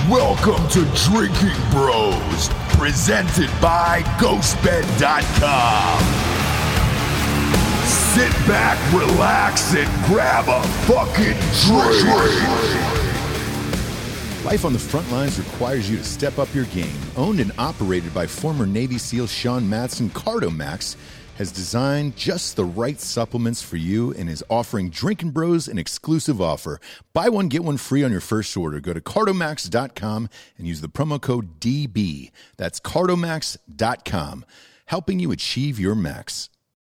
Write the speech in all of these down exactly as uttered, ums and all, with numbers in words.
Welcome to Drinking Bros, presented by Ghost Bed dot com. Sit back, relax, and grab a fucking drink. Life on the front lines requires you to step up your game. Owned and operated by former Navy SEAL Sean Matson, Cardomax has designed just the right supplements for you and is offering Drinking Bros an exclusive offer. Buy one, get one free on your first order. Go to Cardomax dot com and use the promo code D B. That's Cardomax dot com, helping you achieve your max.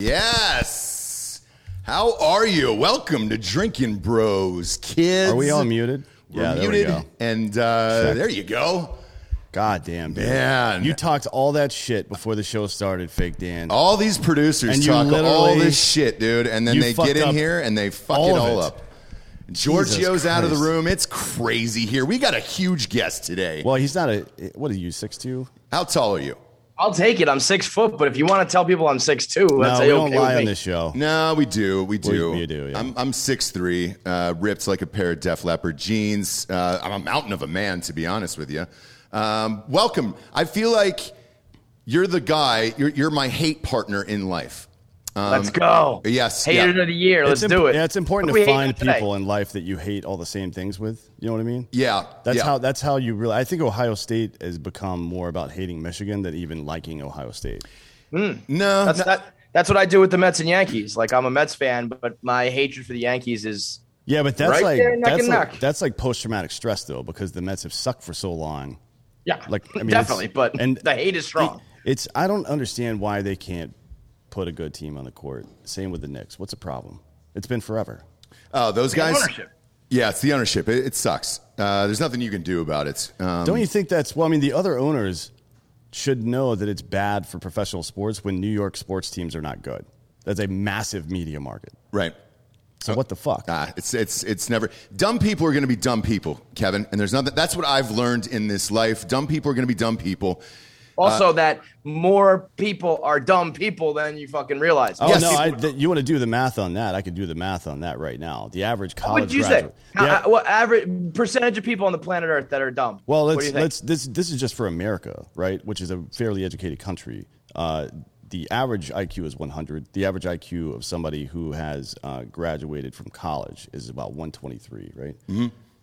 Yes! How are you? Welcome to Drinking Bros, kids. Are we all muted? We're yeah, muted, there we go. and uh, there you go. God damn, dude. Man. You talked all that shit before the show started, Fake Dan. All these producers And you talk all literally- this shit, dude, and then you they fucked get in up here and they fuck all it of all it. up. Giorgio's Jesus out of the Christ. room. It's crazy here. We got a huge guest today. Well, he's not a, what are you, six two? How tall are you? I'll take it. I'm six foot, but if you want to tell people I'm six two, No, that's we okay don't lie with on me. this show. No, we do. We do. We- we do, yeah. I'm I'm six three, uh, ripped like a pair of Def Leppard jeans. Uh, I'm a mountain of a man, to be honest with you. Um, welcome. I feel like you're the guy. You're you're my hate partner in life. Um, Let's go. Yes. Hater yeah. of the year. Let's It's do imp- it. Yeah, it's important What do to we hate find today? people in life that you hate all the same things with. You know what I mean? Yeah. That's yeah. how that's how you really. I think Ohio State has become more about hating Michigan than even liking Ohio State. No. That's no. that. That's what I do with the Mets and Yankees. Like I'm a Mets fan, but my hatred for the Yankees is Yeah, but that's Right like there, neck that's and like, neck. that's like post traumatic stress though, because the Mets have sucked for so long. yeah, Like I mean, definitely. it's- But and the hate is strong. It's I don't understand why they can't put a good team on the court. Same with the Knicks. What's the problem? It's been forever. Oh, those The guys. ownership. Yeah, it's the ownership. It, it sucks. Uh, there's nothing you can do about it. Um, Don't you think that's well? I mean, the other owners should know that it's bad for professional sports when New York sports teams are not good. That's a massive media market. right. So what the fuck? Ah, it's it's it's never dumb people are going to be dumb people, Kevin. And there's nothing. That's what I've learned in this life. Dumb people are going to be dumb people. Also, that more people are dumb people than you fucking realize. Oh Yes, no! you- I, th- you want to do the math on that? I could do the math on that right now. The average what college would you graduate. say? How, Yeah. how- what average percentage of people on the planet Earth that are dumb? Well, What do let's you think? let's this this is just for America, right? Which is a fairly educated country. Uh, the average I Q is one hundred. The average I Q of somebody who has uh, graduated from college is about one twenty-three, right? Mm-hmm.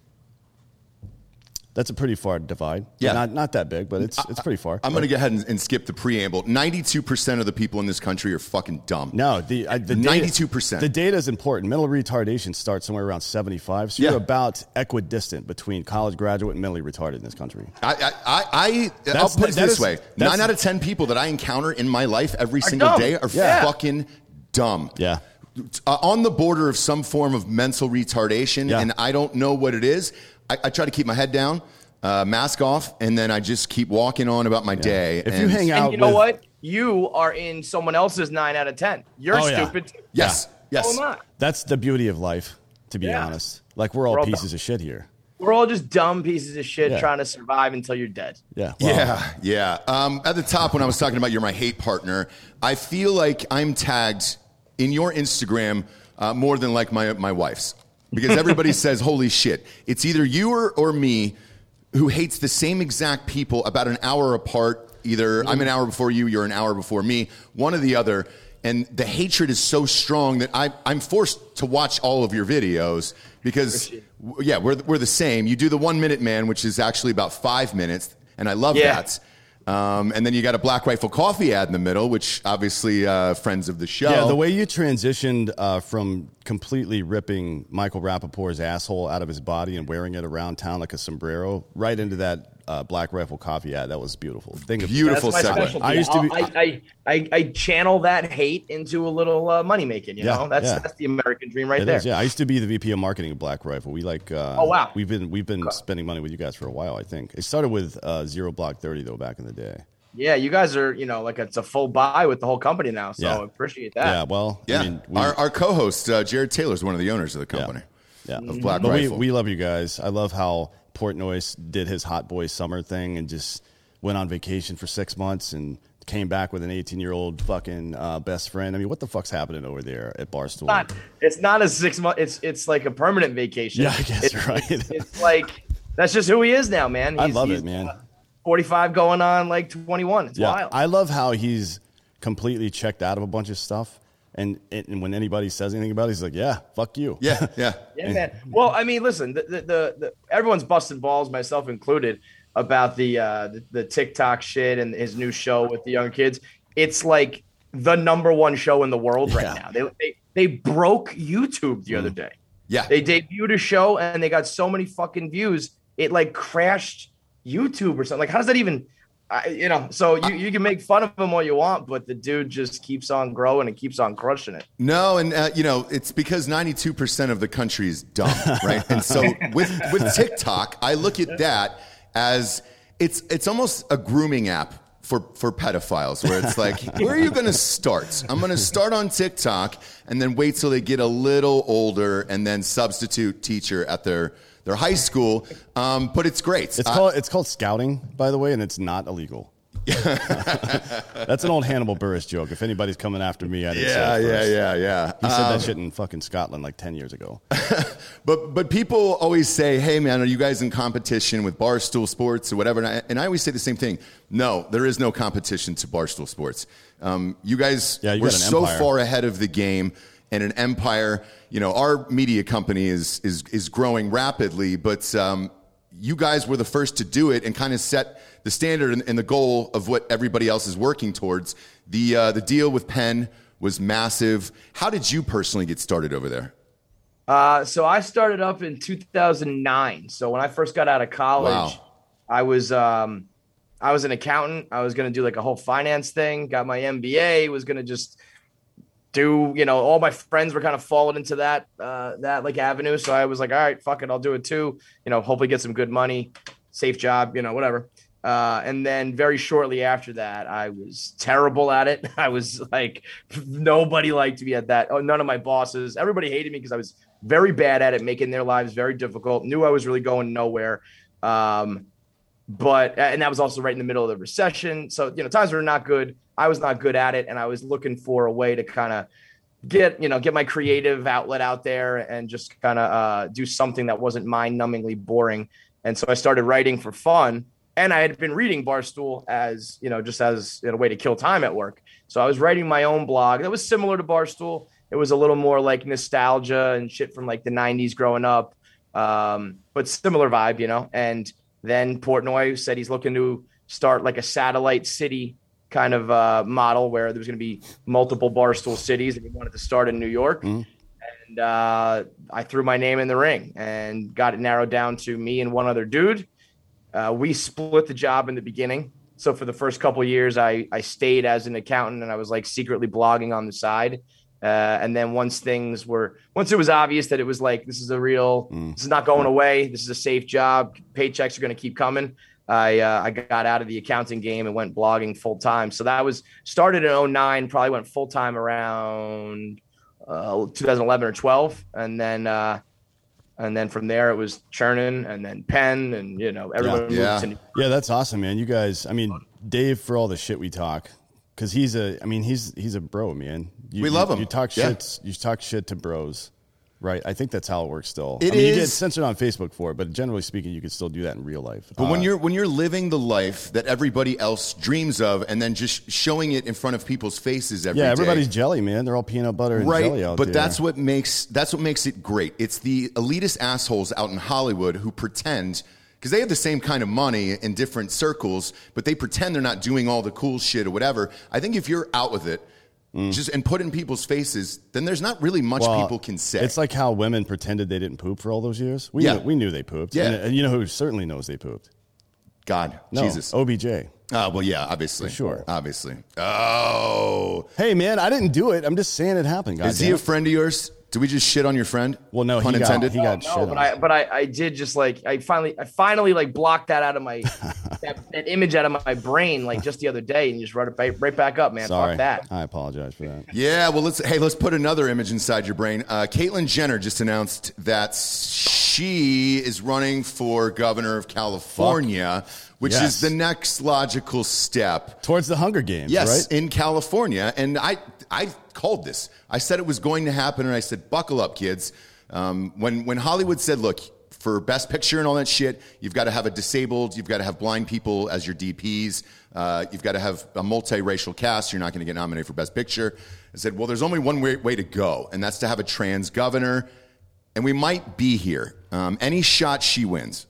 That's a pretty far divide. Yeah. not not that big, but it's it's pretty far. I'm going to go ahead and, and skip the preamble. ninety-two percent of the people in this country are fucking dumb. No, the uh, the ninety-two percent. The data is important. Mental retardation starts somewhere around seventy-five. So Yeah. you're about equidistant between college graduate and mentally retarded in this country. I, I, I, I I'll That's- put it that this is- way: that's- nine out of ten people that I encounter in my life every single dumb. day are Yeah. fucking dumb. Yeah. Uh, on the border of some form of mental retardation, Yeah. and I don't know what it is. I, I try to keep my head down, uh, mask off, and then I just keep walking on about my day. If you and- hang out and you know with- what? You are in someone else's nine out of ten. You're Oh, yeah. stupid. too. yes, yes, So am I. That's the beauty of life, to be Yeah. honest. Like we're all We're all pieces dumb. of shit here. We're all just dumb pieces of shit Yeah. trying to survive until you're dead. Yeah. Well, Yeah, yeah. Um, at the top, when I was talking about you're my hate partner, I feel like I'm tagged in your Instagram uh, more than like my my wife's, because everybody says, "Holy shit!" It's either you or, or me who hates the same exact people about an hour apart. Either I'm an hour before you, you're an hour before me, one or the other. And the hatred is so strong that I, I'm forced to watch all of your videos because, w- yeah, we're, we're the same. You do the one minute man, which is actually about five minutes, and I love Yeah. that. Um, and then you got a Black Rifle Coffee ad in the middle, which obviously uh, friends of the show. Yeah, the way you transitioned uh, from completely ripping Michael Rappaport's asshole out of his body and wearing it around town like a sombrero right into that uh, Black Rifle Coffee ad, that was beautiful. Think of, Beautiful That's my segue. specialty. I used to be- I, I, I, I channel that hate into a little uh, money making. You Yeah, know, that's yeah. that's the American dream right It there. is, yeah. I used to be the V P of marketing of Black Rifle. We like. Uh, Oh, wow. We've been we've been spending money with you guys for a while. I think it started with uh, Zero Block Thirty though back in the day. Yeah, you guys are, you know, like it's a full buy with the whole company now. So Yeah. I appreciate that. Yeah, well, Yeah, I mean, we, our, our co-host uh, Jared Taylor is one of the owners of the company yeah. of Black But we, Rifle. we love you guys. I love how Portnoy did his hot boy summer thing and just went on vacation for six months and came back with an eighteen-year-old fucking uh, best friend. I mean, what the fuck's happening over there at Barstool? Not, it's not a six month. It's it's like a permanent vacation. Yeah, I guess It's, you're right. It's, it's like that's just who he is now, man. He's, I love he's, it, man. Uh, forty-five going on like twenty-one. It's yeah, wild. I love how he's completely checked out of a bunch of stuff. And, and when anybody says anything about it, he's like, yeah, fuck you. Yeah, yeah. Yeah, man. Well, I mean, listen, the, the, the, the everyone's busting balls, myself included, about the, uh, the the TikTok shit and his new show with the young kids. It's like the number one show in the world right yeah. now. They, they they broke YouTube the mm. other day. Yeah. They debuted a show and they got so many fucking views. It like crashed YouTube or something. Like, how does that even... I, you know, so you, you can make fun of him all you want, but the dude just keeps on growing and keeps on crushing it. No, and uh, you know, it's because ninety-two percent of the country is dumb, right? And so with with TikTok, I look at that as it's it's almost a grooming app for for pedophiles, where it's like, where are you going to start? I'm going to start on TikTok and then wait till they get a little older and then substitute teacher at their They're high school, um, but it's great. It's uh, called it's called scouting, by the way, and it's not illegal. That's an old Hannibal Buress joke. If anybody's coming after me, I didn't yeah, say it yeah, first. yeah, yeah. He said um, that shit in fucking Scotland like ten years ago. but but people always say, "Hey, man, are you guys in competition with Barstool Sports or whatever?" And I, and I always say the same thing. No, there is no competition to Barstool Sports. Um, you guys yeah, you were got an so empire. far ahead of the game. And an empire, you know, our media company is is is growing rapidly, but um, you guys were the first to do it and kind of set the standard and, and the goal of what everybody else is working towards. The uh, the deal with Penn was massive. How did you personally get started over there? Uh, so I started up in two thousand nine. So when I first got out of college, Wow. I was um, I was an accountant. I was going to do like a whole finance thing. Got my M B A. Was going to just do, you know, all my friends were kind of falling into that, uh, that like avenue. So I was like, all right, fuck it. I'll do it too. You know, hopefully get some good money, safe job, you know, whatever. Uh, and then very shortly after that, I was terrible at it. I was like, nobody liked me at that. Oh, none of my bosses, everybody hated me because I was very bad at it, making their lives very difficult. Knew I was really going nowhere. Um, but, and that was also right in the middle of the recession. So, you know, times were not good. I was not good at it, and I was looking for a way to kind of get, you know, get my creative outlet out there and just kind of uh, do something that wasn't mind-numbingly boring. And so I started writing for fun, and I had been reading Barstool as, you know, just as in a way to kill time at work. So I was writing my own blog that was similar to Barstool. It was a little more like nostalgia and shit from like the nineties growing up, um, but similar vibe, you know. And then Portnoy said he's looking to start like a satellite city kind of uh, model where there was going to be multiple Barstool cities, and we wanted to start in New York. Mm. And uh, I threw my name in the ring and got it narrowed down to me and one other dude. Uh, we split the job in the beginning. So for the first couple of years, I, I stayed as an accountant, and I was like secretly blogging on the side. Uh, and then once things were, once it was obvious that it was like, this is a real, mm. this is not going away. This is a safe job. Paychecks are going to keep coming. I uh, I got out of the accounting game and went blogging full time. So that was started in oh nine, probably went full time around uh, two thousand eleven or twelve. And then uh, and then from there it was churning, and then Penn, and, you know, everyone yeah. moved yeah. to Yeah, that's awesome, man. You guys, I mean, Dave, for all the shit we talk, because he's a, I mean, he's he's a bro, man. You, we love you, him. You talk yeah. shit. You talk shit to bros. Right, I think that's how it works. Still, it I mean, is. You get censored on Facebook for it, but generally speaking, you can still do that in real life. But uh, when you're when you're living the life that everybody else dreams of, and then just showing it in front of people's faces every yeah, day. everybody's jelly, man. They're all peanut butter and right, jelly out but there. that's what makes that's what makes it great. It's the elitist assholes out in Hollywood who pretend, because they have the same kind of money in different circles, but they pretend they're not doing all the cool shit or whatever. I think if you're out with it, Mm. just and put it in people's faces, then there's not really much well, people can say. It's like how women pretended they didn't poop for all those years. We yeah. knew, we knew they pooped. Yeah. And, and you know who certainly knows they pooped? God, no, Jesus, O B J. Oh, well, yeah, obviously, sure, obviously. Oh, hey, man, I didn't do it. I'm just saying it happened. God is he a friend of yours? Did we just shit on your friend? Well, no, pun he intended. got he got no, shit but on. I but I, I did just like I finally I finally like blocked that out of my that, that image out of my brain like just the other day, and just wrote it right, right back up, man. Sorry, Fuck that. I apologize for that. Yeah, well, let's hey, let's put another image inside your brain. Uh, Caitlyn Jenner just announced that she is running for governor of California, Fuck. which yes. is the next logical step towards the Hunger Games. Yes, right? in California, and I I called this. I said it was going to happen, and I said, "Buckle up, kids." Um, when when Hollywood said, "Look, for Best Picture and all that shit, you've got to have a disabled, you've got to have blind people as your D Ps, uh, you've got to have a multiracial cast. You're not going to get nominated for Best Picture. I said, well, there's only one way, way to go, and that's to have a trans governor, and we might be here. Um, any shot, she wins.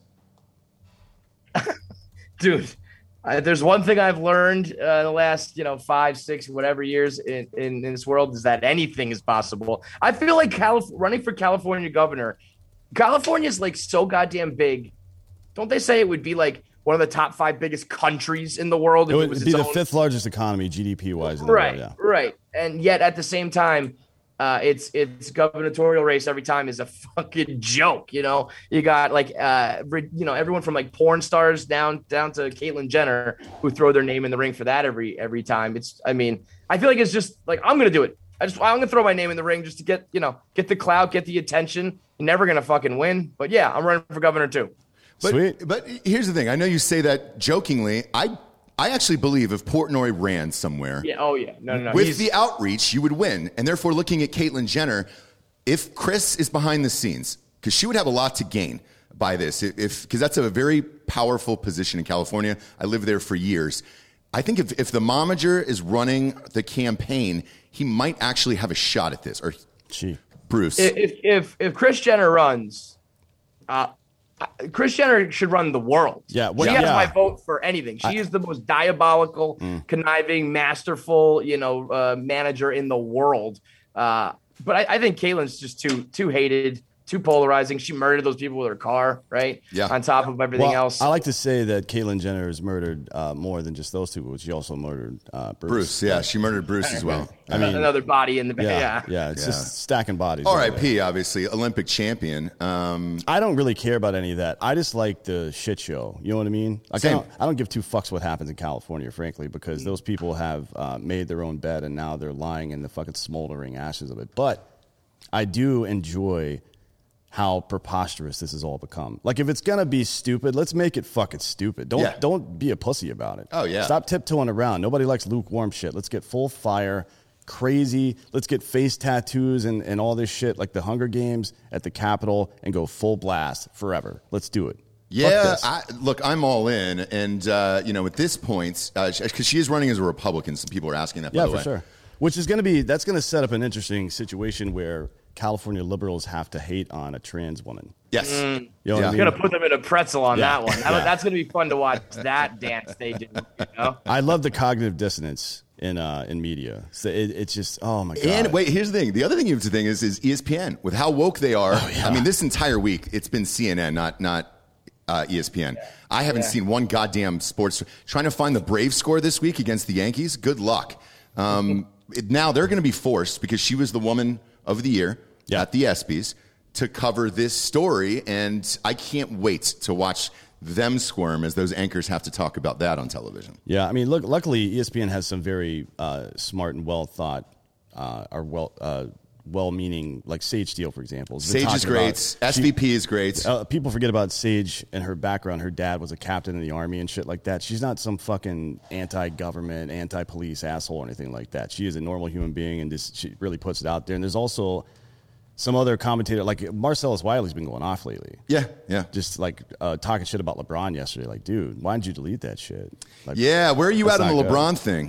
Dude, uh, there's one thing I've learned uh, in the last, you know, five, six, whatever years in, in, in this world is that anything is possible. I feel like Calif- running for California governor, California is like so goddamn big. Don't they say it would be like one of the top five biggest countries in the world? It if would it was be its the own- fifth largest economy G D P wise in the right, world. Yeah. right. And yet at the same time, Uh, it's it's gubernatorial race every time is a fucking joke, you know. You got like uh, you know, everyone from like porn stars down down to Caitlyn Jenner who throw their name in the ring for that every every time. It's I mean, I feel like it's just like I'm gonna do it. I just I'm gonna throw my name in the ring just to get you know get the clout, get the attention. You're never gonna fucking win, but yeah, I'm running for governor too. But, Sweet. But here's the thing. I know you say that jokingly. I I actually believe if Portnoy ran somewhere, Yeah. Oh yeah. No, no. no. with He's- the outreach, you would win. And therefore, looking at Caitlyn Jenner, if Chris is behind the scenes, because she would have a lot to gain by this, if because that's a very powerful position in California. I lived there for years. I think if, if the momager is running the campaign, he might actually have a shot at this. Or She. Bruce. if if if Kris Jenner runs, uh, Kris Jenner should run the world. Yeah, she well, has yeah. my vote for anything. She I- is the most diabolical, Mm. conniving, masterful, you know, uh, manager in the world. Uh, but I, I think Caitlyn's just too too hated, too polarizing. She murdered those people with her car, right? Yeah. On top of everything Well, else. I like to say that Caitlyn Jenner has murdered uh, more than just those two, but she also murdered uh, Bruce. Bruce, yeah, she murdered Bruce as well. I mean, another body in the yeah, yeah. yeah, it's Yeah. just stacking bodies. R I over there. P, obviously, Olympic champion. Um, I don't really care about any of that. I just like the shit show. You know what I mean? Like, I Same. don't, I don't give two fucks what happens in California, frankly, because those people have uh, made their own bed and now they're lying in the fucking smoldering ashes of it. But I do enjoy how preposterous this has all become. Like, if it's gonna be stupid, let's make it fucking stupid. Don't Yeah. don't be a pussy about it. Oh, yeah. Stop tiptoeing around. Nobody likes lukewarm shit. Let's get full fire, crazy. Let's get face tattoos and, and all this shit like the Hunger Games at the Capitol and go full blast forever. Let's do it. Fuck Yeah, this. I, look, I'm all in, and uh, you know, at this point, because uh, she is running as a Republican, some people are asking that. By yeah, the for way. sure. Which is going to be that's going to set up an interesting situation where California liberals have to hate on a trans woman. Yes, You know what Yeah. I I'm mean? gonna put them in a pretzel on Yeah. that one. That- Yeah. That's gonna be fun to watch that dance they do. You know? I love the cognitive dissonance in uh, in media. So it, it's just oh my god. And wait, here's the thing. The other thing you have to think is is E S P N with how woke they are. Oh, yeah. I mean, this entire week it's been C N N, not not uh, E S P N. I haven't Yeah. seen one goddamn sports. Trying to find the Braves score this week against the Yankees. Good luck. Um, it, now they're going to be forced because she was the woman of the year Yeah. at the ESPYs to cover this story, and I can't wait to watch them squirm as those anchors have to talk about that on television. Yeah, I mean, look. Luckily, E S P N has some very uh, smart and well thought, uh, or well, uh, well-meaning, like Sage Steele, for example. has been Sage is talking great. about- S V P is great. Uh, people forget about Sage and her background. Her dad was a captain in the army and shit like that. She's not some fucking anti-government, anti-police asshole or anything like that. She is a normal human being, and just she really puts it out there. And there's also some other commentator, like Marcellus Wiley's been going off lately. Yeah, yeah. Just like uh, talking shit about LeBron yesterday. Like, dude, why didn't you delete that shit? Like, Yeah, where are you That's at on the not good. LeBron thing?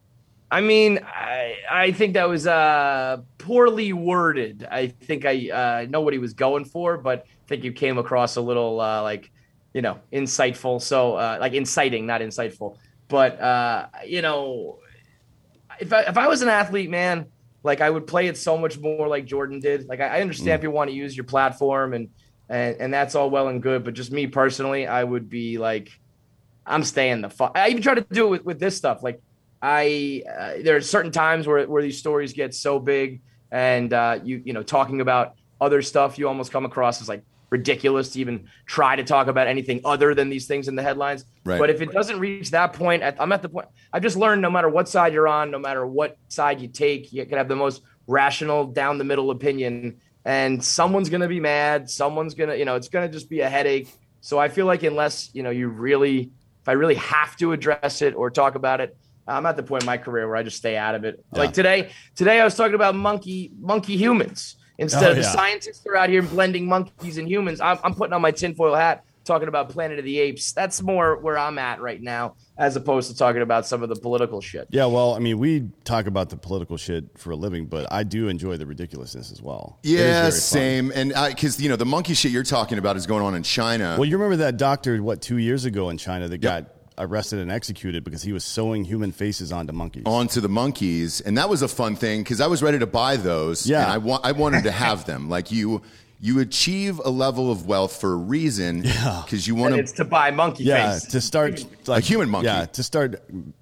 I mean, I, I think that was uh, poorly worded. I think I uh, know what he was going for, but I think you came across a little uh, like, you know, insightful. So uh, like inciting, not insightful. But, uh, you know, if I, if I was an athlete, man, like I would play it so much more like Jordan did. Like I, I understand people want to use your platform and, and, and that's all well and good. But just me personally, I would be like, I'm staying the fuck. I even try to do it with, with this stuff. Like, I uh, there are certain times where, where these stories get so big and uh, you you know talking about other stuff you almost come across as like ridiculous to even try to talk about anything other than these things in the headlines. Right. But if it doesn't reach that point, at, I'm at the point. I've just learned no matter what side you're on, no matter what side you take, you can have the most rational down the middle opinion, and someone's gonna be mad. Someone's gonna you know it's gonna just be a headache. So I feel like unless you know you really, if I really have to address it or talk about it. I'm at the point in my career where I just stay out of it. Yeah. Like today, today I was talking about monkey monkey humans, Instead Oh, of the yeah. scientists are out here blending monkeys and humans, I'm, I'm putting on my tinfoil hat talking about Planet of the Apes. That's more where I'm at right now, as opposed to talking about some of the political shit. Yeah, well, I mean, we talk about the political shit for a living, but I do enjoy the ridiculousness as well. It is Yeah, very fun. same. And because you know the monkey shit you're talking about is going on in China. Well, you remember that doctor, what, two years ago in China that got arrested and executed because he was sewing human faces onto monkeys. Onto the monkeys, and that was a fun thing because I was ready to buy those. Yeah. and I want I wanted to have them. Like you, you achieve a level of wealth for a reason. Yeah. because you And want it's to buy monkey yeah, face. to start like, A human monkey. Yeah, to start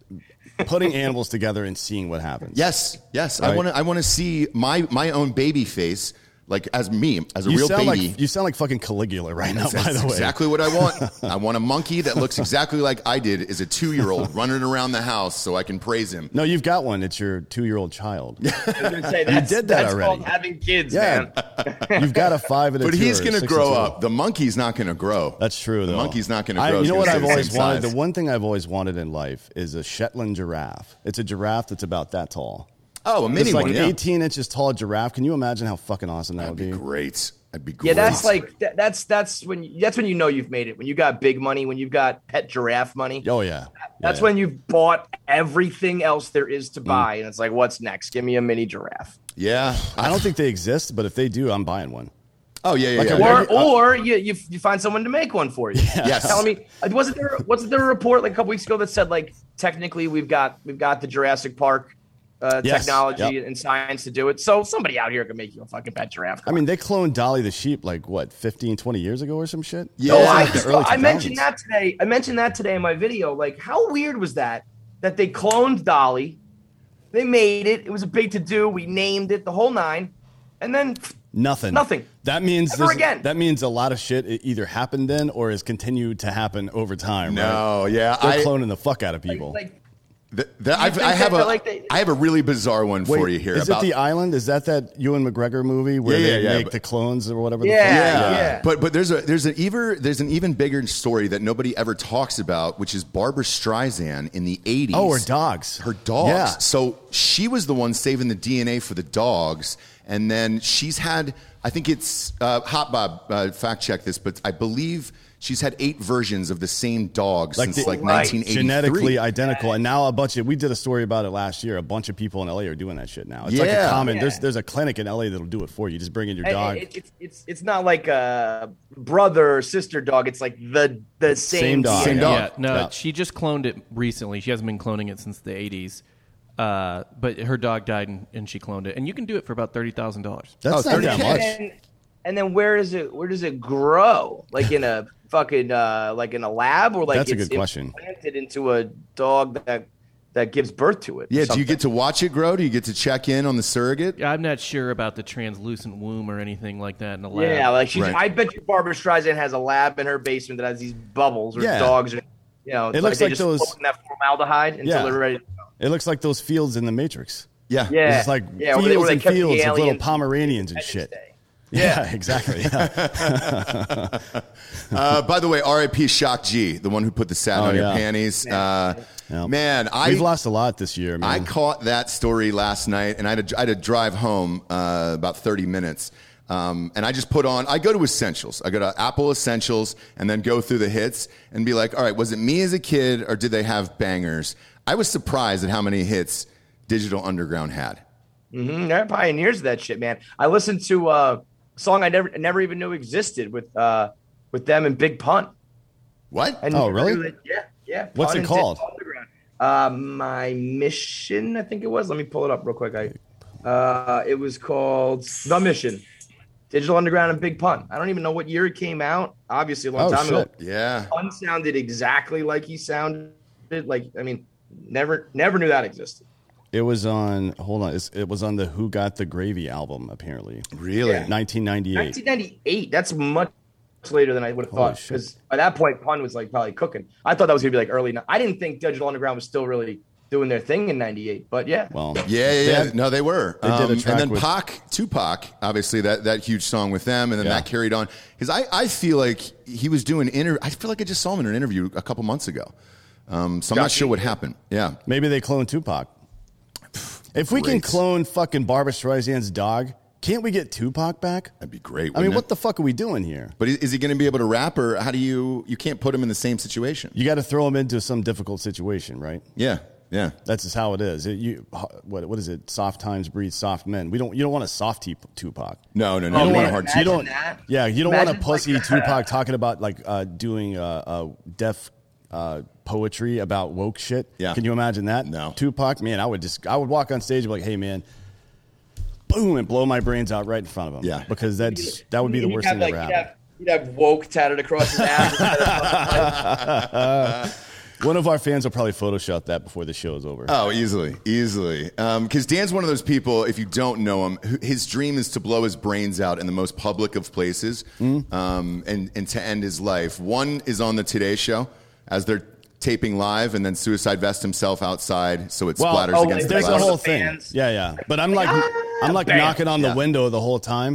putting animals together and seeing what happens. Yes, yes. I Right. want to. I want to see my my own baby face, like as me, as a You real sound baby. like you sound like fucking Caligula right now. That's by the way, exactly what I want. I want a monkey that looks exactly like I did as a two-year-old running around the house so I can praise him. No, you've got one. It's your two-year-old child. I was gonna say, that's, did that that's already. called having kids, Yeah, man. you've got a five and a But two. he's or going to six grow and two. up. The monkey's not going to grow. That's true. The though. monkey's not going to I- grow. You It's know gonna what stay I've the always same wanted? size. The one thing I've always wanted in life is a Shetland giraffe. It's a giraffe that's about that tall. Oh, a mini It's like one. an Yeah. eighteen inches tall giraffe. Can you imagine how fucking awesome that That'd would be be? great. That'd be great. Yeah, that's like that, that's that's when you, that's when you know you've made it. When you got big money, when you've got pet giraffe money. Oh yeah, That's Yeah. when you've bought everything else there is to buy, and it's like, what's next? Give me a mini giraffe. yeah. I don't think they exist, but if they do, I'm buying one. Oh yeah, yeah. Like yeah. a- Or Every- or you, you you find someone to make one for you. Yes. Telling me, wasn't there wasn't there a report like a couple weeks ago that said like technically we've got we've got the Jurassic Park uh, Yes. technology Yep. and science to do it. So somebody out here can make you a fucking pet giraffe. I mean, they cloned Dolly the sheep like what, fifteen, twenty years ago or some shit. Yeah. No, Yeah, I, like the just- early I mentioned two thousands. that today. I mentioned that today in my video. Like, how weird was that? That they cloned Dolly, they made it. It was a big to do. We named it the whole nine, and then Nothing. Nothing. That means Ever there's- again. That means a lot of shit it either happened then or has continued to happen over time. No, right? yeah. They're I, cloning the fuck out of people. like the, the, I've, think I have that, a, like, they- I have a really bizarre one Wait, for you here. is about, it The Island? Is that that Ewan McGregor movie where Yeah, yeah, they yeah, make but- the clones or whatever? Yeah, the fuck? Yeah. yeah. But but there's a there's an even there's an even bigger story that nobody ever talks about, which is Barbara Streisand in the eighties. Oh, her dogs. Her dogs. Yeah. So she was the one saving the D N A for the dogs, and then she's had I think it's uh, Hot Bob uh, fact check this, but I believe she's had eight versions of the same dog Like since the- like Right. nineteen eighty-three. Genetically identical, and now a bunch of we did a story about it last year. A bunch of people in L A are doing that shit now. It's like a Yeah. common. Yeah. There's there's a clinic in L A that'll do it for you. Just bring in your And dog. It, it's it's it's not like a brother or sister dog. It's like the the same, Same dog. D N A. Same dog. Yeah, no, Yeah. she just cloned it recently. She hasn't been cloning it since the eighties. Uh, but her dog died and, and she cloned it. And you can do it for about thirty thousand dollars. That's Oh, not thirty that K. much. And, and then where does it where does it grow? Like in a fucking uh, like in a lab, or like That's a it's good question. implanted into a dog that that gives birth to it. or Yeah, do you something? get to watch it grow? Do you get to check in on the surrogate? Yeah, I'm not sure about the translucent womb or anything like that in the lab. Yeah, like she's. Right. I bet you Barbara Streisand has a lab in her basement that has these bubbles or Yeah. dogs. Or, you know, It looks they like just those- float in that formaldehyde until Yeah. they're ready. To go. It looks like those fields in the Matrix. Yeah. Yeah, It's like yeah, where fields they- where they and kept the fields of little aliens Pomeranians and Independence shit. Day. Yeah, exactly. Yeah. Uh, by the way, R I P Shock G, the one who put the satin Oh, on your yeah. panties. Uh, Yeah. Man, I We've lost a lot this year, man. I caught that story last night, and I had to, I had to drive home uh, about thirty minutes. Um, and I just put on, I go to Essentials. I go to Apple Essentials and then go through the hits and be like, all right, was it me as a kid or did they have bangers? I was surprised at how many hits Digital Underground had. Mm-hmm. They're pioneers of that shit, man. I listened to uh, a song I never never even knew existed with uh, with them and Big Pun. What? I Oh, never really? knew that- Yeah, yeah. What's Pun it and called? Digital Underground. Uh, My Mission, I think it was. Let me pull it up real quick. I, uh, it was called The Mission. Digital Underground and Big Pun. I don't even know what year it came out. Obviously, a long Oh, time shit. ago. Yeah. Pun sounded exactly like he sounded. Like, I mean, never, never knew that existed. It was on. Hold on. It's, it was on the Who Got the Gravy album. Apparently, Really? Yeah. nineteen ninety-eight. nineteen ninety-eight. That's much later than I would have Holy thought. shit. Because by that point, Pun was like probably cooking. I thought that was gonna be like early. I didn't think Digital Underground was still really doing their thing in ninety-eight. But yeah, Well, Yeah, yeah, they yeah. had- No, they were. They did a Um, track and then with- Pac, Tupac, obviously that, that huge song with them, and then Yeah. that carried on. Because I, I feel like he was doing inter. I feel like I just saw him in an interview a couple months ago. Um, so I'm not Gotcha. sure what happened. Yeah. maybe they cloned Tupac. If we can Great. clone fucking Barbara Streisand's dog, Can't we get Tupac back? That'd be great. I mean, it? what the fuck are we doing here? But is he going to be able to rap, or how do you? You can't put him in the same situation. You got to throw him into some difficult situation, right? Yeah, yeah. That's just how it is. It, you, what, what is it? Soft times breed soft men. We don't. You don't want a soft t- Tupac. No, no, no. Oh, you don't man, want a hard. imagine You don't. that. Yeah, you don't want a Imagine, pussy like, Tupac talking about like uh, doing uh, uh, deaf uh, poetry about woke shit. Yeah. Can you imagine that? No. Tupac, man, I would just I would walk on stage and be like, hey man, boom, and blow my brains out right in front of him. Yeah. Because that's that would be the You'd worst have, thing like, that you'd ever have, you'd have woke tatted across his ass. happened. One of our fans will probably Photoshop that before the show is over. Oh, easily, easily. Because Dan's one of those people, if you don't know him, who- his dream is to blow his brains out in the most public of places Mm-hmm. um, and, and to end his life. One is on the Today Show as they're taping live, and then Suicide Vest himself outside, so it Well, splatters oh, against the there's glass. a whole The thing. fans. Yeah, yeah. But I'm like, I'm like bam. knocking on the Yeah. window the whole time.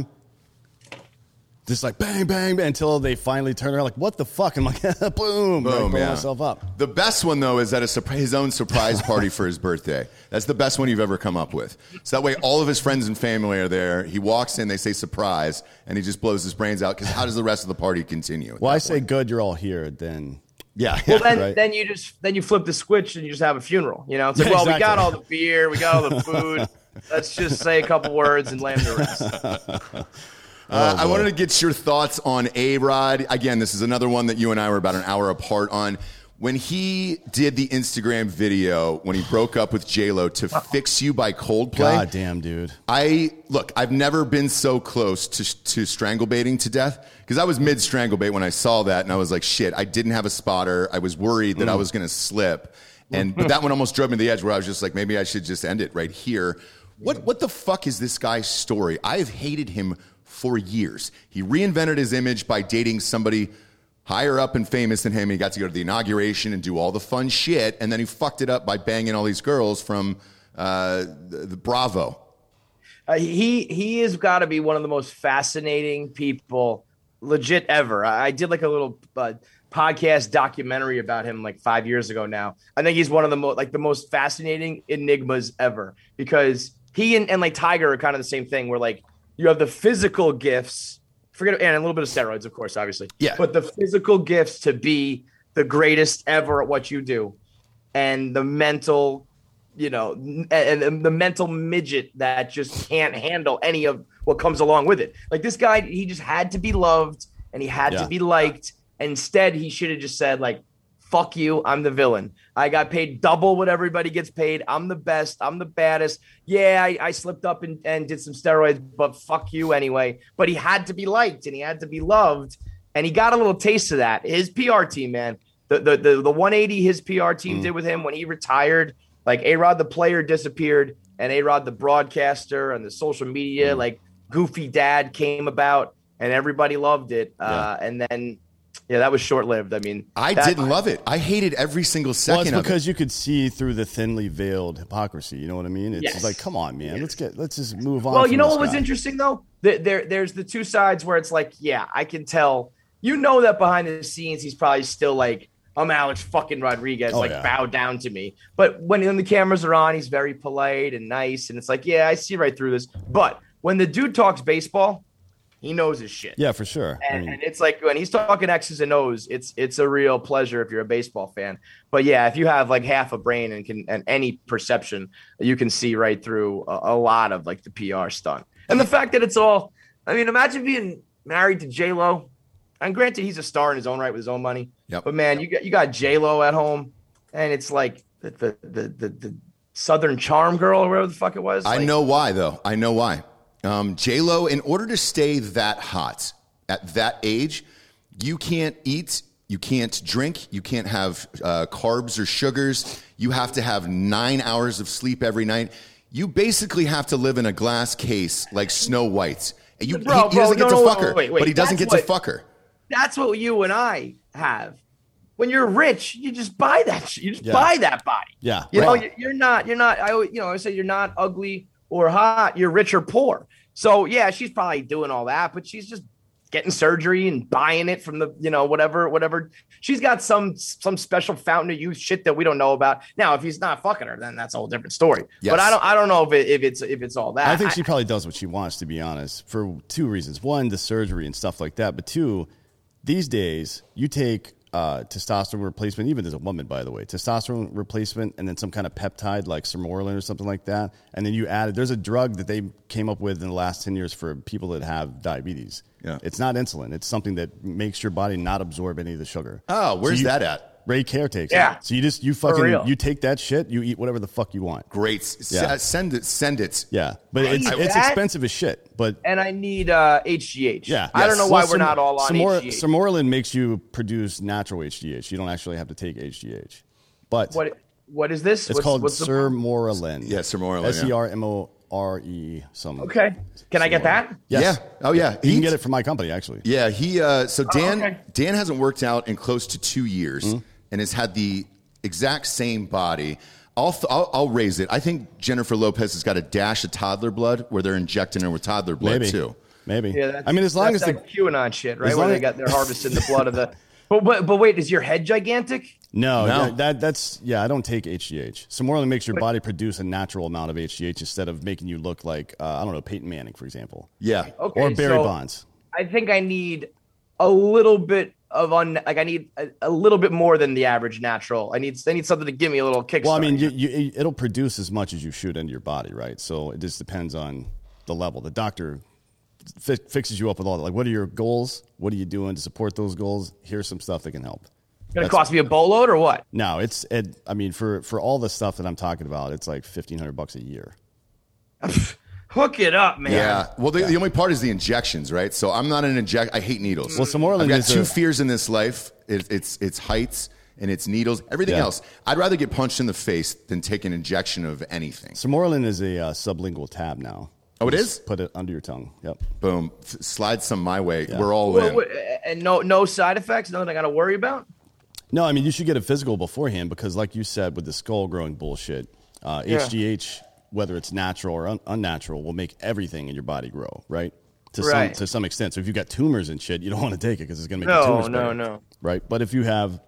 Just like bang, bang, bang, until they finally turn around. Like, what the fuck? I'm like, boom, like, Boom, blow yeah. myself up. The best one, though, is at a surpri- his own surprise party for his birthday. That's the best one you've ever come up with. So that way, all of his friends and family are there. He walks in, they say surprise, and he just blows his brains out. Because how does the rest of the party continue? at Well, that I say point? good, you're all here. Then yeah. Well, then, Right. then you just then you flip the switch and you just have a funeral. You know, it's like, Yeah, well, we exactly. got all the beer, we got all the food. Let's just say a couple words and land the rest. Uh, I wanted to get your thoughts on A-Rod. Again, this is another one that you and I were about an hour apart on. When he did the Instagram video, when he broke up with J-Lo to Fix You by Coldplay, God damn, dude. I look, I've never been so close to to strangle baiting to death, because I was mid strangle bait when I saw that, and I was like, shit, I didn't have a spotter. I was worried that I was going to slip. And but that one almost drove me to the edge where I was just like, maybe I should just end it right here. What what the fuck is this guy's story? I have hated him for years. He reinvented his image by dating somebody higher up and famous than him. He got to go to the inauguration and do all the fun shit, and then he fucked it up by banging all these girls from uh, the, the Bravo. Uh, he he has got to be one of the most fascinating people, legit ever. I, I did like a little uh, podcast documentary about him like five years ago now. I think he's one of the most like the most fascinating enigmas ever, because he and, and like Tiger are kind of the same thing. Where like you have the physical gifts, forget and a little bit of steroids, of course, obviously. Yeah. But the physical gifts to be the greatest ever at what you do, and the mental, you know, and, and the mental midget that just can't handle any of what comes along with it. Like this guy, he just had to be loved and he had Yeah. to be liked. Instead, he should have just said like, fuck you, I'm the villain. I got paid double what everybody gets paid. I'm the best. I'm the baddest. Yeah, I, I slipped up and, and did some steroids, but fuck you anyway. But he had to be liked and he had to be loved. And he got a little taste of that. His P R team, man, the the the, the one eighty his P R team mm. did with him when he retired, like A-Rod the player disappeared and A-Rod the broadcaster and the social media, mm. like goofy dad came about and everybody loved it. Yeah. Uh, and then Yeah, that was short-lived. I mean, I that, didn't love it. I hated every single second well, it's of it. because you could see through the thinly veiled hypocrisy. You know what I mean? It's Yes. just like, come on, man. Yes. Let's get, let's just move on. Well, from you know this what was guy. interesting though? There, there, there's the two sides where it's like, yeah, I can tell. You know that behind the scenes, he's probably still like, I'm Alex fucking Rodriguez, Oh, like yeah. bow down to me. But when, when the cameras are on, he's very polite and nice, and it's like, yeah, I see right through this. But when the dude talks baseball, he knows his shit. Yeah, for sure. And, I mean, and it's like when he's talking X's and O's, it's it's a real pleasure if you're a baseball fan. But yeah, if you have like half a brain and can and any perception, you can see right through a, a lot of like the P R stunt. And the fact that it's all, I mean, imagine being married to J-Lo. And granted, he's a star in his own right with his own money. Yep. But man, you got you got J-Lo at home, and it's like the the the the, the Southern Charm girl or whatever the fuck it was. I Like, know why, though. I know why. Um, J-Lo, in order to stay that hot at that age, you can't eat, you can't drink, you can't have uh, carbs or sugars. You have to have nine hours of sleep every night. You basically have to live in a glass case like Snow White. And You, Bro, he, he bro, doesn't no, get no, to wait, fuck her, wait, wait. but he doesn't That's get to what- fuck her. That's what you and I have. When you're rich, you just buy that shit. You just Yeah. buy that body. yeah. You know, Well, you- you're not, you're not, I always, you know, I say you're not ugly or hot, you're rich or poor. So yeah, she's probably doing all that, but she's just getting surgery and buying it from the, you know, whatever, whatever. She's got some some special fountain of youth shit that we don't know about. Now, if he's not fucking her, then that's a whole different story. Yes. But I don't I don't know if it, if it's if it's all that. I think she I, probably does what she wants, to be honest, for two reasons. One, the surgery and stuff like that. But two, these days you take uh, testosterone replacement, even as a woman, by the way, testosterone replacement, and then some kind of peptide like Sermorelin or something like that, and then you add it. There's a drug that they came up with in the last ten years for people that have diabetes. Yeah. It's not insulin. It's something that makes your body not absorb any of the sugar. Oh, where's so you, that at? Ray Care takes yeah. it. So you just you fucking you take that shit, you eat whatever the fuck you want. Great. S- Yeah. Send it. Send it. Yeah, but I it's need it's that. expensive as shit. But and I need uh, H G H. yeah, I don't know why Well, we're Sam- not all on Samor- H G H. Sermorelin makes you produce natural H G H. You don't actually have to take H G H. But What what is this? it's what's, called what's the- Sermorelin. Yeah, Sermorelin, S E R M O R E. Some. Okay, can I get that? Yes. Yeah. Oh yeah. You He- can get it from my company, actually. Yeah. He. Uh, so Dan. okay. Dan hasn't worked out in close to two years, Mm-hmm. and has had the exact same body. I'll, th- I'll I'll raise it. I think Jennifer Lopez has got a dash of toddler blood where they're injecting her with toddler blood Maybe. too. Maybe. Yeah, that's, I mean, as long as that's the that QAnon shit, right? as Where long they as- got they're harvesting the blood of the. But, but but wait, is your head gigantic? No, No. That, that that's yeah. I don't take H G H. Sermorelin makes your body produce a natural amount of H G H instead of making you look like uh, I don't know Peyton Manning, for example, Yeah. Okay, or Barry so Bonds. I think I need a little bit of un like I need a, a little bit more than the average natural. I need I need something to give me a little kickstart. Well, I mean, you, you, it'll produce as much as you shoot into your body, right? So it just depends on the level. The doctor fi- fixes you up with all that. Like, what are your goals? What are you doing to support those goals? Here's some stuff that can help. gonna That's- cost me a boatload or what? No, it's. It, I mean, for for all the stuff that I'm talking about, it's like fifteen hundred bucks a year. Hook it up, man. Yeah. Well, the, the only part is the injections, right? So I'm not an inject. I hate needles. Well, Sermorelin I've got is two a- fears in this life. It, it's it's heights and it's needles. Everything Yeah. else, I'd rather get punched in the face than take an injection of anything. Sermorelin is a uh, sublingual tab now. Oh, it You is? just Put it under your tongue. Yep. Boom. F- slide some my way. We're all Wait, in. wait, and no no side effects. Nothing I got to worry about. No, I mean, you should get a physical beforehand because, like you said, with the skull growing bullshit, uh, Yeah. H G H, whether it's natural or un- unnatural, will make everything in your body grow, right? To Right. some to some extent. So if you've got tumors and shit, you don't want to take it because it's going to make No, the tumors no, bigger, no. right? But if you have,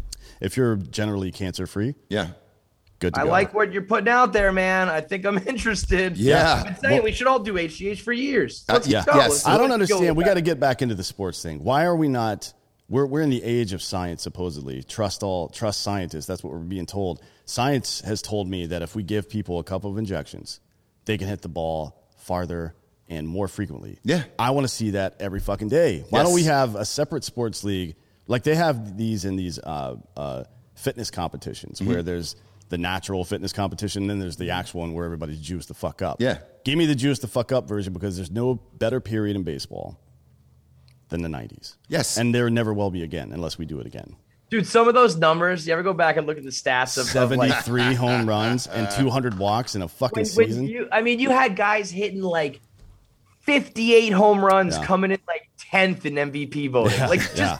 if you're generally cancer free, Yeah. good to I go. like what you're putting out there, man. I think I'm interested. Yeah. I've been saying we should all do H G H for years. Uh, Let's yeah. go. Yes. Let's I don't go understand. with We that. got to get back into the sports thing. Why are we not? We're we're in the age of science, supposedly. Trust all, trust scientists. That's what we're being told. Science has told me that if we give people a couple of injections, they can hit the ball farther and more frequently. Yeah. I want to see that every fucking day. Why Yes. don't we have a separate sports league like they have these in these uh, uh, fitness competitions Mm-hmm. where there's the natural fitness competition, and then there's the actual one where everybody's juiced the fuck up. Yeah. Give me the juice the fuck up version because there's no better period in baseball than the nineties. Yes. And there never will be again unless we do it again. Dude, some of those numbers, you ever go back and look at the stats of, of like seventy-three home runs and two hundred walks in a fucking when, when season. you, I mean, you had guys hitting like fifty-eight home runs Yeah. coming in like tenth in M V P voting. Like, just, yeah.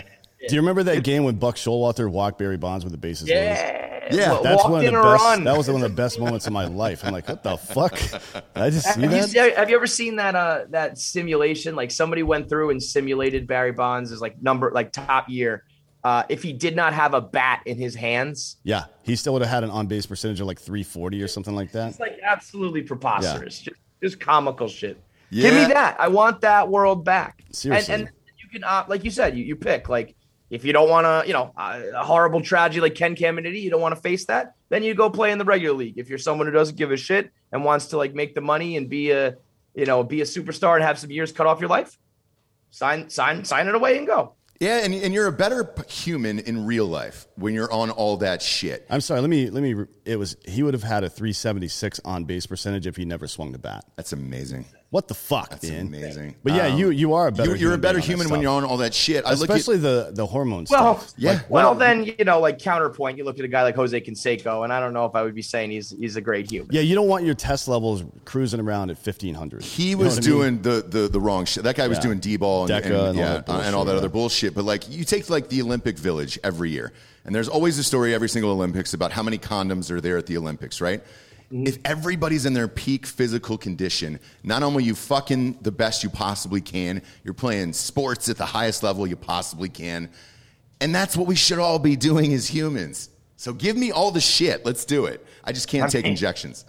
Do you remember that game when Buck Showalter walked Barry Bonds with the bases loaded? yeah, Yeah, Wa- That's walked one of in the a best. run. That was one of the best moments of my life. I'm like, what the fuck? Did I just see Have you, that? se- have you ever seen that uh that simulation? Like somebody went through and simulated Barry Bonds as like number like top year. Uh, if he did not have a bat in his hands, Yeah, he still would have had an on base percentage of like three forty or something like that. it's like absolutely preposterous. Just, just comical shit. Yeah. Give me that. I want that world back. Seriously. And, and you can, uh, like you said, you, you pick. Like if you don't want to, you know, uh, a horrible tragedy like Ken Caminiti, you don't want to face that. Then you go play in the regular league. If you're someone who doesn't give a shit and wants to like make the money and be a, you know, be a superstar and have some years cut off your life, sign, sign, sign it away and go. Yeah, and, and you're a better p- human in real life when you're on all that shit. I'm sorry. Let me let me. It was he would have had a three seventy-six on base percentage if he never swung the bat. That's amazing. What the fuck, That's man? amazing. But yeah, Um, you you are a better. You, you're a human better being on human that when stuff. you're on all that shit. I Especially look the the hormone Well, stuff. Yeah. Like, Well, what- then, you know, like counterpoint, you look at a guy like Jose Canseco, and I don't know if I would be saying he's he's a great human. yeah, you don't want your test levels cruising around at fifteen hundred. at he was doing the, the the wrong shit. That guy was Yeah. doing D-ball and, Deca and, and all yeah, that uh, and all bullshit, that yeah. other bullshit. But like, you take like the Olympic Village every year, and there's always a story every single Olympics about how many condoms are there at the Olympics, right? If everybody's in their peak physical condition, not only are you fucking the best you possibly can, you're playing sports at the highest level you possibly can. And that's what we should all be doing as humans. So give me all the shit. Let's do it. I just can't I take mean, injections.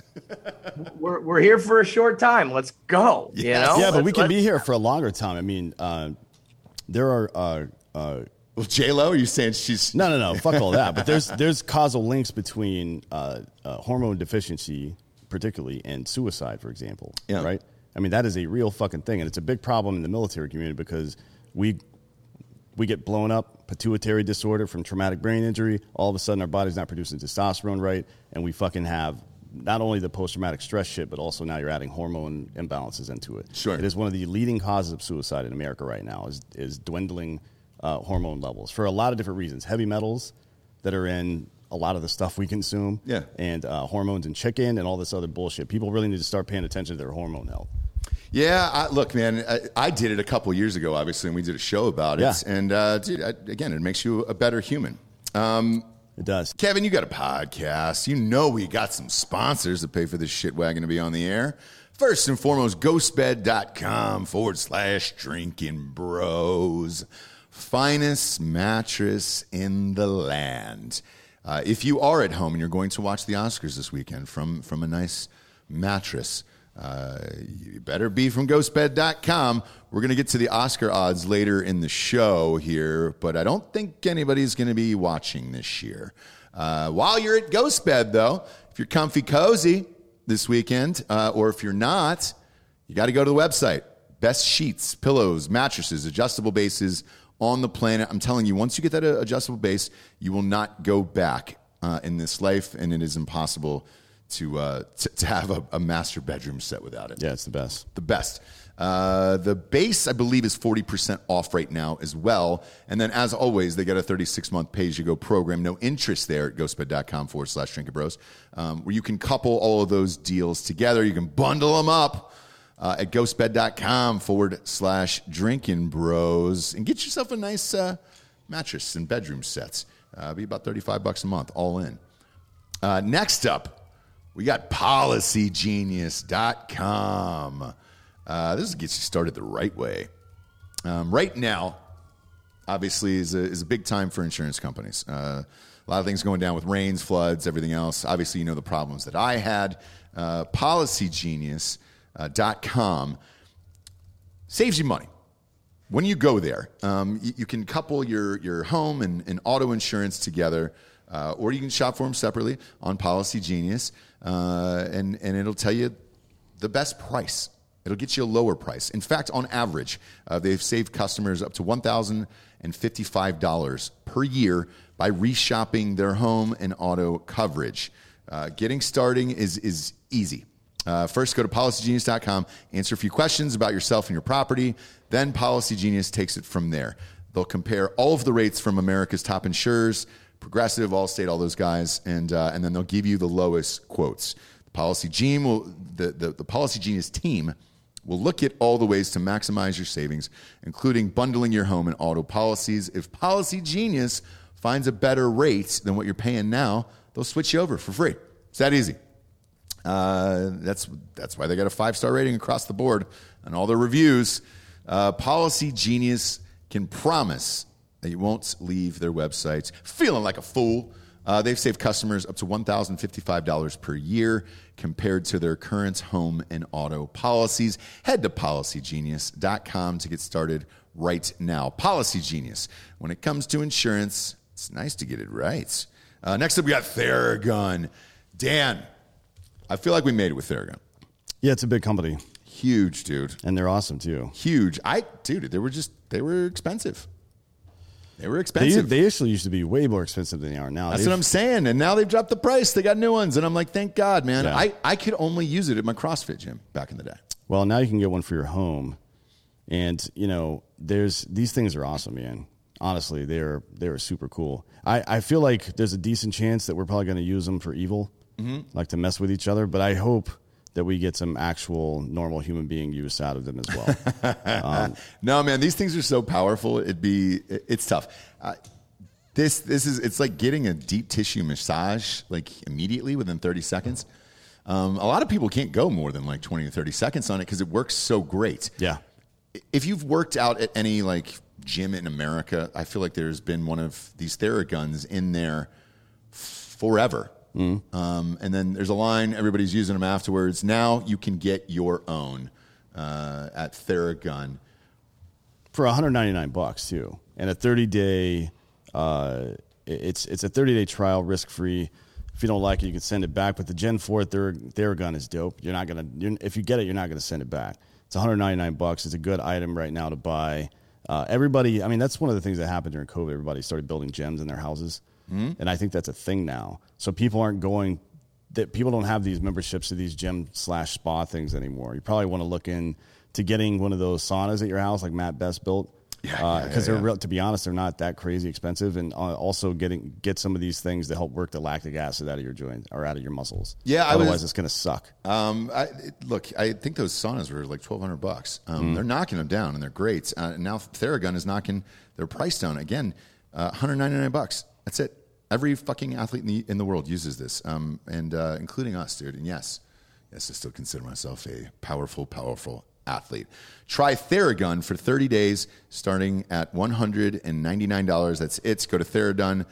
we're we're here for a short time. Let's go. Yes. You know? Yeah, but let's, we can be here for a longer time. I mean, uh, there are. Uh, uh, well, J-Lo, are you saying she's no, no, no? Fuck all that. But there's there's causal links between uh, uh, hormone deficiency, particularly, and suicide, for example. Yeah. Right. I mean, that is a real fucking thing, and it's a big problem in the military community because we. We get blown up, pituitary disorder from traumatic brain injury. All of a sudden, our body's not producing testosterone right, and we fucking have not only the post-traumatic stress shit, but also now you're adding hormone imbalances into it. Sure. It is one of the leading causes of suicide in America right now is, is dwindling uh, hormone levels for a lot of different reasons. Heavy metals that are in a lot of the stuff we consume, yeah. and uh, hormones in chicken and all this other bullshit. People really need to start paying attention to their hormone health. Yeah, I, look, man, I, I did it a couple years ago, obviously, and we did a show about it. Yeah. And, uh, dude, I, again, it makes you a better human. Um, it does. Kevin, you got a podcast. You know we got some sponsors that pay for this shit wagon to be on the air. First and foremost, ghostbed.com forward slash drinking bros. Finest mattress in the land. Uh, if you are at home and you're going to watch the Oscars this weekend from, from a nice mattress, Uh, you better be from ghostbed dot com. We're going to get to the Oscar odds later in the show here, but I don't think anybody's going to be watching this year. Uh, while you're at Ghostbed, though, if you're comfy cozy this weekend, uh, or if you're not, you got to go to the website. Best sheets, pillows, mattresses, adjustable bases on the planet. I'm telling you, once you get that uh, adjustable base, you will not go back uh, in this life, and it is impossible To, uh, to to have a, a master bedroom set without it. Yeah, it's the best. The best. Uh, the base, I believe, is forty percent off right now as well. And then, as always, they got a thirty-six month pay-as-you-go program. No interest there at ghostbed.com forward slash drinking bros, um, where you can couple all of those deals together. You can bundle them up uh, at ghostbed.com forward slash drinking bros and get yourself a nice uh, mattress and bedroom sets. Uh, be about thirty-five bucks a month, all in. Uh, next up, we got policy genius dot com. Uh, this gets you started the right way. Um, right now, obviously, is a, is a big time for insurance companies. Uh, a lot of things going down with rains, floods, everything else. Obviously, you know the problems that I had. Uh, policy genius dot com saves you money. When you go there, um, you, you can couple your, your home and, and auto insurance together, uh, or you can shop for them separately on Policy Genius. Uh, and, and it'll tell you the best price. It'll get you a lower price. In fact, on average, uh, they've saved customers up to one thousand fifty-five dollars per year by reshopping their home and auto coverage. Uh, getting starting is, is easy. Uh, first, go to policy genius dot com, answer a few questions about yourself and your property. Then Policy Genius takes it from there. They'll compare all of the rates from America's top insurers, Progressive, Allstate, all those guys, and uh, and then they'll give you the lowest quotes. The Policy Genius will, the, the, the Policy Genius team will look at all the ways to maximize your savings, including bundling your home and auto policies. If Policy Genius finds a better rate than what you're paying now, they'll switch you over for free. It's that easy. Uh, that's that's why they got a five-star rating across the board on all their reviews. Uh, Policy Genius can promise that you won't leave their websites feeling like a fool. Uh, they've saved customers up to one thousand fifty-five dollars per year compared to their current home and auto policies. Head to policy genius dot com to get started right now. Policy Genius. When it comes to insurance, it's nice to get it right. Uh, next up, we got Theragun. Dan, I feel like we made it with Theragun. Yeah, it's a big company. Huge, dude. And they're awesome, too. Huge. I, dude, they were just, they were expensive. They were expensive. They, they actually used to be way more expensive than they are now. That's They've, what I'm saying. And now they've dropped the price. They got new ones. And I'm like, thank God, man. Yeah. I, I could only use it at my CrossFit gym back in the day. Well, now you can get one for your home. And, you know, there's these things are awesome, man. Honestly, they're they're super cool. I, I feel like there's a decent chance that we're probably going to use them for evil, mm-hmm. like to mess with each other. But I hope that we get some actual normal human being use out of them as well. um, no, man, these things are so powerful. It'd be, it, it's tough. Uh, this, this is, it's like getting a deep tissue massage, like immediately within thirty seconds. Um, a lot of people can't go more than like twenty or thirty seconds on it because it works so great. Yeah. If you've worked out at any like gym in America, I feel like there's been one of these Theraguns in there forever. Mm. Um, and then there's a line, everybody's using them afterwards. Now you can get your own uh, at Theragun. For one hundred ninety-nine bucks too. And a thirty day, uh, it's it's a thirty day trial, risk free. If you don't like it, you can send it back. But the Gen four Thera- Theragun is dope. You're not gonna, you're, if you get it, you're not gonna send it back. It's one hundred ninety-nine bucks. It's a good item right now to buy. Uh, everybody, I mean, that's one of the things that happened during COVID. Everybody started building gyms in their houses, mm-hmm. and I think that's a thing now. So people aren't going. That people don't have these memberships to these gym slash spa things anymore. You probably want to look in to getting one of those saunas at your house, like Matt Best built. Yeah, because uh, yeah, yeah, they're yeah. real, to be honest, they're not that crazy expensive, and uh, also getting get some of these things to help work the lactic acid out of your joint or out of your muscles. Yeah, I otherwise was, it's going to suck. Um, I, it, look, I think those saunas were like twelve hundred bucks. Um, Mm. They're knocking them down, and they're great. Uh, and now Theragun is knocking their price down again, uh, one hundred ninety-nine bucks. That's it. Every fucking athlete in the, in the world uses this, um, and uh, including us, dude. And yes, yes, I still consider myself a powerful, powerful athlete. Try Theragun for thirty days, starting at one hundred ninety-nine dollars. That's it. Go to Theragun,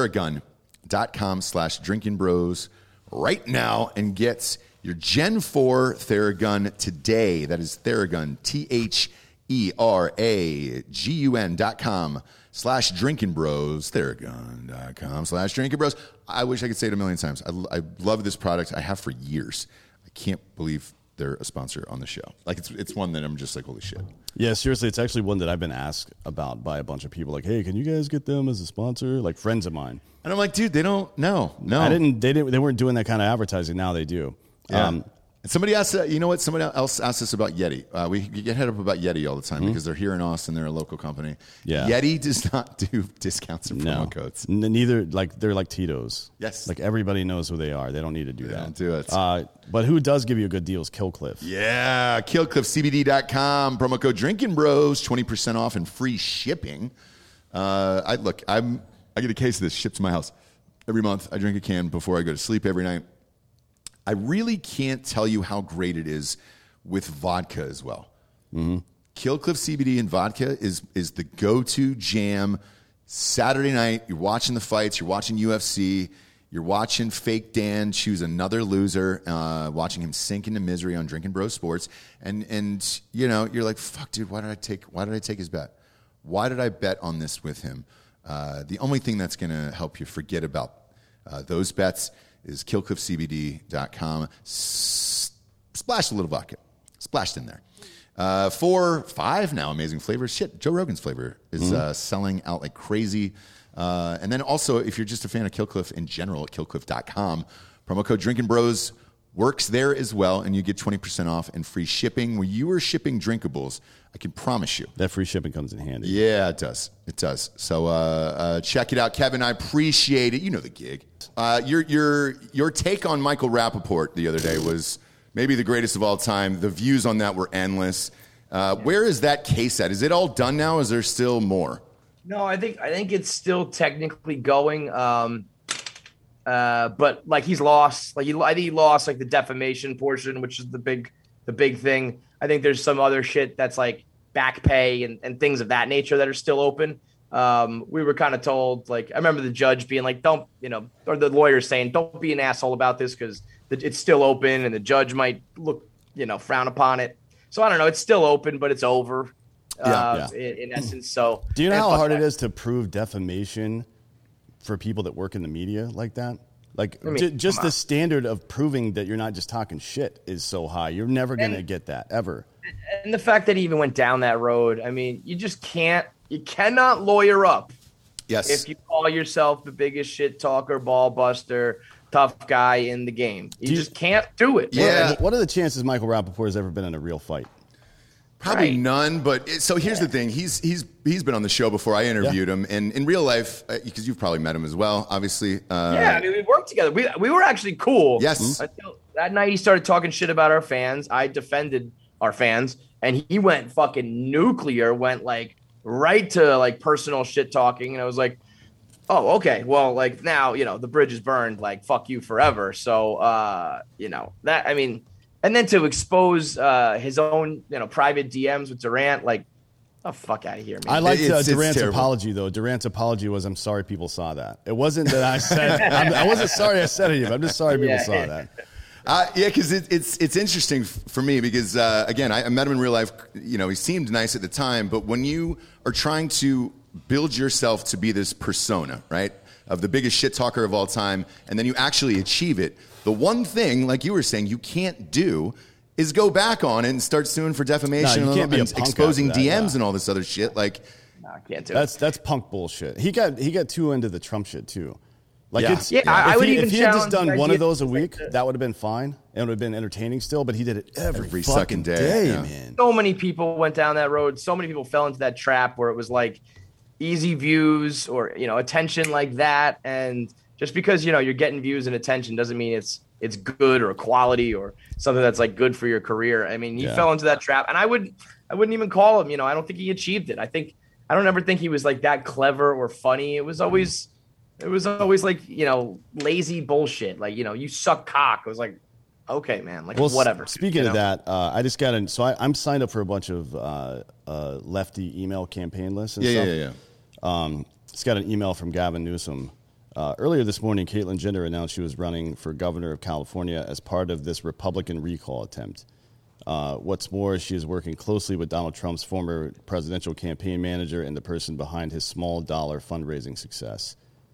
Theragun.com slash Drinking Bros right now and get your Gen four Theragun today. That is Theragun, T H E R A G U N dot com slash Drinking Bros, Theragun.com slash Drinking Bros. I wish I could say it a million times. I, I love this product. I have for years. I can't believe they're a sponsor on the show. Like it's it's one that I'm just like, holy shit. Yeah, seriously, it's actually one that I've been asked about by a bunch of people. Like, hey, can you guys get them as a sponsor? Like friends of mine. And I'm like, dude, they don't. No, no. I didn't. They didn't. They weren't doing that kind of advertising. Now they do. Yeah. Um, And somebody asked, uh, you know what? Somebody else asked us about Yeti. Uh, we get head up about Yeti all the time mm-hmm. because they're here in Austin. They're a local company. Yeah. Yeti does not do discounts and promo no. codes. N- neither, like they're like Tito's. Yes. Like everybody knows who they are. They don't need to do They that. don't do it. Uh, but who does give you a good deal is Killcliff. Yeah, kill cliff C B D dot com. Promo code Drinking Bros, twenty percent off and free shipping. Uh, I look, I'm I get a case of this shipped to my house every month. I drink a can before I go to sleep every night. I really can't tell you how great it is with vodka as well. Mm-hmm. Killcliff C B D and vodka is is the go-to jam. Saturday night, you're watching the fights, you're watching U F C, you're watching Fake Dan choose another loser, uh, watching him sink into misery on Drinking Bros Sports, and and you know you're like, fuck, dude, why did I take why did I take his bet? Why did I bet on this with him? Uh, the only thing that's going to help you forget about uh, those bets is kill cliff C B D dot com. S- splash a little vodka. Splashed in there. Uh, four, five now amazing flavors. Shit, Joe Rogan's flavor is mm-hmm. uh, selling out like crazy. Uh, and then also, if you're just a fan of Killcliff in general, at kill cliff dot com, promo code Drinking Bros works there as well, and you get twenty percent off and free shipping. When you are shipping drinkables, I can promise you. That free shipping comes in handy. Yeah, it does. It does. So uh, uh, check it out, Kevin. I appreciate it. You know the gig. Uh, your your your take on Michael Rappaport the other day was maybe the greatest of all time. The views on that were endless. Uh, yeah. Where is that case at? Is it all done now? Or is there still more? No, I think I think it's still technically going. Um, uh, but like he's lost. Like he, I think he lost like the defamation portion, which is the big the big thing. I think there's some other shit that's like back pay and, and things of that nature that are still open. Um, we were kind of told, like, I remember the judge being like, don't, you know, or the lawyer saying, don't be an asshole about this because it's still open and the judge might look, you know, frown upon it. So I don't know. It's still open, but it's over uh, yeah. In, in essence. So do you know how hard that. it is to prove defamation for people that work in the media like that? Like I mean, j- just the standard of proving that you're not just talking shit is so high. You're never going to get that ever. And the fact that he even went down that road, I mean, you just can't, you cannot lawyer up. Yes. If you call yourself the biggest shit talker, ball buster, tough guy in the game, you, you just can't do it. Yeah. What, what are the chances Michael Rappaport has ever been in a real fight? Probably right. none, but it, so here's yeah. the thing. He's he's he's been on the show before. I interviewed yeah. him, and in real life, because uh, you've probably met him as well, obviously. Uh, yeah, I mean, we worked together. We we were actually cool. Yes. Until that night, he started talking shit about our fans. I defended our fans, and he went fucking nuclear. Went like right to like personal shit talking, and I was like, Oh, okay. Well, like now, you know, the bridge is burned, like fuck you forever. So, uh, you know, that, I mean, and then to expose uh, his own, you know, private D Ms with Durant, like, oh, fuck out of here, man. I liked uh, It's- it's Durant's terrible. apology, though. Durant's apology was, I'm sorry people saw that. It wasn't that I said, I'm, I wasn't sorry I said it. I'm just sorry people Yeah. Oh, saw that. Uh, yeah, because it, it's it's interesting f- for me because uh, again, I, I met him in real life. You know, he seemed nice at the time, but when you are trying to build yourself to be this persona, right, of the biggest shit talker of all time, and then you actually achieve it, the one thing, like you were saying, you can't do is go back on it and start suing for defamation No, you can't and, be a and punk exposing after that, D Ms yeah. and all this other shit. Like, No, I can't do That's it. that's punk bullshit. He got he got too into the Trump shit too. Like Yeah. it's Yeah, I- I if would he, even if he had just challenge done the one idea of those a that- week, that would have been fine. It would have been entertaining still. But he did it every, Every fucking fucking day, day, yeah. man. So many people went down that road. So many people fell into that trap where it was like easy views or, you know, attention like that. And just because, you know, you're getting views and attention doesn't mean it's it's good or quality or something that's like good for your career. I mean, he Yeah. fell into that trap, and I would I wouldn't even call him, you know, I don't think he achieved it. I think I don't ever think he was like that clever or funny. It was always it was always like, you know, lazy bullshit. Like, you know, you suck cock. It was like, okay, man, like Well, s- whatever. Speaking you of know? that, uh, I just got in. So I, I'm signed up for a bunch of uh, uh, lefty email campaign lists. And yeah, stuff. yeah, yeah, yeah. Um, just got an email from Gavin Newsom. Uh, earlier this morning, Caitlyn Jenner announced she was running for governor of California as part of this Republican recall attempt. Uh, what's more, she is working closely with Donald Trump's former presidential campaign manager and the person behind his small dollar fundraising success.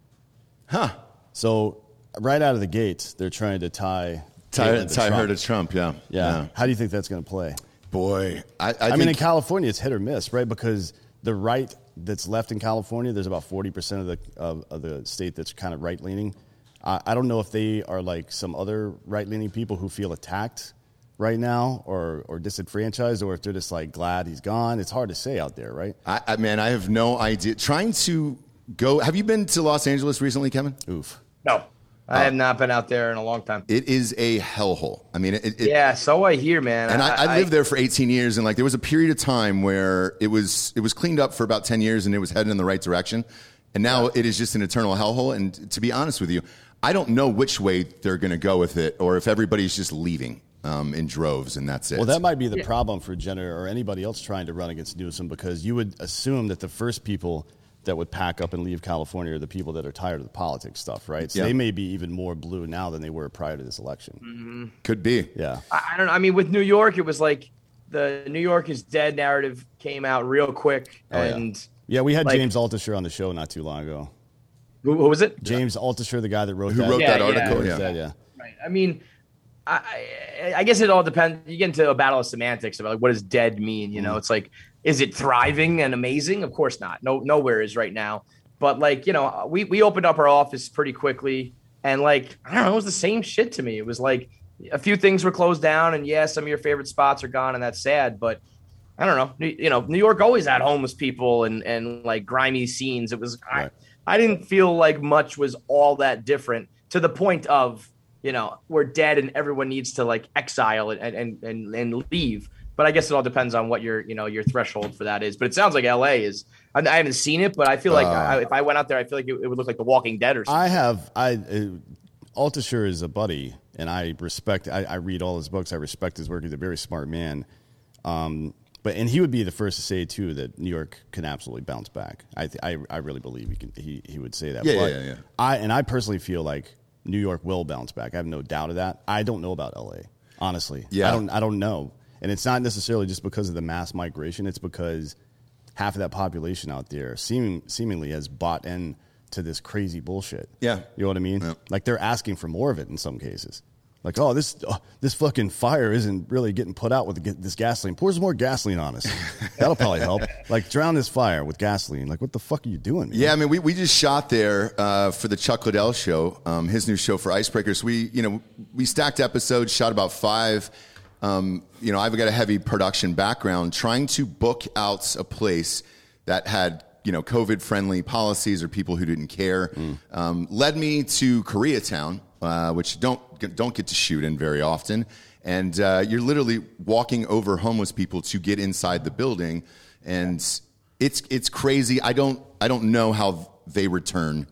Huh. So right out of the gate, they're trying to tie Tie, Caitlyn to tie her Trump. to Trump, yeah. Yeah. How do you think that's going to play? Boy, I, I, I, think, mean, in California, it's hit or miss, right? Because the right that's left in California, there's about forty percent of the of, of the state that's kind of right leaning. I, I don't know if they are like some other right leaning people who feel attacked right now or or disenfranchised, or if they're just like glad he's gone. It's hard to say out there, right? I, I man, I have no idea. Trying to go. Have you been to Los Angeles recently, Kevin? Oof. No, I have not been out there in a long time. It is a hellhole. I mean, it, it, Yeah, so I hear, man. And I, I lived there for eighteen years, and like there was a period of time where it was it was cleaned up for about ten years, and it was heading in the right direction. And now it is just an eternal hellhole. And to be honest with you, I don't know which way they're going to go with it, or if everybody's just leaving um, in droves, and that's it. Well, that might be the problem for Jenner or anybody else trying to run against Newsom, because you would assume that the first people that would pack up and leave California are the people that are tired of the politics stuff, right? So Yeah. they may be even more blue now than they were prior to this election. Could be. Yeah. I, I don't know. I mean, with New York, it was like the New York is dead narrative came out real quick. Oh, yeah. and Yeah, we had Like- James Altucher on the show not too long ago. who, who was it? James Altucher, the guy that wrote Who that. wrote Yeah, that yeah. article? Who Yeah. said, yeah. Right. I mean, I, I, I guess it all depends. You get into a battle of semantics about like, what does dead mean? You know, Mm. it's like, is it thriving and amazing? Of course not. No, nowhere is right now. But like, you know, we, we opened up our office pretty quickly, and like, I don't know, it was the same shit to me. It was like a few things were closed down, and yeah, some of your favorite spots are gone, and that's sad. But I don't know, you, you know, New York always had homeless people and, and like grimy scenes. It was, Right. I, I didn't feel like much was all that different, to the point of, you know, we're dead and everyone needs to like exile and, and, and, and leave. But I guess it all depends on what your, you know, your threshold for that is. But it sounds like L A is, I, I haven't seen it, but I feel like Uh, I, if I went out there, I feel like it, it would look like The Walking Dead or something. I have, I, uh, Altucher is a buddy, and I respect, I, I read all his books. I respect his work. He's a very smart man. Um, but, and he would be the first to say too that New York can absolutely bounce back. I, th- I, I really believe he can, he, he would say that. Yeah, But yeah, yeah, yeah. I, and I personally feel like New York will bounce back. I have no doubt of that. I don't know about L A, honestly. Yeah. I don't, I don't know. And it's not necessarily just because of the mass migration. It's because half of that population out there seem, seemingly has bought in to this crazy bullshit. Yeah. You know what I mean? Yeah. Like they're asking for more of it in some cases. Like, oh, this oh, this fucking fire isn't really getting put out with the, this gasoline. Pour some more gasoline on us. That'll probably help. Like, drown this fire with gasoline. Like, what the fuck are you doing, man? Yeah, I mean, we, we just shot there uh, for the Chuck Liddell show, um, his new show for Icebreakers. We, you know, we stacked episodes, shot about five. Um, you know, I've got a heavy production background. Trying to book out a place that had, you know, COVID-friendly policies or people who didn't care Mm. um, led me to Koreatown, uh, which don't don't get to shoot in very often. And uh, you're literally walking over homeless people to get inside the building, and it's it's crazy. I don't I don't know how they return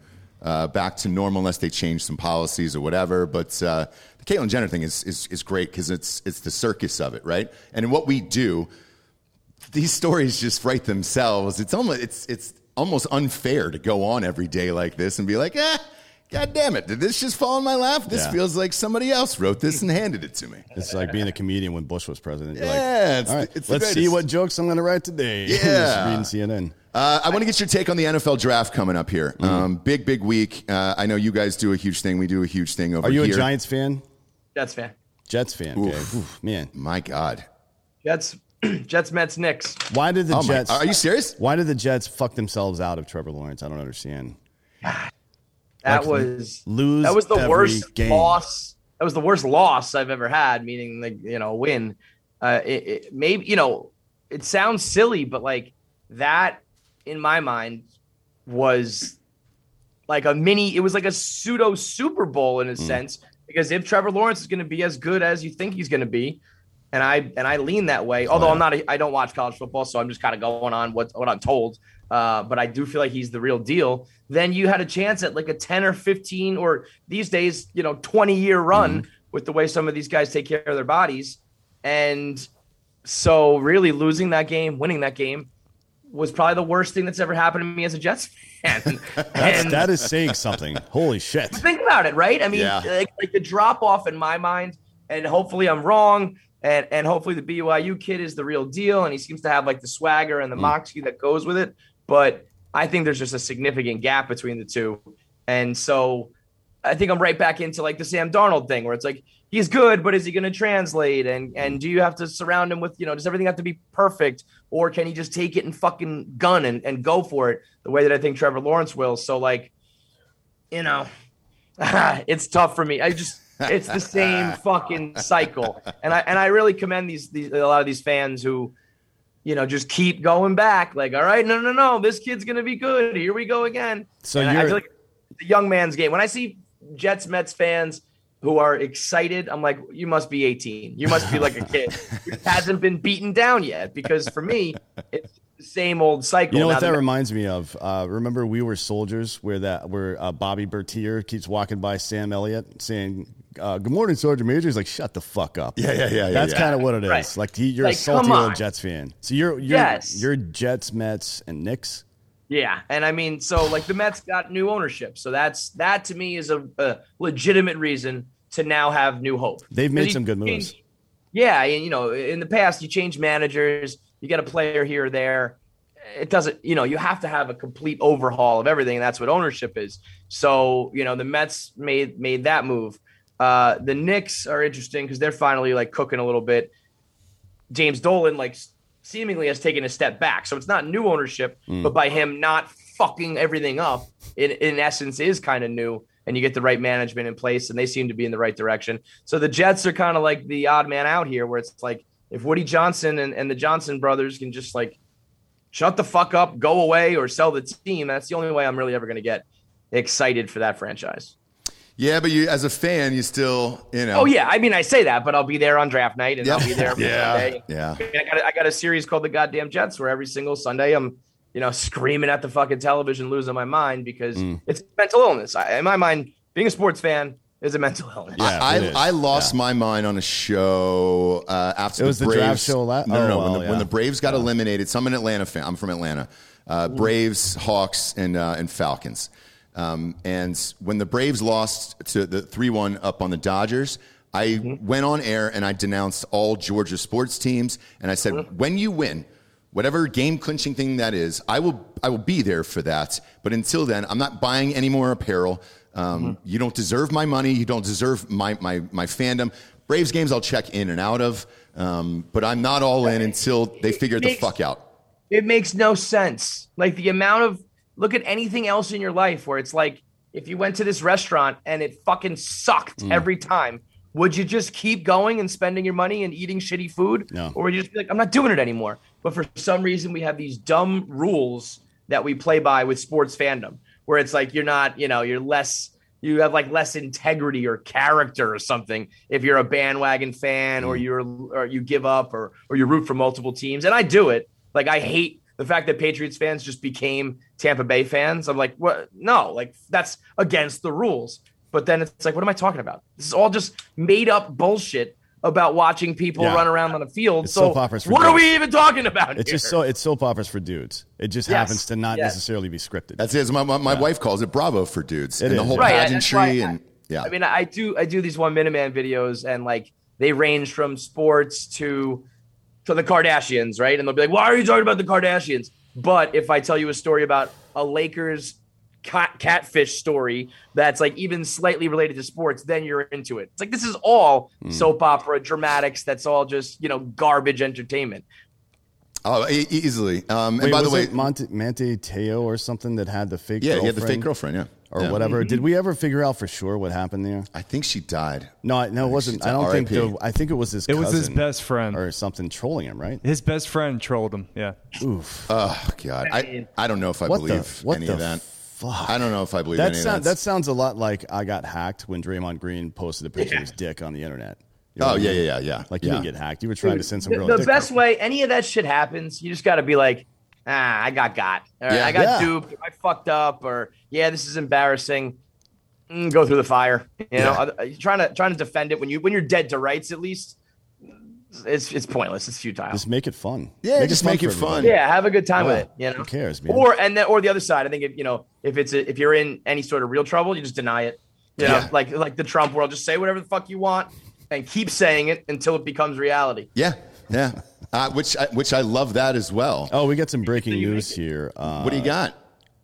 uh, back to normal unless they change some policies or whatever. But uh, the Caitlyn Jenner thing is is, is great because it's it's the circus of it, right? And in what we do, these stories just write themselves. It's almost it's it's almost unfair to go on every day like this and be like, eh, God damn it, did this just fall in my lap? This Yeah. feels like somebody else wrote this and handed it to me. It's like being a comedian when Bush was president. You're Yeah, like, it's all the- right, it's the let's see greatest. what jokes I'm going to write today. Yeah. Just reading C N N. Uh, I want to get your take on the N F L draft coming up here. Mm-hmm. Um, big, big week. Uh, I know you guys do a huge thing. We do a huge thing over Are you here. a Giants fan? Jets fan. Jets fan. Okay. Oof. Oof, man, My God. Jets, Jets, Mets, Knicks. why did the Oh my, Jets? are you serious? Why did the Jets fuck themselves out of Trevor Lawrence? I don't understand. That Like, was lose that was the every worst game. loss. That was the worst loss I've ever had. Meaning, like you know, win. Uh, it, it maybe you know, it sounds silly, but like that in my mind was like a mini. It was like a pseudo Super Bowl in a sense because if Trevor Lawrence is going to be as good as you think he's going to be, and I and I lean that way. Although I'm not, a, I don't watch college football, so I'm just kind of going on what what I'm told. Uh, but I do feel like he's the real deal. Then you had a chance at like a ten or fifteen or these days, you know, twenty year run mm-hmm. with the way some of these guys take care of their bodies. And so really losing that game, winning that game was probably the worst thing that's ever happened to me as a Jets fan. That's, and that is saying something. Holy shit. think about it, right? I mean, Yeah. like, like the drop off in my mind, and hopefully I'm wrong. And, and hopefully the B Y U kid is the real deal. And he seems to have like the swagger and the mm. moxie that goes with it. But I think there's just a significant gap between the two. And so I think I'm right back into like the Sam Darnold thing where it's like, he's good, but is he going to translate? And and do you have to surround him with, you know, does everything have to be perfect? Or can he just take it and fucking gun and, and go for it the way that I think Trevor Lawrence will? So like, you know, it's tough for me. I just, it's the same fucking cycle. And I, and I really commend these, these, a lot of these fans who, you know, just keep going back. Like, all right, no, no, no, this kid's going to be good. Here we go again. So and you're, I feel like it's a young man's game. When I see Jets, Mets fans who are excited, I'm like, you must be eighteen. You must be like a kid who hasn't been beaten down yet. Because for me, it's the same old cycle. You know now what that the- reminds me of? Uh, remember We Were Soldiers, where that where uh, Bobby Bertier keeps walking by Sam Elliott saying, uh, "Good morning, Sergeant Major." He's like, "Shut the fuck up." Yeah, yeah, yeah, yeah. That's yeah. kind of what it is. Right. Like he, you're Like, a salty come old on. Jets fan. So you're you're Yes. you're Jets, Mets, and Knicks. Yeah, and I mean, so like the Mets got new ownership, so that's that to me is a, a legitimate reason to now have new hope. They've made Because some you good change- moves. Yeah, and you know, in the past, you change managers, you get a player here or there. It doesn't, you know, you have to have a complete overhaul of everything, and that's what ownership is. So, you know, the Mets made made that move. Uh, the Knicks are interesting because they're finally like cooking a little bit. James Dolan, like, seemingly has taken a step back. So it's not new ownership, Mm. but by him not fucking everything up, it in essence is kind of new. And you get the right management in place, and they seem to be in the right direction. So the Jets are kind of like the odd man out here, where it's like if Woody Johnson and, and the Johnson brothers can just like shut the fuck up, go away, or sell the team, that's the only way I'm really ever going to get excited for that franchise. Yeah, but you, as a fan, you still, you know. Oh yeah, I mean I say that, but I'll be there on draft night, and Yep. I'll be there. Yeah, Sunday. yeah. I got, a, I got a series called The Goddamn Jets, where every single Sunday I'm, you know, screaming at the fucking television, losing my mind because Mm. it's mental illness. I, in my mind, being a sports fan is a mental illness. Yeah. I, it is. I lost Yeah. my mind on a show uh, after It was the the Braves. draft show la- no, no, no. oh, when, well, the, yeah. when the Braves got eliminated, so I'm an Atlanta fan. I'm from Atlanta. Uh, Braves, Hawks, and uh, and Falcons. Um, and when the Braves lost to the three one up on the Dodgers, I Mm-hmm. went on air and I denounced all Georgia sports teams. And I said, when you win, whatever game clinching thing that is, I will I will be there for that. But until then, I'm not buying any more apparel. Um, Mm-hmm. You don't deserve my money. You don't deserve my, my, my fandom. Braves games I'll check in and out of, um, but I'm not all in until they figure the Makes- fuck out. It makes no sense. Like the amount of look at anything else in your life where it's like if you went to this restaurant and it fucking sucked Mm. every time, would you just keep going and spending your money and eating shitty food? No. Or would you just be like, I'm not doing it anymore? But for some reason, we have these dumb rules that we play by with sports fandom, where it's like you're not, you know, you're less, you have like less integrity or character or something if you're a bandwagon fan or you're, or you give up or or you root for multiple teams. And I do it. Like I hate the fact that Patriots fans just became Tampa Bay fans. I'm like, what? No, like that's against the rules. But then it's like, what am I talking about? This is all just made up bullshit about watching people Yeah. run around on a field. It's so soap operas for what are dudes. we even talking about It's here? just so it's soap operas for dudes. It just Yes. happens to not Yes. necessarily be scripted. That's it. As My, my, my wife calls it Bravo for dudes. It and the is. whole Right, that's pageantry. why I- and yeah. I mean, I do I do these one minute man videos, and like they range from sports to to the Kardashians, right? And they'll be like, "Why are you talking about the Kardashians?" But if I tell you a story about a Lakers cat, catfish story that's like even slightly related to sports, then you're into it. It's like this is all Hmm. soap opera dramatics. That's all just you know garbage entertainment. Oh, e- easily. Um, and Wait, by the was way, it Monte, Manti Teo or something that had the fake yeah, girlfriend? he had the fake girlfriend, yeah. Or Yeah. whatever. Mm-hmm. Did we ever figure out for sure what happened there? I think she died. No, I- no, it wasn't. she's I don't think. R I P. The, I think it was his. It was his cousin best friend. or something trolling him, right? His best friend trolled him. Yeah. Oof. Oh, God. I, I don't know if I What the- believe what any the of that. fuck? I don't know if I believe That any sound, of that that. sounds a lot like I got hacked when Draymond Green posted a picture of his dick on the internet. You know Oh, what I yeah, mean? yeah, yeah, yeah. Like you yeah. didn't get hacked. You were trying to send some The, girl. the a dick best pic. way any of that shit happens, you just got to be like, ah, I got got, or Yeah. I got Yeah. duped, I fucked up, or yeah, this is embarrassing. Mm, go through the fire, you know. Yeah. Uh, Trying to trying to defend it when you when you're dead to rights, at least it's it's pointless. It's futile. Just make it fun. Yeah, just make for it fun. everybody. Yeah, have a good time with Yeah. it. You know, Who cares, man? or and then or the other side. I think if you know if it's a, if you're in any sort of real trouble, you just deny it. You know, Yeah. like like the Trump world, just say whatever the fuck you want and keep saying it until it becomes reality. Yeah, yeah. Uh, which, I, which I love that as well. Oh, we got some breaking news here. Uh, What do you got?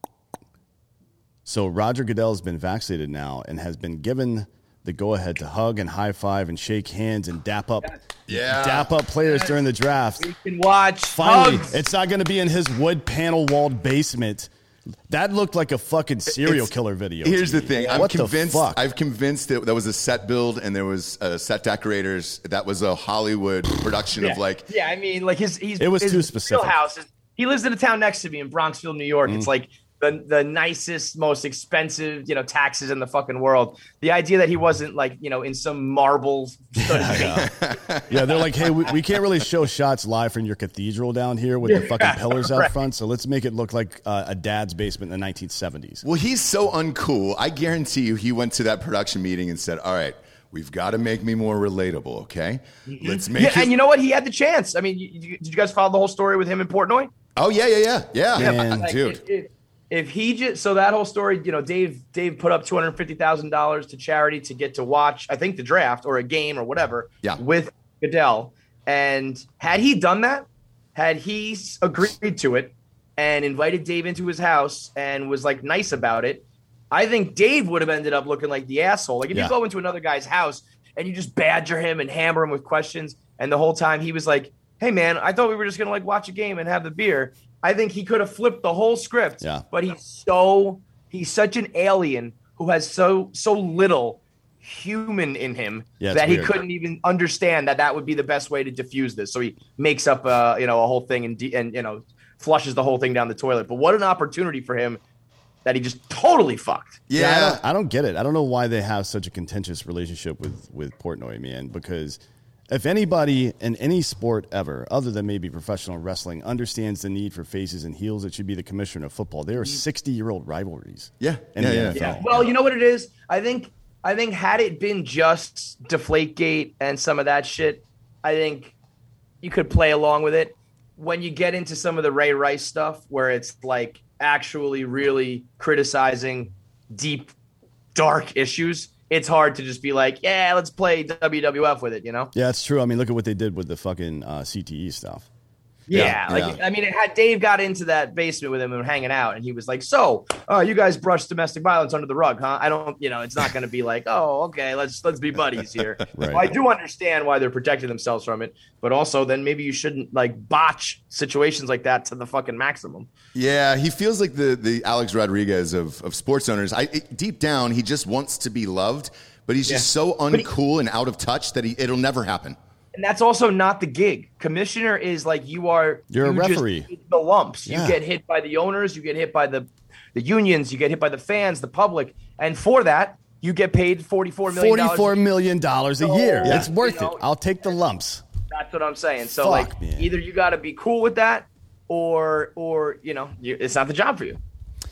So Roger Goodell has been vaccinated now and has been given the go-ahead to hug and high-five and shake hands and dap up, Yeah. dap up players during the draft. You can watch. Finally, hugs. it's not going to be in his wood panel-walled basement. That looked like a fucking serial It's- killer video. Here's to the me. thing. I'm What convinced. The fuck? I'm convinced that that was a set build and there was uh, set decorators. That was a Hollywood production yeah. of like. yeah, I mean, like his he's It was his too real specific. house is, he lives in a town next to me in Bronxville, New York. Mm. It's like the the nicest, most expensive, you know, taxes in the fucking world. The idea that he wasn't like, you know, in some marble studded gate. Yeah, they're like, hey, we, we can't really show shots live from your cathedral down here with the fucking pillars out right. front, so let's make it look like uh, a dad's basement in the nineteen seventies. Well, he's so uncool. I guarantee you, he went to that production meeting and said, "All right, we've got to make me more relatable. Okay, let's make Yeah, it." and you know what? He had the chance. I mean, you, you, did you guys follow the whole story with him in Portnoy? oh yeah, yeah, yeah, yeah, Yeah, Like, dude. If, if, if he just so that whole story, you know, Dave Dave put up two hundred fifty thousand dollars to charity to get to watch, I think, the draft or a game or whatever, Yeah. with Goodell. And had he done that, had he s- agreed to it and invited Dave into his house and was like nice about it, I think Dave would have ended up looking like the asshole. Like if Yeah. you go into another guy's house and you just badger him and hammer him with questions, and the whole time he was like, "Hey man, I thought we were just gonna like watch a game and have the beer." I think he could have flipped the whole script. Yeah. But he's so he's such an alien who has so so little human in him Yeah, it's that he weird. couldn't even understand that that would be the best way to diffuse this. So he makes up uh you know a whole thing and de- and you know flushes the whole thing down the toilet. But what an opportunity for him that he just totally fucked. Yeah, I don't, I don't get it. I don't know why they have such a contentious relationship with with Portnoy, man. Because if anybody in any sport ever, other than maybe professional wrestling, understands the need for faces and heels, it should be the commissioner of football. There are sixty-year-old rivalries. Yeah, in yeah, the yeah. N F L. Yeah. Well, you know what it is? I think I think had it been just Deflategate and some of that shit, I think you could play along with it. When you get into some of the Ray Rice stuff where it's like actually really criticizing deep, dark issues, it's hard to just be like, yeah, let's play W W F with it, you know? Yeah, it's true. I mean, look at what they did with the fucking uh, C T E stuff. Yeah, Yeah, like yeah. I mean, it had Dave got into that basement with him and hanging out, and he was like, "So, uh, you guys brush domestic violence under the rug, huh?" I don't, you know, it's not going to be like, "Oh, okay, let's let's be buddies here." Right. Well, I do understand why they're protecting themselves from it, but also then maybe you shouldn't like botch situations like that to the fucking maximum. Yeah, he feels like the the Alex Rodriguez of, of sports owners. I it, deep down, he just wants to be loved, but he's just Yeah. so But he- uncool and out of touch that he it'll never happen. And that's also not the gig. Commissioner is like you are. You're a you just referee. hit the lumps. Yeah. You get hit by the owners. You get hit by the the unions. You get hit by the fans, the public, and for that you get paid forty four million. Forty-four million dollars a So, year. yeah. It's worth You know, it. I'll take the lumps. That's what I'm saying. So Fuck, like, man. either you got to be cool with that, or or you know, you, it's not the job for you.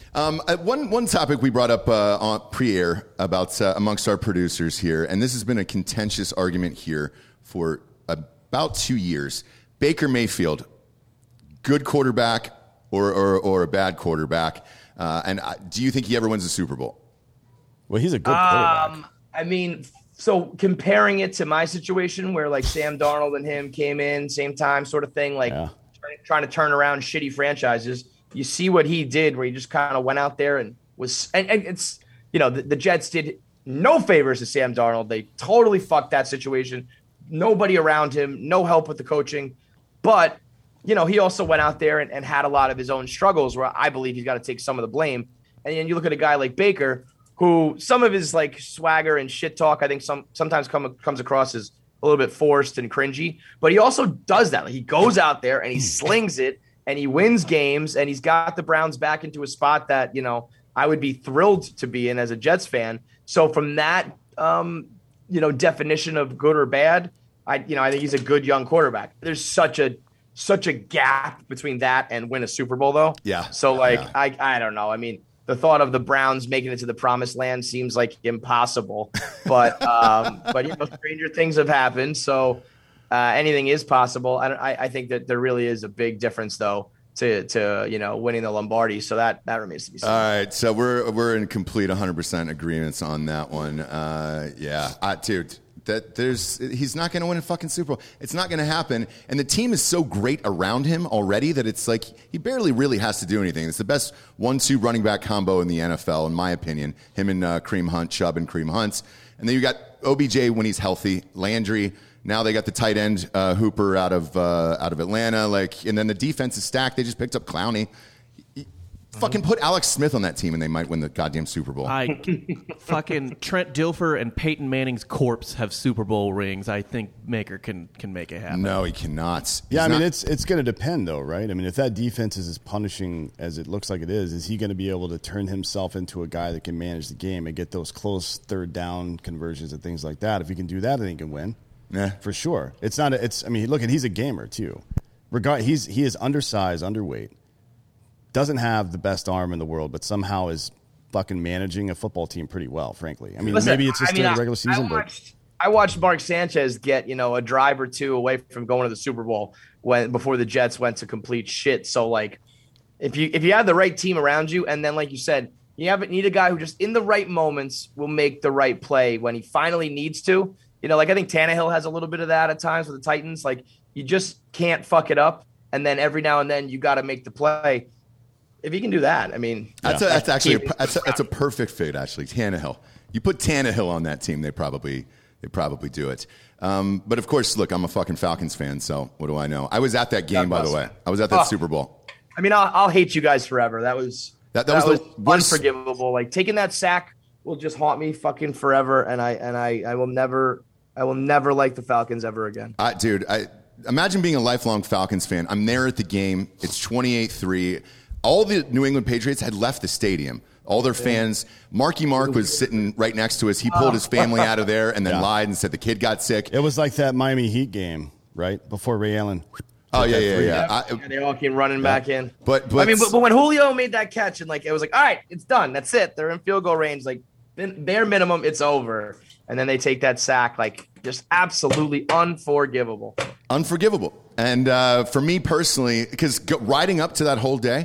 Um, uh, one one topic we brought up uh, on pre-air about uh, amongst our producers here, and this has been a contentious argument here for about two years. Baker Mayfield, good quarterback or or, or a bad quarterback, uh, and uh, do you think he ever wins a Super Bowl? Well, he's a good quarterback. Um, I mean, so comparing it to my situation where like Sam Darnold and him came in same time, sort of thing, like Yeah. trying, trying to turn around shitty franchises. You see what he did, where he just kind of went out there and was, and, and it's, you know, the, the Jets did no favors to Sam Darnold. They totally fucked that situation. Nobody around him, no help with the coaching. But, you know, he also went out there and, and had a lot of his own struggles where I believe he's got to take some of the blame. And then you look at a guy like Baker, who some of his like swagger and shit talk, I think some sometimes come, comes across as a little bit forced and cringy. But he also does that. Like, he goes out there and he slings it. And he wins games, and he's got the Browns back into a spot that, you know, I would be thrilled to be in as a Jets fan. So from that, um, you know, definition of good or bad, I, you know, I think he's a good young quarterback. There's such a such a gap between that and win a Super Bowl, though. Yeah. So like, Yeah. I I don't know. I mean, the thought of the Browns making it to the promised land seems like impossible, but um, but you know, stranger things have happened. So. Uh, anything is possible. I, I I think that there really is a big difference, though, to to you know winning the Lombardi. So that that remains to be seen. All right, so we're we're in complete one hundred percent agreements on that one. Uh, yeah, uh, dude, that there's he's not going to win a fucking Super Bowl. It's not going to happen. And the team is so great around him already that it's like he barely really has to do anything. It's the best one two running back combo in the N F L, in my opinion. Him and uh, Kareem Hunt, Chubb and Kareem Hunt, and then you got O B J when he's healthy, Landry. Now they got the tight end uh, Hooper out of uh, out of Atlanta, like, and then the defense is stacked. They just picked up Clowney. Fucking put Alex Smith on that team, and they might win the goddamn Super Bowl. I fucking Trent Dilfer and Peyton Manning's corpse have Super Bowl rings. I think Maker can can make it happen. No, he cannot. Yeah, He's I mean, not- it's it's going to depend, though, right? I mean, if that defense is as punishing as it looks like it is, is he going to be able to turn himself into a guy that can manage the game and get those close third down conversions and things like that? If he can do that, then he can win. Yeah. For sure. It's not. A, it's. I mean, look, and he's a gamer too. Regard. He's he is undersized, underweight. Doesn't have the best arm in the world, but somehow is fucking managing a football team pretty well. Frankly, I mean, Listen, maybe it's just I mean, during I- the regular season, I but watched, I watched Mark Sanchez get, you know, a drive or two away from going to the Super Bowl when before the Jets went to complete shit. So like, if you if you have the right team around you, and then like you said, you have need a guy who just in the right moments will make the right play when he finally needs to. You know, like I think Tannehill has a little bit of that at times with the Titans. Like you just can't fuck it up, and then every now and then you got to make the play. If he can do that, I mean, That's, a, that's actually a, that's, a, that's a perfect fit. Actually, Tannehill. You put Tannehill on that team, they probably they probably do it. Um, but of course, look, I'm a fucking Falcons fan, so what do I know? I was at that game, by the way. I was at that Oh. Super Bowl. I mean, I'll, I'll hate you guys forever. That was That- that was the worst- unforgivable. Like taking that sack will just haunt me fucking forever, and I and I I will never I will never like the Falcons ever again. Uh, dude, I imagine being a lifelong Falcons fan. I'm there at the game. It's twenty-eight three. All the New England Patriots had left the stadium. All their fans. Marky Mark was sitting right next to us. He pulled his family out of there and then Yeah. lied and said the kid got sick. it was like that Miami Heat game, right before Ray Allen. Oh, took yeah, that yeah, three. yeah. I- And they all came running back in. But- but- I mean, but, but when Julio made that catch and like it was like, all right, it's done. That's it. They're in field goal range. Like then bare minimum, it's over. And then they take that sack, like just absolutely unforgivable. Unforgivable. And uh, for me personally, because riding up to that whole day,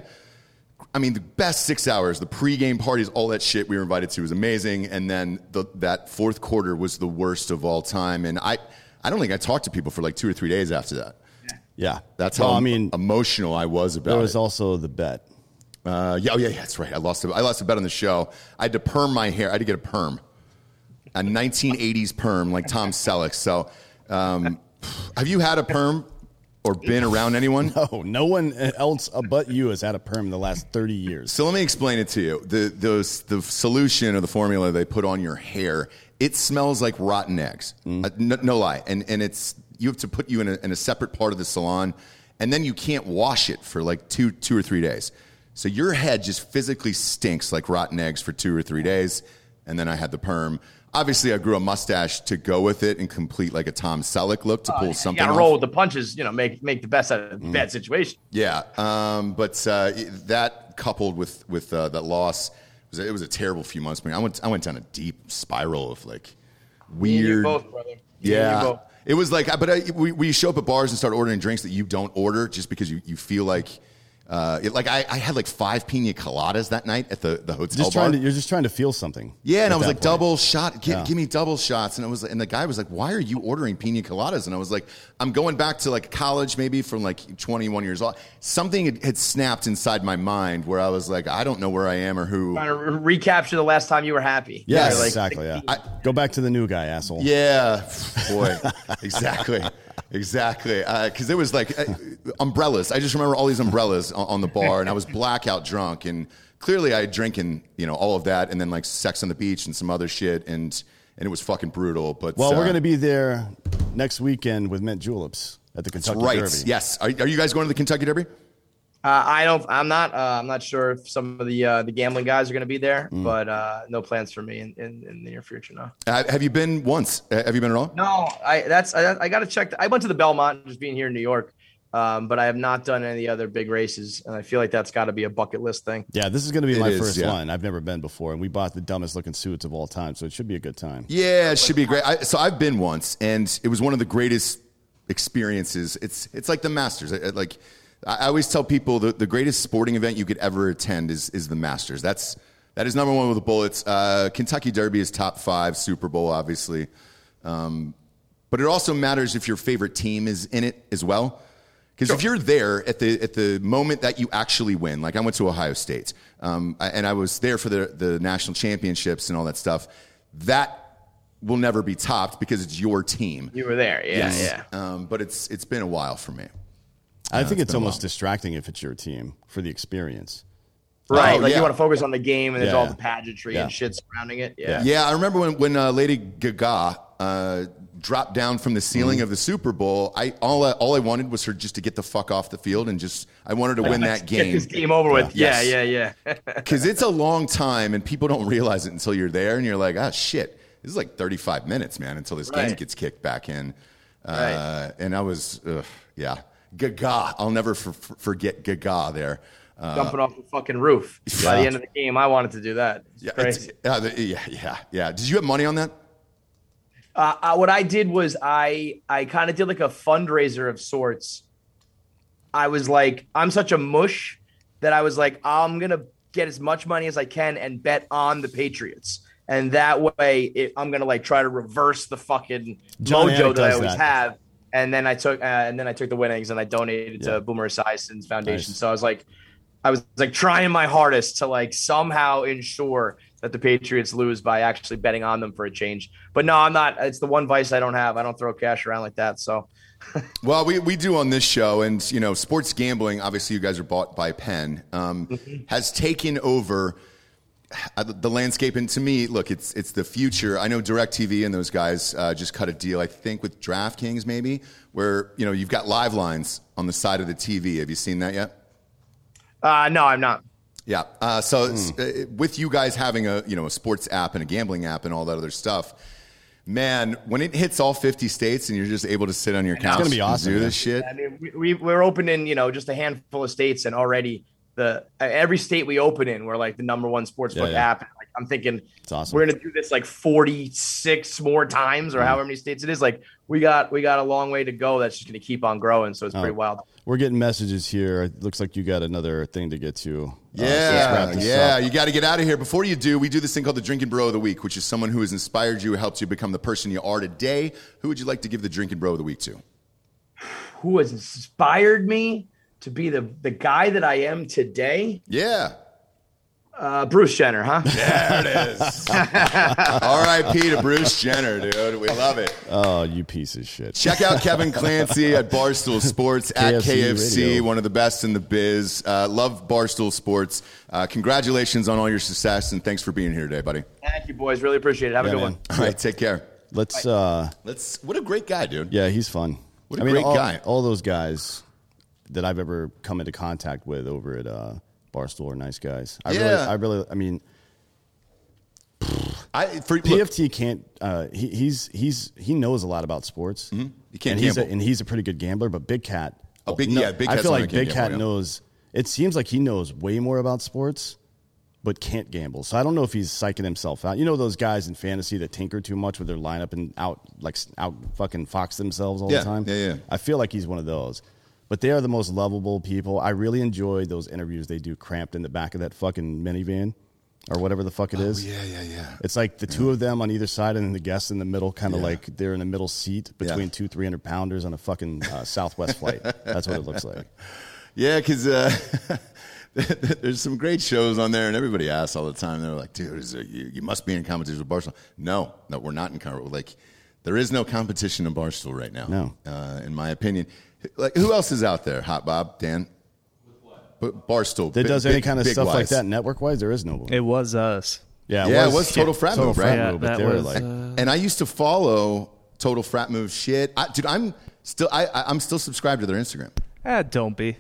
I mean, the best six hours, the pregame parties, all that shit we were invited to was amazing. And then the, that fourth quarter was the worst of all time. And I, I don't think I talked to people for like two or three days after that. Yeah, That's well, how I mean, emotional I was about there was it. also the bet. Uh, yeah, oh yeah, yeah, that's right. I lost. A, I lost a bet on the show. I had to perm my hair. I had to get a perm, a nineteen eighties perm like Tom Selleck. So, um, have you had a perm or been around anyone? Oh, no one else but you has had a perm in the last thirty years. So let me explain it to you. The those the solution or the formula they put on your hair, it smells like rotten eggs. Mm. Uh, no, no lie, and and it's you have to put you in a, in a separate part of the salon, and then you can't wash it for like two two or three days. So your head just physically stinks like rotten eggs for two or three days. And then I had the perm. Obviously, I grew a mustache to go with it and complete like a Tom Selleck look to pull You something got to off. roll with the punches, you know, make make the best out of a Mm. bad situation. Yeah, um, but uh, that that coupled with with uh, that loss, it was, a, it was a terrible few months. I went I went down a deep spiral of like weird. You both, brother. You yeah, both. it was like, but I, we we show up at bars and start ordering drinks that you don't order just because you, you feel like. Uh, it, like I, I had like five pina coladas that night at the, the hotel Just bar. trying to, you're just trying to feel something. Yeah, and I was like, point. double shot. Give, Yeah. give me double shots. And I was, and the guy was like, "Why are you ordering pina coladas?" And I was like, "I'm going back to like college, maybe from like twenty-one years old." Something had, had snapped inside my mind where I was like, "I don't know where I am or who." Trying to re- recapture the last time you were happy. Yes, You're like, exactly. Yeah. I- Go back to the new guy, asshole. Yeah, boy, exactly, exactly. Because it was like uh, umbrellas. I just remember all these umbrellas on, on the bar, and I was blackout drunk, and clearly I had drinking, you know, all of that, and then like Sex on the Beach and some other shit, and and it was fucking brutal. But Well, uh, we're going to be there next weekend with Mint Juleps at the Kentucky right. Derby. Yes. Are, are you guys going to the Kentucky Derby? Uh, I don't. I'm not. Uh, I'm not sure if some of the uh, the gambling guys are going to be there, Mm. but uh, no plans for me in, in, in the near future. No. Uh, have you been once? Uh, have you been at all? No. I that's I, I got to check. I went to the Belmont, just being here in New York, um, but I have not done any of the other big races, and I feel like that's got to be a bucket list thing. Yeah, this is going to be It my is, first yeah. one. I've never been before, and we bought the dumbest looking suits of all time, so it should be a good time. Yeah, it should be great. I, so I've been once, and it was one of the greatest experiences. It's it's like the Masters. I, I- like I always tell people, the, the greatest sporting event you could ever attend is is the Masters. That's that is number one with the bullets. Uh, Kentucky Derby is top five. Super Bowl, obviously, um, but it also matters if your favorite team is in it as well. Because if you're there at the at the moment that you actually win, like I went to Ohio State, um, I- and I was there for the the national championships and all that stuff, that will never be topped because it's your team. You were there, yeah, Yes. yeah. Um, but it's it's been a while for me. I think it's it's been a almost while. distracting if it's your team for the experience. Right, Oh, like yeah. you want to focus on the game, and there's Yeah, all yeah. the pageantry Yeah. and shit surrounding it. Yeah. Yeah, I remember when when uh, Lady Gaga uh, dropped down from the ceiling Mm-hmm. of the Super Bowl. I all I, all I wanted was her just to get the fuck off the field and just I wanted to win that Get game. this game over with. Yeah, Yes. yeah, yeah. Because it's a long time, and people don't realize it until you're there, and you're like, ah, shit, this is like thirty-five minutes, man, until this game Right. gets kicked back in. Uh, Right. And I was, ugh, yeah, Gaga. I'll never for, for- forget Gaga there. Uh, Jumping off the fucking roof. By the end of the game, I wanted to do that. It's yeah, it's- crazy. yeah, the- yeah, yeah, yeah. Did you have money on that? Uh, uh, what I did was I I kind of did like a fundraiser of sorts. I was like, I'm such a mush that I was like, I'm gonna get as much money as I can and bet on the Patriots, and that way it, I'm gonna like try to reverse the fucking John mojo Anik that I does always that. have. And then I took uh, and then I took the winnings and I donated Yeah. to Boomer Esiason's foundation. Nice. So I was like, I was like trying my hardest to like somehow ensure that the Patriots lose by actually betting on them for a change. But no, I'm not. It's the one vice I don't have. I don't throw cash around like that. So Well, we, we do on this show, and you know, sports gambling. Obviously, you guys are bought by Penn. Um, Mm-hmm. has taken over uh, the landscape, and to me, look, it's it's the future. I know DirecTV and those guys uh, just cut a deal, I think, with DraftKings, maybe, where you know you've got live lines on the side of the T V. Have you seen that yet? uh, no, I'm not. Yeah. Uh, so it's, uh, with you guys having a you know a sports app and a gambling app and all that other stuff, man, when it hits all fifty states and you're just able to sit on your couch gonna be awesome, and do man. this shit. I mean, we, we we're open in you know just a handful of states, and already the every state we open in, we're like the number one sportsbook Yeah, yeah. app. And like, I'm thinking It's awesome. we're gonna do this like forty-six more times, or however many states it is. Like we got we got a long way to go. That's just gonna keep on growing. So it's pretty wild. We're getting messages here. It looks like you got another thing to get to. Uh, so let's Yeah, wrap this yeah. up. You got to get out of here. Before you do, we do this thing called the Drinking Bro of the Week, which is someone who has inspired you, helped you become the person you are today. Who would you like to give the Drinking Bro of the Week to? Who has inspired me to be the the guy that I am today? Yeah. Uh, Bruce Jenner, huh? There it is. R I P to Bruce Jenner, dude. We love it. Oh, you piece of shit. Check out Kevin Clancy at Barstool Sports at K F C K F C, Radio. one of the best in the biz. Uh, love Barstool Sports. Uh, congratulations on all your success, and thanks for being here today, buddy. Thank you, boys. Really appreciate it. Have a Yeah, good man. one. All right, take care. Let's. Uh, Let's. What a great guy, dude. yeah, he's fun. What a I mean, great all, guy. All those guys that I've ever come into contact with over at uh, Barstool are nice guys. I really, Yeah. I really, I mean, I for P look, F T can't. Uh, he, he's he's he knows a lot about sports. You can't and he's a, gamble. and he's a pretty good gambler. But Big Cat, Oh, Big- no, yeah, Big I Cat's feel not like a good Big Cat gambler, yeah. knows it seems like he knows way more about sports, but can't gamble. So I don't know if he's psyching himself out. You know those guys in fantasy that tinker too much with their lineup and out like out fucking fox themselves all Yeah, the time? yeah, yeah. I feel like he's one of those. But they are the most lovable people. I really enjoy those interviews they do cramped in the back of that fucking minivan or whatever the fuck it is. Oh, yeah, yeah, yeah. It's like the two of them on either side and then the guests in the middle, kind of Yeah. like they're in the middle seat between Yeah. two three hundred pounders on a fucking uh, Southwest flight. That's what it looks like. Yeah, because uh, there's some great shows on there, and everybody asks all the time. They're like, "Dude, is there, you, you must be in competition with Barstool." No, no, we're not in competition. Like, there is no competition in Barstool right now. No. uh, in my opinion. Like, who else is out there? Hot Bob, Dan, with what? Barstool. That Big- does any big- kind of big stuff like wise. that network wise. There is no one. It was us. Yeah, Yeah, it was Total Frat Total Move, Frat right? Yeah, Move, but that they were was, like, uh, And I used to follow Total Frat Move shit. I, dude, I'm still I, I- I'm still subscribed to their Instagram. Eh, don't be.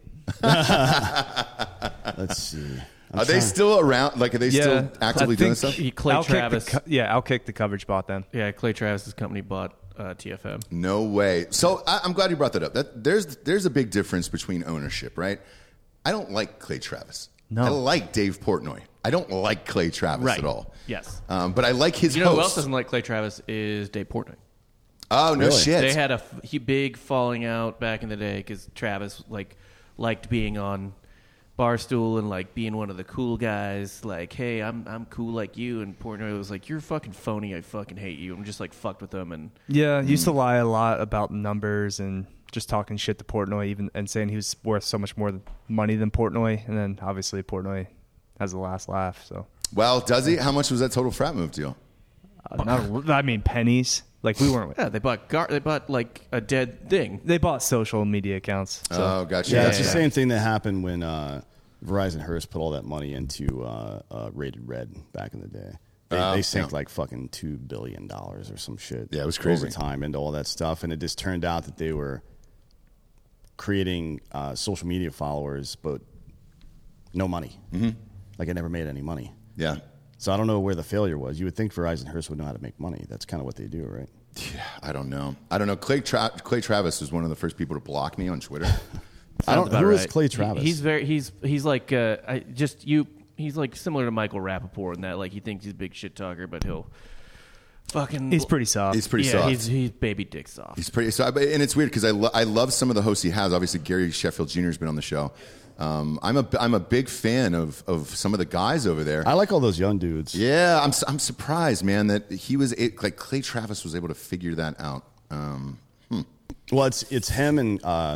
let's see. I'm Are they trying- still around? Like, are they Yeah, still actively I doing think stuff? He- Clay Outkick the Travis. co- yeah, Outkick the coverage bot then. Yeah, Clay Travis's company bought uh, T F M. No way. So I, I'm glad you brought that up. That, there's there's a big difference between ownership, right? I don't like Clay Travis. No. I like Dave Portnoy. I don't like Clay Travis Right. at all. Yes. Um, but I like his You know who else host. doesn't like Clay Travis is Dave Portnoy. Oh no Really? shit. They had a f- he- big falling out back in the day because Travis like liked being on Barstool and like being one of the cool guys. Like, hey, I'm I'm cool like you. And Portnoy was like, you're fucking phony. I fucking hate you. I'm just like fucked with them. And Yeah, used to lie a lot about numbers and just talking shit to Portnoy, even and saying he was worth so much more money than Portnoy. And then obviously Portnoy has the last laugh. So Well, does he? How much was that Total Frat Move deal? uh, not, I mean pennies. Like we weren't. yeah, they bought gar- they bought like a dead thing. They bought social media accounts. So. Oh, gotcha. Yeah, gotcha. it's the same thing that happened when uh, Verizon Hearst put all that money into uh, uh, Rated Red back in the day. They, Oh, they sank yeah. like fucking two billion dollars or some shit. Yeah, it was crazy. over time into all that stuff, and it just turned out that they were creating uh, social media followers, but no money. Mm-hmm. Like it never made any money. Yeah. So I don't know where the failure was. You would think Verizon Hearst would know how to make money. That's kind of what they do, right? Yeah, I don't know. I don't know. Clay, Tra- Clay Travis was one of the first people to block me on Twitter. I don't. Sounds about Who is right. Clay He- Travis? he's very he's he's like uh, I just you. He's like similar to Michael Rappaport in that like he thinks he's a big shit talker, but he'll fucking He's pretty soft. He's pretty yeah, soft. he's he's baby dick soft. He's pretty. So, I- and it's weird because I, lo- I love some of the hosts he has. Obviously, Gary Sheffield Junior has been on the show. Um, I'm a I'm a big fan of of some of the guys over there. I like all those young dudes. Yeah, I'm su- I'm surprised, man, that he was a- like Clay Travis was able to figure that out. Um, Well, it's it's him and uh,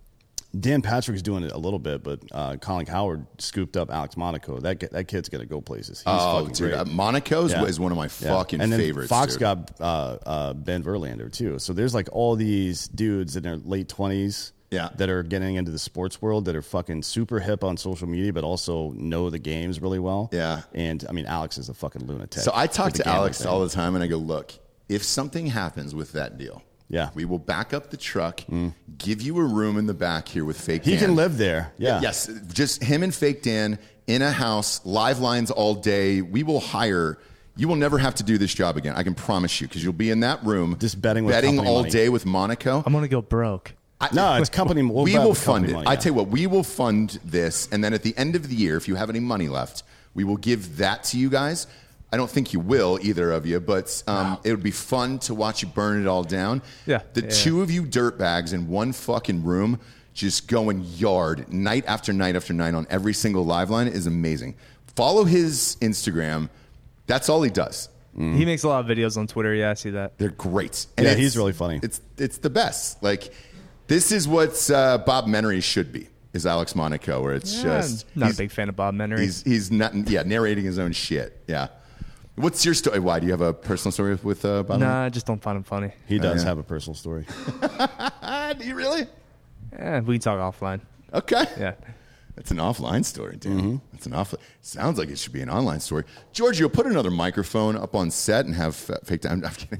Dan Patrick's doing it a little bit, but uh, Colin Cowherd scooped up Alex Monaco. That ki- that kid's gonna go places. He's oh, fucking dude, great. uh, Monaco's Yeah. is one of my Yeah. fucking and then favorites. Fox dude. got uh, uh, Ben Verlander too. So there's like all these dudes in their late twenties. Yeah. That are getting into the sports world that are fucking super hip on social media, but also know the games really well. Yeah. And I mean, Alex is a fucking lunatic. So I talk with the to Alex gambling all thing. the time, and I go, "Look, if something happens with that deal, Yeah. we will back up the truck, give you a room in the back here with fake. He Dan. can live there. Yeah. Yes, just him and Fake Dan in a house, live lines all day. We will hire. You will never have to do this job again. I can promise you, because you'll be in that room Just betting with betting company all money. day with Monaco. I'm gonna go broke. I- No, it's company. We'll we bet will with fund company it. money, I yeah. tell you what, we will fund this, and then at the end of the year, if you have any money left, we will give that to you guys. I don't think you will, either of you, but um, it would be fun to watch you burn it all down. Yeah. The Yeah. two of you dirtbags in one fucking room just going yard night after night after night on every single live line is amazing. Follow his Instagram. That's all he does. He makes a lot of videos on Twitter. Yeah, I see that. They're great. Yeah, it's- he's really funny. It's it's the best. Like, this is what uh, Bob Menery should be, is Alex Monaco, where it's Yeah, just not a he's- big fan of Bob Menery. He's he's not yeah narrating his own shit. Yeah. What's your story? Why do you have a personal story with, with uh, Bob? Nah, I just don't find him funny. He does yeah. have a personal story. Menery? Do you really? Eh, we can talk offline. Okay. Yeah. That's an offline story, dude. Mm-hmm. That's an offline. Sounds like it should be an online story. Giorgio, put another microphone up on set and have uh, fake time. I'm kidding.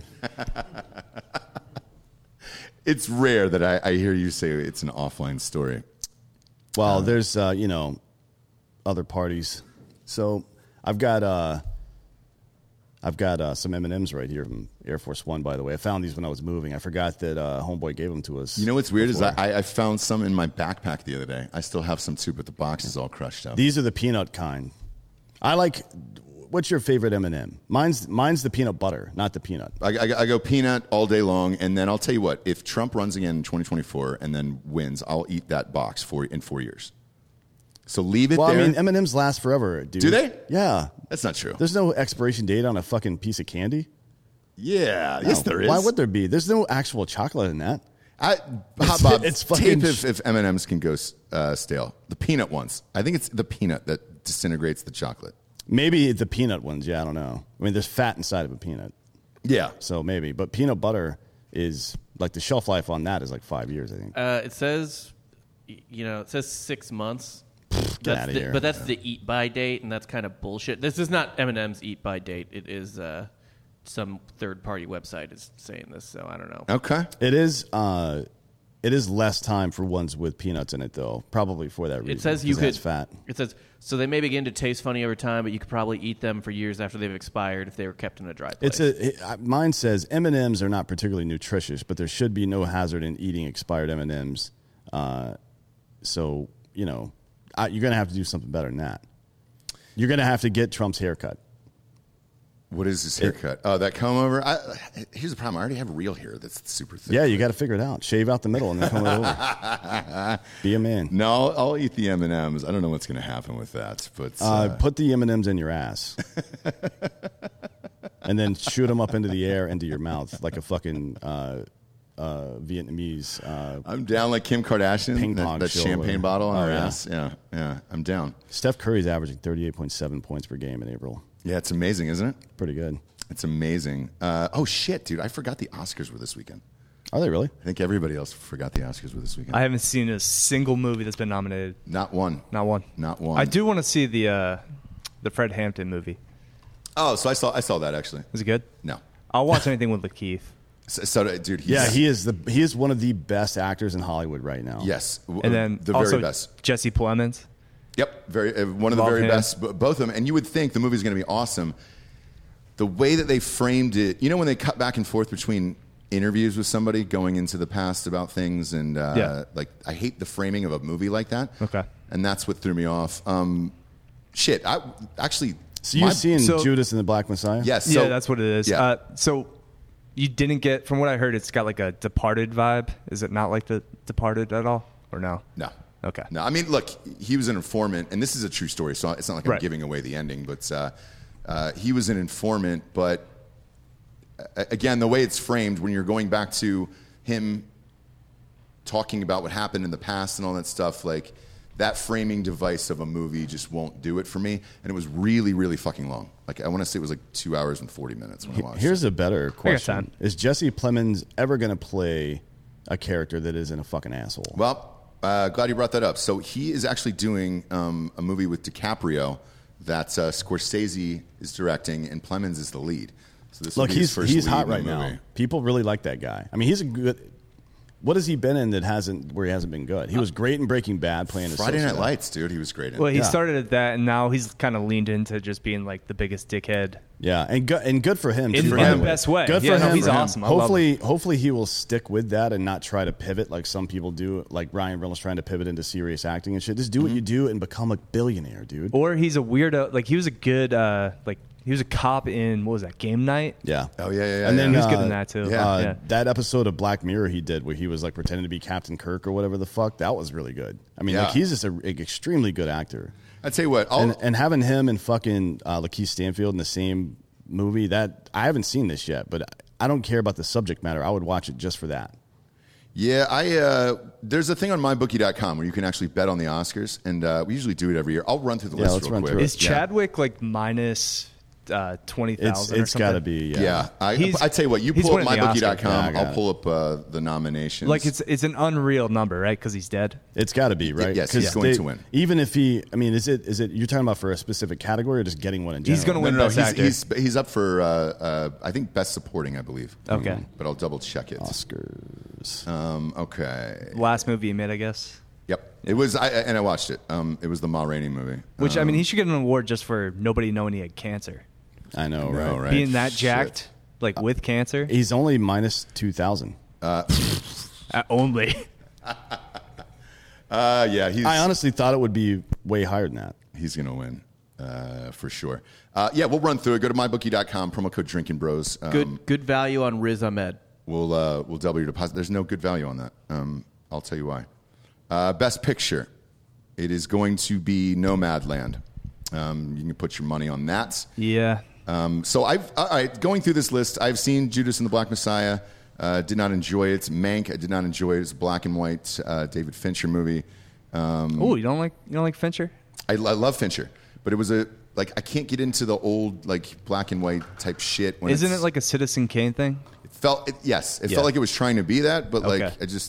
It's rare that I, I hear you say it's an offline story. Well, there's uh, you know other parties. So I've got uh, I've got uh, some M and M's right here from Air Force One, by the way. I found these when I was moving. I forgot that uh, Homeboy gave them to us. You know what's weird before. is I, I found some in my backpack the other day. I still have some too, but the box is all crushed up. These are the peanut kind. I like. What's your favorite M and M? Mine's mine's the peanut butter, not the peanut. I, I, I go peanut all day long, and then I'll tell you what: if Trump runs again in twenty twenty-four and then wins, I'll eat that box for in four years. So leave it Well, there. I mean, M and M's last forever, dude. Do they? Yeah. That's not true. There's no expiration date on a fucking piece of candy. Yeah, yes, No. there is. Why would there be? There's no actual chocolate in that. I, Hot Bob, it's tape fucking if, sh- if M and M's can go uh, stale. The peanut ones. I think it's the peanut that disintegrates the chocolate. Maybe the peanut ones. Yeah, I don't know. I mean, there's fat inside of a peanut, Yeah. so maybe. But peanut butter is like the shelf life on that is like five years, I think. Uh, it says, y- you know, it says six months. Get That's out of the- here. But that's the eat by date, and that's kind of bullshit. This is not M and M's eat by date. It is uh, some third party website is saying this, so I don't know. Okay. It is. Uh, it is less time for ones with peanuts in it, though. Probably for that reason. It says you 'cause it has could. fat. It says so they may begin to taste funny over time, but you could probably eat them for years after they've expired if they were kept in a dry place. It's a. It, uh, mine says M and M's are not particularly nutritious, but there should be no hazard in eating expired M and M's. Uh, so you know, I, you're gonna have to do something better than that. You're gonna have to get Trump's haircut. What is this haircut? Oh, that comb over? I, here's the problem. I already have real hair that's super thick. Yeah, you got to figure it out. Shave out the middle and then come right over. Be a man. No, I'll, I'll eat the M and M's. I don't know what's going to happen with that. But uh, Uh, put the M and M's in your ass, and then shoot them up into the air into your mouth like a fucking uh, uh, Vietnamese. Uh, I'm down like Kim Kardashian. Ping that pong that show champagne over. bottle on Oh, her yeah. ass. Yeah, yeah. I'm down. Steph Curry's averaging thirty-eight point seven points per game in April. Yeah, it's amazing, isn't it? Pretty good. It's amazing. Uh, oh, shit, dude. I forgot the Oscars were this weekend. Are they really? I think everybody else forgot the Oscars were this weekend. I haven't seen a single movie that's been nominated. Not one. Not one. Not one. I do want to see the uh, the Fred Hampton movie. Oh, so I saw I saw that, actually. Is it good? No. I'll watch anything with Lakeith. So, so dude, he's, Yeah, he is the he is one of the best actors in Hollywood right now. Yes. w- And then the also very best. Jesse Plemons. Yep, very uh, one of the Love very him. best, b- both of them. And you would think the movie's going to be awesome. The way that they framed it, you know, when they cut back and forth between interviews with somebody going into the past about things, and uh, Yeah. like I hate the framing of a movie like that. Okay. And that's what threw me off. Um, shit, I actually. So you've my- seen so- Judas and the Black Messiah? Yes. So, yeah, that's what it is. Yeah. Uh, so you didn't get, from what I heard, it's got like a Departed vibe. Is it not like the Departed at all, or no? No. Okay. No, I mean, look, he was an informant, and this is a true story, so it's not like I'm Right. giving away the ending, but uh, uh, he was an informant. But uh, again, the way it's framed, when you're going back to him talking about what happened in the past and all that stuff, like that framing device of a movie just won't do it for me. And it was really, really fucking long. Like I want to say it was like two hours and forty minutes when I watched Here's it. a better question: time. Is Jesse Plemons ever going to play a character that isn't a fucking asshole? Well, uh, glad you brought that up. So he is actually doing um, a movie with DiCaprio that uh, Scorsese is directing, and Plemons is the lead. So this will Look, be his he's first he's lead hot in the right now. movie. People really like that guy. I mean, he's a good. What has he been in that hasn't where he hasn't been good? He was great in Breaking Bad, playing a Friday Night sociopath. Lights, dude, he was great in. Well, he Yeah. started at that, and now he's kind of leaned into just being like the biggest dickhead. Yeah, and good and good for him. In- too, in by the way. best way. Good Yeah, for no, him. he's awesome. I love Hopefully, hopefully he will stick with that and not try to pivot like some people do, like Ryan Reynolds trying to pivot into serious acting and shit. Just do what Mm-hmm. you do and become a billionaire, dude. Or he's a weirdo. Like he was a good, uh, like he was a cop in, what was that, Game Night? Yeah. Oh, yeah, yeah, yeah, And then yeah. He was good uh, in that too. yeah. Uh, yeah. That episode of Black Mirror he did where he was like pretending to be Captain Kirk or whatever the fuck, that was really good. I mean, Yeah. like he's just an extremely good actor. I tell you what, I'll, And, and having him and fucking uh, Lakeith Stanfield in the same movie, that I haven't seen this yet, but I don't care about the subject matter. I would watch it just for that. yeah, I uh, there's a thing on my bookie dot com where you can actually bet on the Oscars, and uh, we usually do it every year. I'll run through the Yeah, list let's real run quick. through it. Is Yeah. Chadwick like minus uh, twenty It's thousand? it's got to be. Yeah. Yeah, I, He's- I tell you what, you he's pull up winning the my bookie dot com, Oscar. Yeah, I got I'll it. pull up uh, the nominations. Like it's it's an unreal number, right? Because he's dead. It's got to be, right? yes, he's 'Cause going they- to win. Even if he, I mean, is it is it you're talking about for a specific category or just getting one in general? He's gonna no, win no, no, Best he's, Actor. he's he's up for uh, uh, I think best supporting, I believe. Okay. but I'll double check it. Oscars. Um, okay. Last movie he made, I guess. Yep, it was. I and I watched it. Um, it was the Ma Rainey movie. Which I Um, mean, he should get an award just for nobody knowing he had cancer. I know, I know, right? right? Being that Shit. jacked, like with cancer, He's only minus two thousand. uh, only. Uh, yeah, he's I honestly thought it would be way higher than that. he's gonna win uh, for sure. Uh, yeah, we'll run through it. Go to my bookie dot com, promo code Drinking Bros. Um, Good good value on Riz Ahmed. We'll uh, we'll double your deposit. There's no good value on that. Um, I'll tell you why. Uh, best picture. It is going to be Nomadland. Um, you can put your money on that. Yeah. Um, so I've all right. Going through this list, I've seen Judas and the Black Messiah. Uh, did not enjoy it. Mank. I did not enjoy it. It's a black and white uh, David Fincher movie. Um, Oh, you don't like you don't like Fincher? I, I love Fincher, but it was a like I can't get into the old like black and white type shit. When Isn't it's- it like a Citizen Kane thing? It felt it, yes, it Yeah. felt like it was trying to be that, but like Okay. I just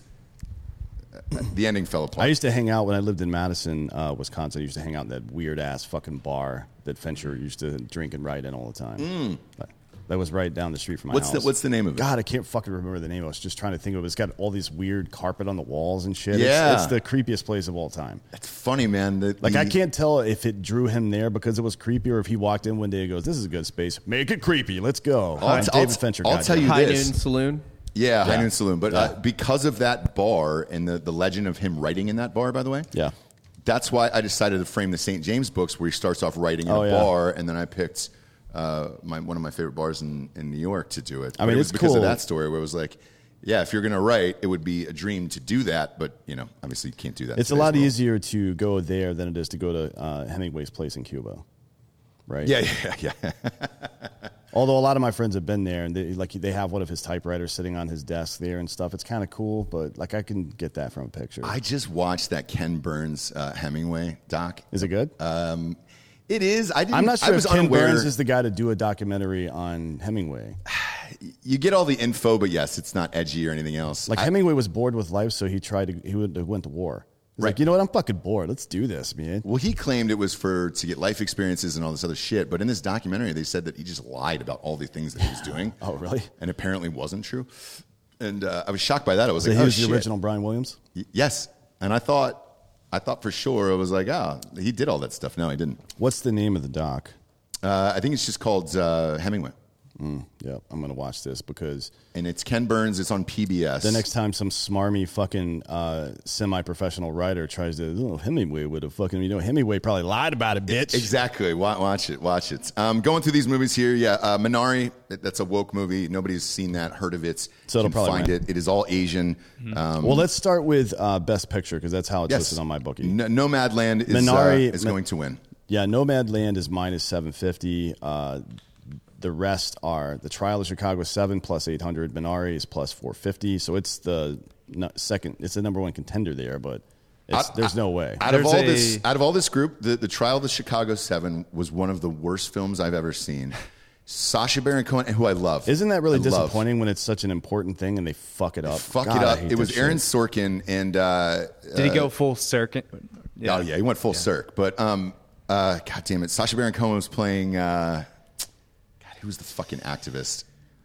the ending fell apart. I used to hang out when I lived in Madison, uh, Wisconsin. I used to hang out in that weird ass fucking bar that Fincher used to drink and write in all the time. That, that was right down the street from my What's house. the- what's the name of it? God, I can't fucking remember the name. I was just trying to think of it. It's got all these weird carpet on the walls and shit. Yeah. It's, it's the creepiest place of all time. It's funny, man. The, Like, the- I can't tell if it drew him there because it was creepy or if he walked in one day and goes, this is a good space. Make it creepy. Let's go. I'll, And I'll- David Fincher I'll got tell that. you High this. Noon Saloon. Yeah, High Yeah. Noon Saloon. But Yeah. uh, because of that bar and the, the legend of him writing in that bar, by the way, Yeah. that's why I decided to frame the Saint James books where he starts off writing in Oh, a yeah. bar, and then I picked uh, my one of my favorite bars in, in New York to do it. I But mean, it was it's because cool. of that story where it was like, yeah, if you're going to write, it would be a dream to do that, but you know, obviously you can't do that. in It's a today's lot world. easier to go there than it is to go to uh, Hemingway's place in Cuba, right? Yeah, yeah, yeah. Although a lot of my friends have been there, and they, like they have one of his typewriters sitting on his desk there and stuff. It's kind of cool, but like I can get that from a picture. I just watched that Ken Burns uh, Hemingway doc. Is it good? Um, it is. I didn't, I'm not I sure was if Ken unaware. Burns is the guy to do a documentary on Hemingway. You get all the info, but yes, it's not edgy or anything else. Like I- Hemingway was bored with life, so he tried to. He went, went to war. He's Right. like, you know what? I'm fucking bored. Let's do this, man. Well, he claimed it was for to get life experiences and all this other shit. But in this documentary, they said that he just lied about all the things that he was doing. Oh, really? And apparently wasn't true. And uh, I was shocked by that. I was So like, he oh, was shit. the original Brian Williams. Y- Yes. And I thought, I thought for sure, I was like, ah, he did all that stuff. No, he didn't. What's the name of the doc? Uh, I think it's just called uh, Hemingway. Mm, yeah, I'm gonna watch this because And it's Ken Burns. It's on P B S. the next time some smarmy fucking uh, semi-professional writer tries to, oh, Hemingway would have fucking, you know, Hemingway probably lied about it, bitch. Exactly. Wa- Watch it. Watch it. Um, going through these movies here, yeah. Uh, Minari, that's a woke movie. Nobody's seen that, heard of it. So You it'll can probably find win. it. It is all Asian. Um, Well, let's start with uh, Best Picture because that's how it's yes. listed on my bookie. N- Nomadland is, Minari- uh, is Mi- going to win. Yeah, Nomadland is minus seven fifty. Uh, the rest are The Trial of Chicago seven plus eight hundred. Minari is plus four fifty. So it's the no, second. It's the number one contender there, but it's, I- there's no way. Out of There's all a- this, out of all this group, the, the Trial of the Chicago Seven was one of the worst films I've ever seen. Sacha Baron Cohen, who I love, Isn't that really I love. disappointing when it's such an important thing and they fuck it up? Fuck God, it I up. hate It was that Aaron shit. Sorkin, and uh, Did he go full circuit? oh yeah, he went full circ. But um, uh, God damn it, Sacha Baron Cohen was playing. Uh, God, who was the fucking activist?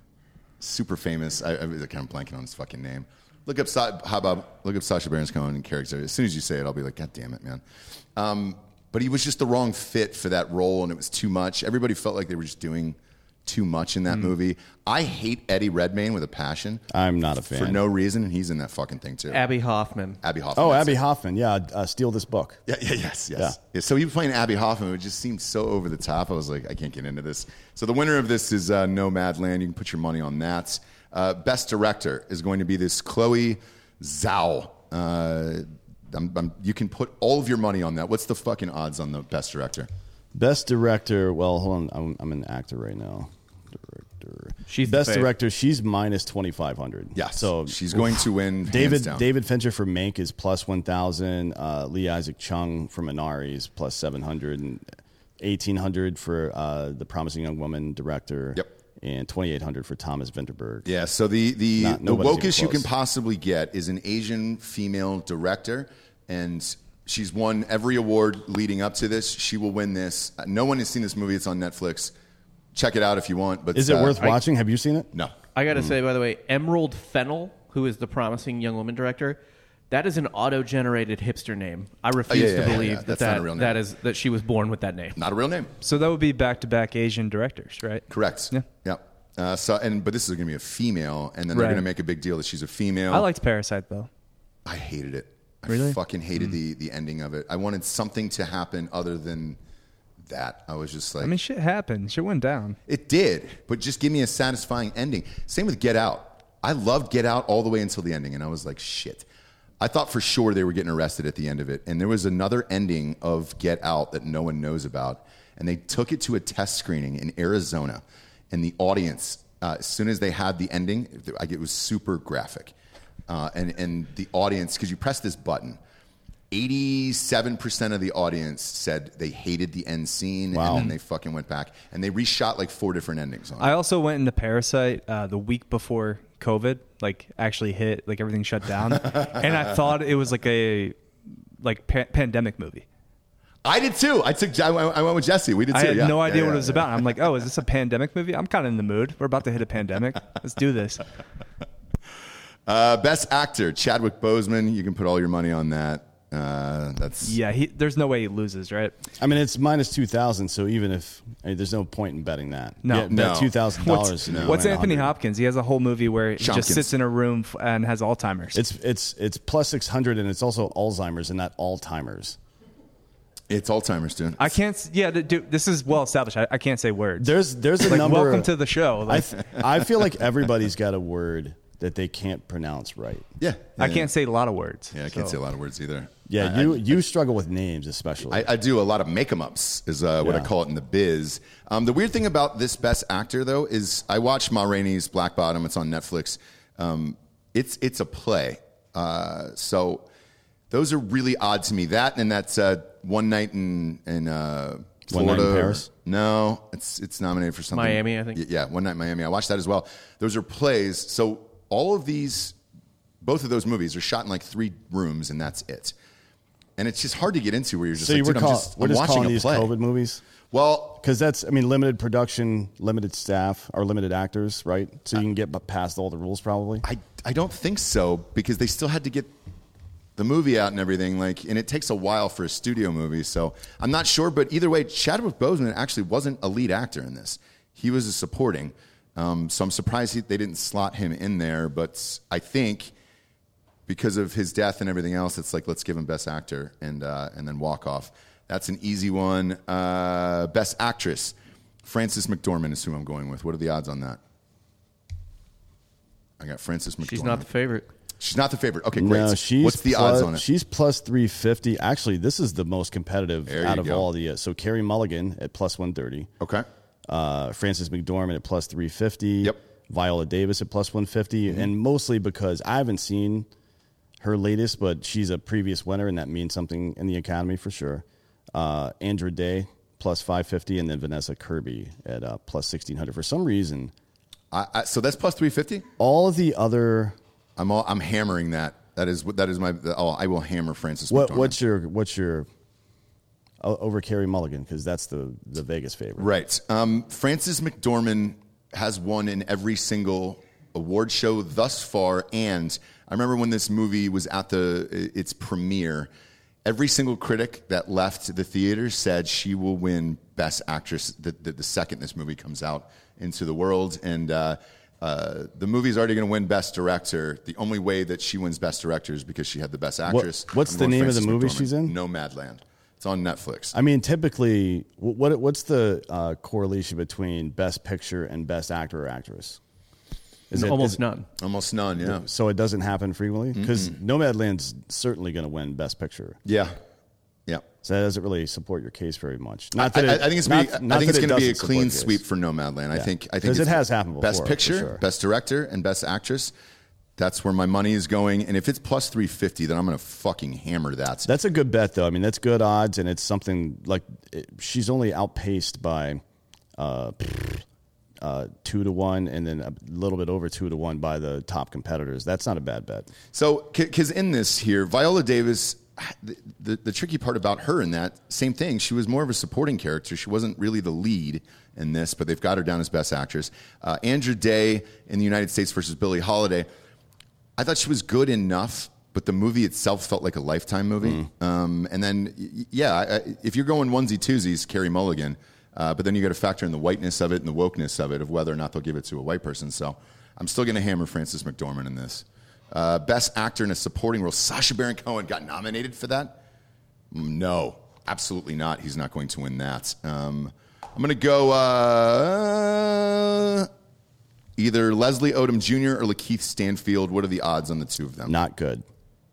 Super famous. I, I was kind of blanking on his fucking name. Look up, Sa- how about look up Sacha Baron Cohen and character. As soon as you say it, I'll be like, God damn it, man. Um, but he was just the wrong fit for that role, and it was too much. Everybody felt like they were just doing too much in that Mm. movie. I hate Eddie Redmayne with a passion. I'm not a fan. For no reason, and he's in that fucking thing too. Abby Hoffman. Abby Hoffman. Oh, that's Abby it. Hoffman. Yeah, uh, steal this book. Yeah, yeah, yes, yes. Yeah. Yeah. So he was playing Abby Hoffman. It just seemed so over the top. I was like, I can't get into this. So the winner of this is uh, Nomadland. You can put your money on that. Uh, Best Director is going to be this Chloe Zhao. Uh, I'm, I'm, you can put all of your money on that. What's the fucking odds on the Best Director? Best director. Well, hold on. I'm, I'm an actor right now. Director. She's the best fave. director. She's minus twenty five hundred. Yes. So she's going to win. hands David down. David Fincher for Mank is plus one thousand. Uh, Lee Isaac Chung for Minari is plus seven hundred, and eighteen hundred for uh, the Promising Young Woman director. Yep. And twenty eight hundred for Thomas Vinterberg. Yeah, so the the, Not- the nobody's even wokest you can close. possibly get is an Asian female director, and she's won every award leading up to this. She will win this. Uh, No one has seen this movie. It's on Netflix. Check it out if you want. But Is it uh, worth I- watching? Have you seen it? No. I Mm. got to say, by the way, Emerald Fennell, who is the promising young woman director, That is an auto-generated hipster name. I refuse Oh, yeah, yeah, to yeah, believe yeah. that That's not that, a real name. that is that she was born with that name. Not a real name. So that would be back-to-back Asian directors, right? Correct. Yeah. Yeah. Uh, so and but this is going to be a female, and then they're Right. going to make a big deal that she's a female. I liked Parasite, though. I hated it. I Really? fucking hated the the ending of it. I wanted something to happen other than that. I was just like, I mean, shit happened. Shit went down. it did, but just give me a satisfying ending. Same with Get Out. I loved Get Out all the way until the ending, and I was like, shit. I thought for sure they were getting arrested at the end of it, and there was another ending of Get Out that no one knows about, and they took it to a test screening in Arizona, and the audience, uh, as soon as they had the ending, it was super graphic, uh, and and the audience, because you press this button, eighty-seven percent of the audience said they hated the end scene, Wow. and then they fucking went back, and they reshot like four different endings on it. I also went into Parasite uh, the week before COVID, like actually hit, like everything shut down, and I thought it was like a like pa- pandemic movie. I did too. I took. I went I went with Jesse. We did too. I had yeah. no Yeah, idea yeah, what it was yeah. about. I'm like, oh, is this a pandemic movie? I'm kind of in the mood. We're about to hit a pandemic. Let's do this. Uh, best actor, Chadwick Boseman. You can put all your money on that. Uh, that's Yeah, he, there's no way he loses, right? I mean, it's minus two thousand. So even if I mean, there's no point in betting that. No. Yeah, bet No. two thousand What's, dollars. what's Anthony Hopkins? He has a whole movie where he Shopkins. just sits in a room f- and has Alzheimer's. It's it's it's plus six hundred, and it's also Alzheimer's and not Alzheimer's. it's Alzheimer's, dude. I can't. s- Yeah, dude, this is well established. I, I can't say words. There's there's a like, number. welcome to the show. I Like, th- I feel like everybody's got a word that they can't pronounce right. yeah, I yeah, can't say a lot of words. Yeah, I can't so. say a lot of words either. Yeah, I, you I, you struggle with names especially. I, I do a lot of make 'em ups, is uh, what I Yeah. call it in the biz. Um, the weird thing about this best actor, though, is I watched Ma Rainey's Black Bottom. It's on Netflix. Um, it's it's a play, uh, so those are really odd to me. That and that's uh, One Night in in uh, One Night in Florida. Paris? No, it's it's nominated for something. Miami, I think. Y- Yeah, One Night in Miami. I watched that as well. Those are plays. So all of these, both of those movies are shot in like three rooms, and that's it. And it's just hard to get into where you're just so like, you were dude, call, I'm just, we're I'm just watching calling a these play. COVID movies Well, because that's I mean limited production, limited staff, or limited actors, right? So you can get b- past all the rules probably. I, I don't think so because they still had to get the movie out and everything. Like, and it takes a while for a studio movie. So I'm not sure. But either way, Chadwick Boseman actually wasn't a lead actor in this. He was a supporting. Um, so I'm surprised he, they didn't slot him in there. But I think because of his death and everything else, it's like, let's give him best actor and uh, and then walk off. That's an easy one. Uh, best actress, Frances McDormand is who I'm going with. What are the odds on that? I got Frances McDormand. She's not the favorite. She's not the favorite. Okay, great. No, she's What's the plus, odds on it? She's plus three fifty. Actually, this is the most competitive There out you of go. all the. Uh, so Carey Mulligan at plus one thirty. Okay. Uh, Frances McDormand at plus three fifty. Yep. Viola Davis at plus one fifty, Mm-hmm. and mostly because I haven't seen her latest, but she's a previous winner, and that means something in the Academy for sure. Uh, Andra Day plus five fifty, and then Vanessa Kirby at uh, plus sixteen hundred. For some reason, I, I, so that's plus three fifty. all of the other I'm all, I'm hammering that. That is that is my. Oh, I will hammer Frances what McDormand. what's your what's your uh, over Carey Mulligan, because that's the the Vegas favorite. Right. Um, Frances McDormand has won in every single award show thus far, and I remember when this movie was at the its premiere, every single critic that left the theater said she will win Best Actress the, the, the second this movie comes out into the world, and uh, uh, the movie's already going to win Best Director. The only way that she wins Best Director is because she had the Best Actress. what's I'm the going name of the Frances movie McDormand. she's in? Nomadland. It's on Netflix. I mean, typically, wh- what what's the uh, correlation between Best Picture and Best Actor or Actress? Is it- Almost is- none. Almost none, yeah. So it doesn't happen frequently? Because Nomadland's certainly going to win Best Picture. Yeah. Yeah. So that doesn't really support your case very much. I, Not that I- it- I think it's not- gonna be, not I think that it's it going to be a doesn't clean support sweep yours. for Nomadland. I Yeah. think I think 'Cause it it's has happened before, Best for Picture, sure. Best Director, and Best Actress. That's where my money is going. And if it's plus three fifty, then I'm going to fucking hammer that. That's a good bet, though. I mean, that's good odds, and it's something like it, she's only outpaced by uh, uh, two to one, and then a little bit over two to one by the top competitors. That's not a bad bet. So, because in this here, Viola Davis, the, the, the tricky part about her in that, same thing, she was more of a supporting character. She wasn't really the lead in this, but they've got her down as Best Actress. Uh, Andra Day in the United States versus Billie Holiday, I thought she was good enough, but the movie itself felt like a Lifetime movie. Mm. Um, and then, y- yeah, I, if you're going onesie twosies, Carey Mulligan. Uh, but then you got to factor in the whiteness of it and the wokeness of it, of whether or not they'll give it to a white person. So I'm still going to hammer Frances McDormand in this. Uh, best actor in a supporting role. Sacha Baron Cohen got nominated for that? No, absolutely not. He's not going to win that. Um, I'm going to go uh, either Leslie Odom Junior or Lakeith Stanfield. What are the odds on the two of them? Not good.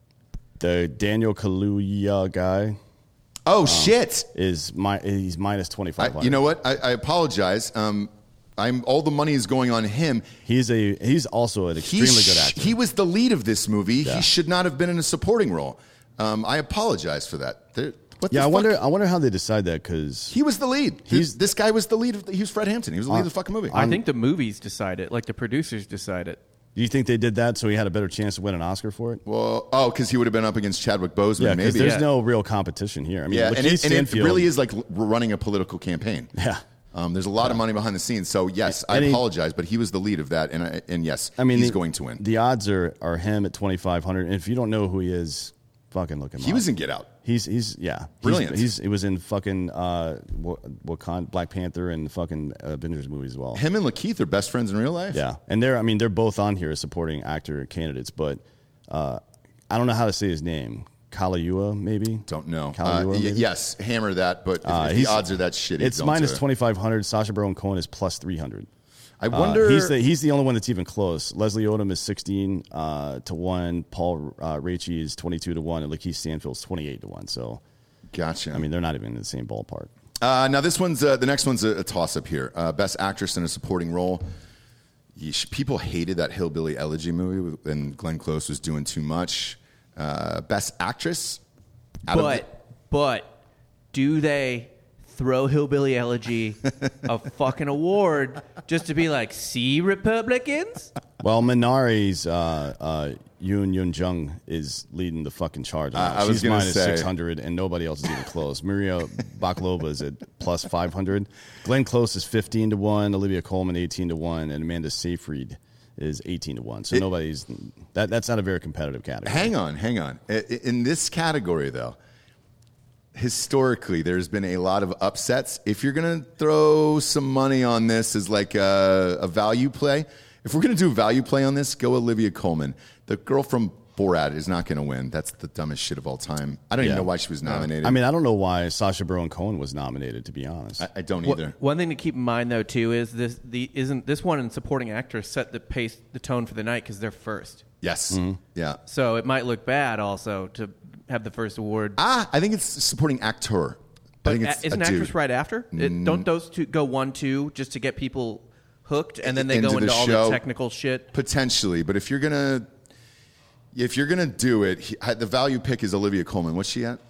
The Daniel Kaluuya guy. Oh, um, shit. Is my, he's minus twenty-five hundred. You know what? I, I apologize. Um, I'm all the money is going on him. He's a he's also an extremely he sh- good actor. He was the lead of this movie. Yeah. He should not have been in a supporting role. Um, I apologize for that. There, what yeah, the I fuck? wonder. I wonder how they decide that because He was the lead. He's this guy was the lead. Of the, he was Fred Hampton. He was the lead Uh, of the fucking movie. I think the movies decide it, like the producers decide it. Do you think they did that so he had a better chance to win an Oscar for it? Well, oh, because he would have been up against Chadwick Boseman. Yeah, because maybe. there's Yeah. no real competition here. I mean, yeah, Lakeith and it, and it Stanfield, really is like l- running a political campaign. Yeah. Um, there's a lot of money behind the scenes. So yes, I And he- apologize, but he was the lead of that, and I, and yes, I mean, he's the, going to win. The odds are are him at twenty-five hundred. And if you don't know who he is, fucking look him up. He was in Get Out. He's he's yeah, He's- Brilliant. He's, he was in fucking uh, Wakanda, Black Panther, and fucking Avengers movies as well. Him and Lakeith are best friends in real life. Yeah, and they're I mean they're both on here as supporting actor candidates, but uh, I don't know how to say his name. Kaluuya, maybe. Don't know. Uh, Kaluuya, y- maybe? yes, hammer that. But if, Uh, if the he's- odds are that shitty, It's don't minus do it. twenty-five hundred. Sacha Baron Cohen is plus three hundred. I wonder. Uh, he's the he's the only one that's even close. Leslie Odom is sixteen uh, to one. Paul uh, Raci is twenty-two to one, and Lakeith Stanfield's twenty-eight to one. So, gotcha. I mean, they're not even in the same ballpark. Uh, now this one's uh, the next one's a, a toss-up here. Uh, best actress in a supporting role. Yeesh, people hated that Hillbilly Elegy movie, with- and Glenn Close was doing too much. Uh, best actress. Out of But but do they throw Hillbilly Elegy a fucking award just to be like, see, Republicans? Well, Minari's uh, uh, Yoon Yoon Jung is leading the fucking charge. on Uh, that. I was She's gonna minus say- six hundred, and nobody else is even close. Maria Bakalova is at plus five hundred. Glenn Close is fifteen to one. Olivia Colman eighteen to one, and Amanda Seyfried is eighteen to one. So It- nobody's that. That's not a very competitive category. Hang on, hang on. I- I- In this category, though, historically, there's been a lot of upsets. If you're going to throw some money on this as like a, a value play, if we're going to do a value play on this, go Olivia Colman. The girl from Borat is not going to win. That's the dumbest shit of all time. I don't Yeah. even know why she was nominated. I mean, I don't know why Sacha Baron Cohen was nominated. To be honest, I, I don't Wha- either. One thing to keep in mind though too is this the isn't this one and supporting actor set the pace the tone for the night because they're first. Yes. Mm-hmm. Yeah. So it might look bad also to have the first award. Ah, I think it's supporting actor. I But think a- it's isn't a actress dude. right after? It, don't those two go one two just to get people hooked and then they Into go the into all show. the technical shit? Potentially, but if you're gonna, if you're gonna do it, he, the value pick is Olivia Colman. What's she at?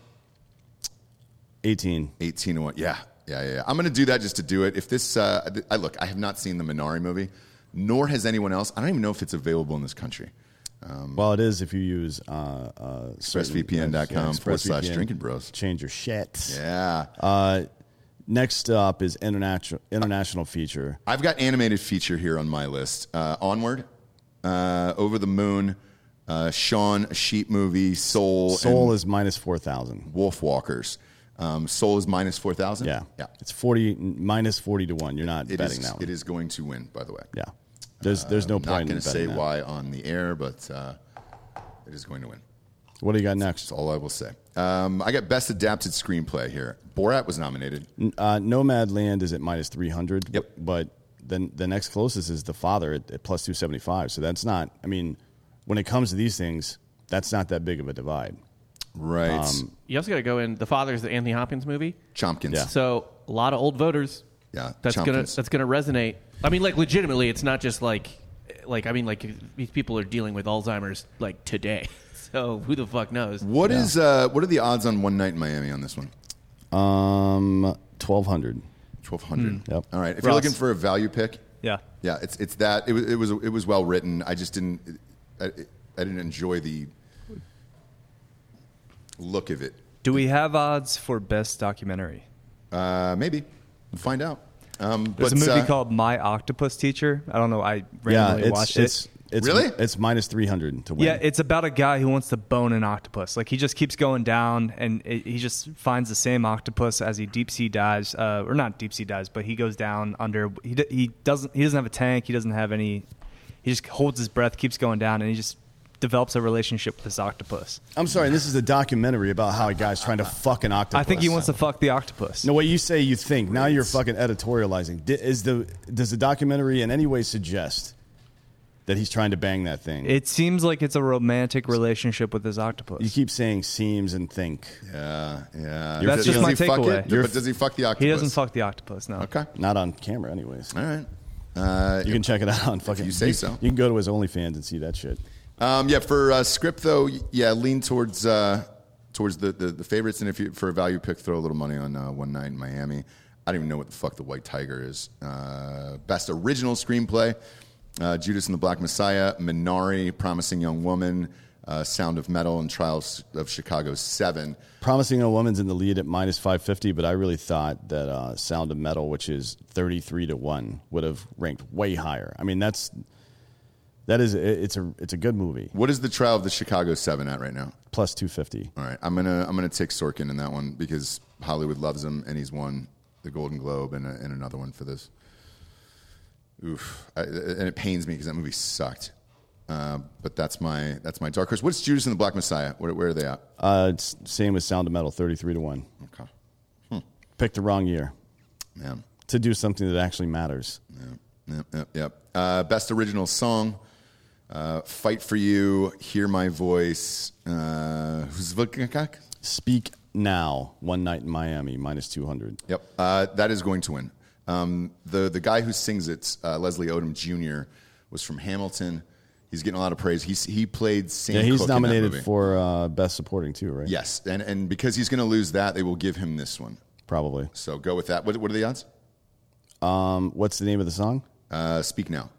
eighteen. eighteen to one. Yeah, yeah, yeah. yeah. I'm gonna do that just to do it. If this, uh, th- I look, I have not seen the Minari movie, nor has anyone else. I don't even know if it's available in this country. Well, it is if you use uh, uh, certain- expressvpn dot com yeah, forward slash ExpressVPN. Drinking Bros. Change your shit. Yeah, Uh, next up is international international feature. I've got animated feature here on my list. Uh, Onward, uh, Over the Moon, uh, Shaun, a sheep movie, Soul, Soul and is minus four thousand. Wolf Walkers. Um, Soul is minus four thousand. Yeah, yeah. It's forty minus forty to one. You're not It betting is. that one. It is going to win. By the way. Yeah, there's there's no I'm not point in going to say betting that. why on the air, but uh, it is going to win. What do you got next? That's all I will say. Um, I got best adapted screenplay here. Borat was nominated. Uh, Nomad Land is at minus three hundred. Yep. But then the next closest is The Father at, at plus two seventy five. So that's not. I mean, when it comes to these things, that's not that big of a divide. Right. Um, You also got to go in. The Father's the Anthony Hopkins movie, Chompkins. Yeah. so a lot of old voters. Yeah, that's gonna Chompkins. that's gonna resonate. I mean, like legitimately, it's not just like like I mean, like these people are dealing with Alzheimer's like today. So who the fuck knows? What is uh, what are the odds on One Night in Miami on this one? Um, twelve hundred. Twelve hundred. Yep. All right. If Ross. you're looking for a value pick, Yeah. yeah, it's it's that. It was it was it was well written. I just didn't. I, I didn't enjoy the look of it. Do we have odds for best documentary? Uh, maybe we'll find out. Um, There's but, a movie uh, called My Octopus Teacher. I don't know. I Yeah, randomly it's watched it's it. It's, Really? It's minus three hundred to win. Yeah, it's about a guy who wants to bone an octopus. Like, he just keeps going down, and it, he just finds the same octopus as he deep sea dives, uh, or not deep sea dives, but he goes down under. He d- he doesn't he doesn't have a tank. He doesn't have any. He just holds his breath, keeps going down, and he just develops a relationship with this octopus. I'm sorry, this is a documentary about how a guy's trying to fuck an octopus. I think he wants to fuck the octopus. No, what you say you think. Now you're fucking editorializing. Di- Is the Does the documentary in any way suggest that he's trying to bang that thing? It seems like it's a romantic relationship with this octopus. You keep saying seems and think. Yeah, yeah. That's does, just does my he fuck takeaway. it? But does he fuck the octopus? He doesn't fuck the octopus, no. Okay. Not on camera, anyways. All right. Uh, You can check it out on fucking. you say so. You can go to his OnlyFans and see that shit. Um, yeah, for uh, script though, yeah, lean towards uh, towards the, the, the favorites, and if you for a value pick, throw a little money on uh, One Night in Miami. I don't even know what the fuck the White Tiger is. Uh, best original screenplay: uh, Judas and the Black Messiah, Minari, Promising Young Woman, uh, Sound of Metal, and Trials of Chicago Seven. Promising Young Woman's in the lead at minus five fifty, but I really thought that uh, Sound of Metal, which is thirty-three to one, would have ranked way higher. I mean, that's that is it's a it's a good movie. What is the Trial of the Chicago Seven at right now? Plus two fifty. All right, I'm gonna I'm gonna take Sorkin in that one because Hollywood loves him, and he's won the Golden Globe and, a, and another one for this. Oof, I, and it pains me because that movie sucked. Uh, but that's my that's my dark horse. What's Judas and the Black Messiah? Where, where are they at? Uh, it's same as Sound of Metal, thirty-three to one. Okay, Picked the wrong year man. to do something that actually matters. Yep, yep, yep. yep. Uh, best original song. Uh, Fight for You, Hear My Voice. Uh, who's Speak Now, One Night in Miami, minus two hundred. Yep, uh, that is going to win. Um, the the guy who sings it, uh, Leslie Odom Junior, was from Hamilton. He's getting a lot of praise. He's, he played Sam Yeah, he's Cooke in that nominated movie. for uh, Best Supporting too, right? Yes, and and because he's going to lose that, they will give him this one. Probably. So go with that. What, what are the odds? Um, what's the name of the song? Uh, Speak Now.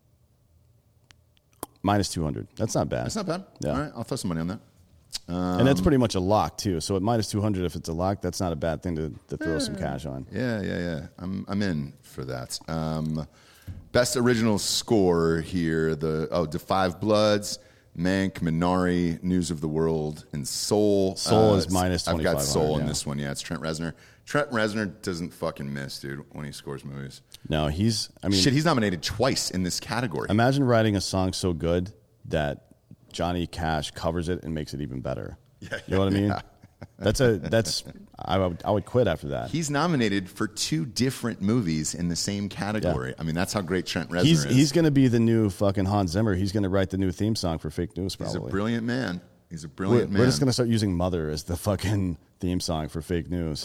Minus two hundred. That's not bad. That's not bad. Yeah. All right, I'll throw some money on that. and that's pretty much a lock too. So at minus two hundred, if it's a lock, that's not a bad thing to, to throw some cash on. Yeah, yeah, yeah. I'm I'm in for that. Um, best original score here: the oh, The Five Bloods, Mank, Minari, News of the World, and Soul. Soul is minus I've got Soul twenty-five hundred, in yeah. this one. Yeah, it's Trent Reznor. Trent Reznor doesn't fucking miss, dude, when he scores movies. No, he's. I mean, Shit, he's nominated twice in this category. imagine writing a song so good that Johnny Cash covers it and makes it even better. Yeah, you know what I mean? yeah. That's a that's I would I would quit after that. He's nominated for two different movies in the same category. I mean, that's how great Trent Reznor He's is. he's going to be the new fucking Hans Zimmer. He's going to write the new theme song for Fake News. He's Probably. a brilliant man. He's a We're, brilliant man. we're just going to start using Mother as the fucking theme song for Fake News.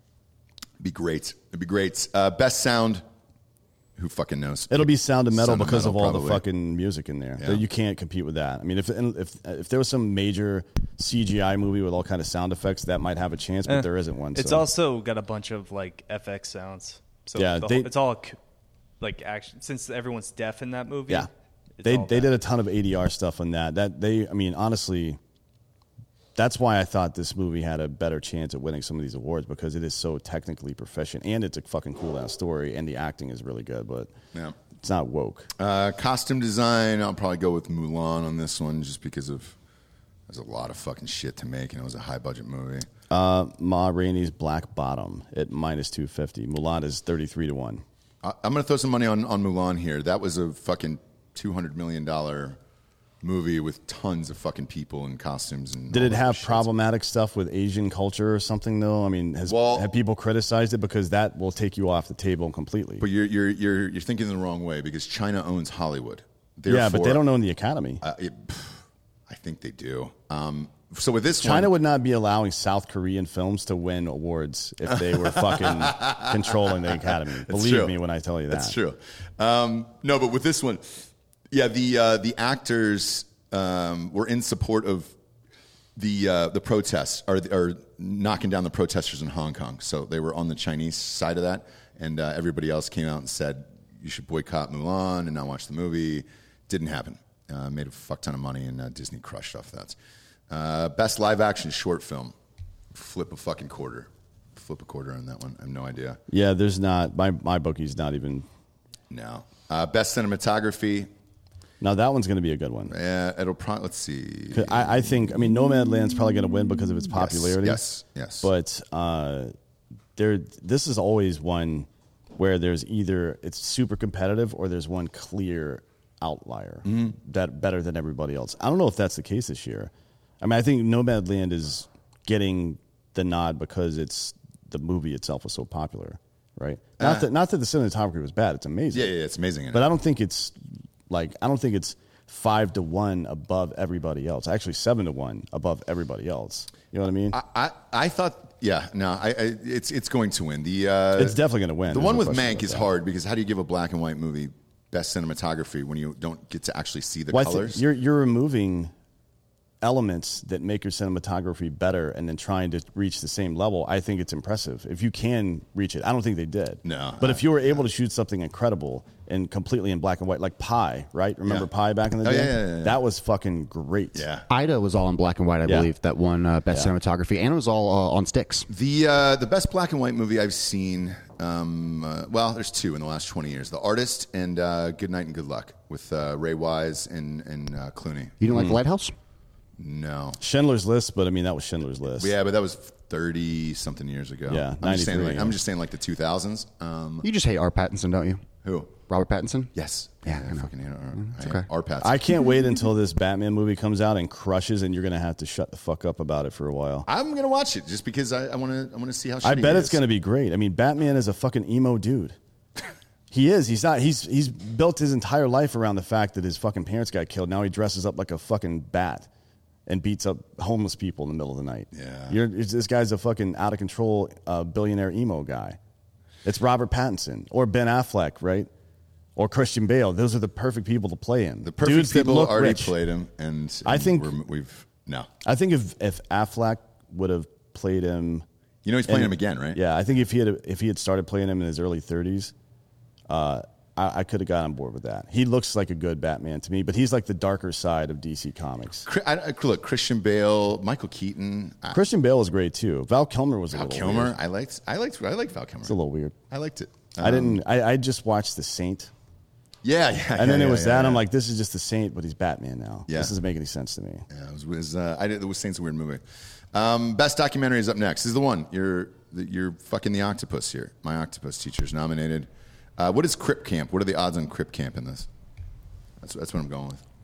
Be great. It'd be great. Uh, best sound. Who fucking knows? It'll be Sound of Metal Sound of because of Metal, all probably. the fucking music in there. Yeah. You can't compete with that. I mean, if if if there was some major C G I movie with all kind of sound effects, that might have a chance, but Eh. there isn't one. It's so. also got a bunch of like F X sounds. So Yeah, the they- whole, it's all c- like action. Since everyone's deaf in that movie, Yeah, it's they all they that. did a ton of A D R stuff on that. That they, I mean, honestly, that's why I thought this movie had a better chance at winning some of these awards because it is so technically proficient and it's a fucking cool ass story and the acting is really good, but Yeah. it's not woke. Uh, costume design. I'll probably go with Mulan on this one, just because of there's a lot of fucking shit to make, and it was a high budget movie. Uh, Ma Rainey's Black Bottom at minus two fifty. Mulan is thirty three to one. I, I'm gonna throw some money on on Mulan here. That was a fucking two hundred million dollar movie with tons of fucking people in costumes. And Did all it that have shit. problematic stuff with Asian culture or something though? I mean, has Well- have people criticized it because that will take you off the table completely? But you're you're you're you're thinking the wrong way because China owns Hollywood. yeah, but they Therefore, don't own the Academy. Uh, it, pff, I think they do. Um, so with this China one, would not be allowing South Korean films to win awards if they were fucking controlling the Academy. Believe true. me when I tell you that. That's true. Um, no, but with this one, yeah, the uh, the actors um, were in support of the uh, the protests or, or knocking down the protesters in Hong Kong. So they were on the Chinese side of that, and uh, everybody else came out and said you should boycott Mulan and not watch the movie. Didn't happen. Uh, made a fuck ton of money, and uh, Disney crushed off that. Uh, best live action short film. Flip a fucking quarter. Flip a quarter on that one. I have no idea. Yeah, there's not my my bookie's not even. No. Uh, best cinematography. Now that one's going to be a good one. Yeah, it'll probably. Let's see. 'Cause I, I think. I mean, Nomadland's probably going to win because of its popularity. Yes, yes. yes. But uh, there, this is always one where there's either it's super competitive or there's one clear outlier mm-hmm. that better than everybody else. I don't know if that's the case this year. I mean, I think Nomadland is getting the nod because it's the movie itself was so popular, right? Uh, not that not that the cinematography was bad; it's amazing. Yeah, yeah, it's amazing. But I don't think it's like I don't think it's five to one above everybody else. Actually, seven to one above everybody else. You know what I mean? I I, I thought, yeah, no, I, I it's it's going to win. The uh, it's definitely going to win. The There's one no with Mank about is that. hard because how do you give a black and white movie best cinematography when you don't get to actually see the well, colors? You're you're removing elements that make your cinematography better and then trying to reach the same level. I think it's impressive if you can reach it. I don't think they did. No, but I, if you were able to shoot something incredible and completely in black and white, like Pi, right? Remember Yeah. Pi back in the Oh, day? yeah, yeah, yeah, yeah. That was fucking great. Yeah. Ida was all in black and white, I Yeah. believe, that won uh, best Yeah. cinematography, and it was all uh, on sticks. The uh, the best black and white movie I've seen, um, uh, well, there's two in the last twenty years: The Artist and uh, Good Night and Good Luck with uh, Ray Wise and and uh, Clooney. You didn't like The Lighthouse? No, Schindler's List, but I mean that was Schindler's List. yeah, but that was thirty something years ago. Yeah, I'm just saying. ninety-three, Like, yeah. I'm just saying, like the two thousands. Um, You just hate R. Pattinson, don't you? who? Robert Pattinson? Yes. Yeah, I I know. fucking hate R. it's I okay. hate R. Pattinson. I can't wait until this Batman movie comes out and crushes, and you're going to have to shut the fuck up about it for a while. I'm gonna watch it just because I want to. I want to see how. I shitty bet it it's is. going to be great. I mean, Batman is a fucking emo dude. He is. He's not. He's he's built his entire life around the fact that his fucking parents got killed. Now he dresses up like a fucking bat and beats up homeless people in the middle of the night. Yeah. You're, this guy's a fucking out of control uh, billionaire emo guy. It's Robert Pattinson or Ben Affleck, right? Or Christian Bale. Those are the perfect people to play him. The perfect Dudes that people look already rich. played him, and, and I think- we're, we've no. I think if if Affleck would have played him, You know he's playing and- him again, right? Yeah, I think if he had if he had started playing him in his early thirties, uh, I, I could have got on board with that. He looks like a good Batman to me, but he's like the darker side of D C Comics. Chri- I, I, look, Christian Bale, Michael Keaton, I- Christian Bale is great too. Val Kilmer was a Val little Kilmer. weird. I liked. I liked. I liked Val Kilmer. It's a little weird. I liked it. I Um, didn't. I, I just watched The Saint, Yeah, yeah. and then yeah, it was yeah, that. yeah. I'm like, this is just The Saint, but he's Batman now. Yeah. This doesn't make any sense to me. Yeah, it was. It was uh, I did. It was Saints a weird movie. Um, best documentary is up next. This is the one. You're you're fucking the octopus here. My octopus teacher's nominated. Uh, what is Crip Camp? What are the odds on Crip Camp in this? That's that's what I'm going with.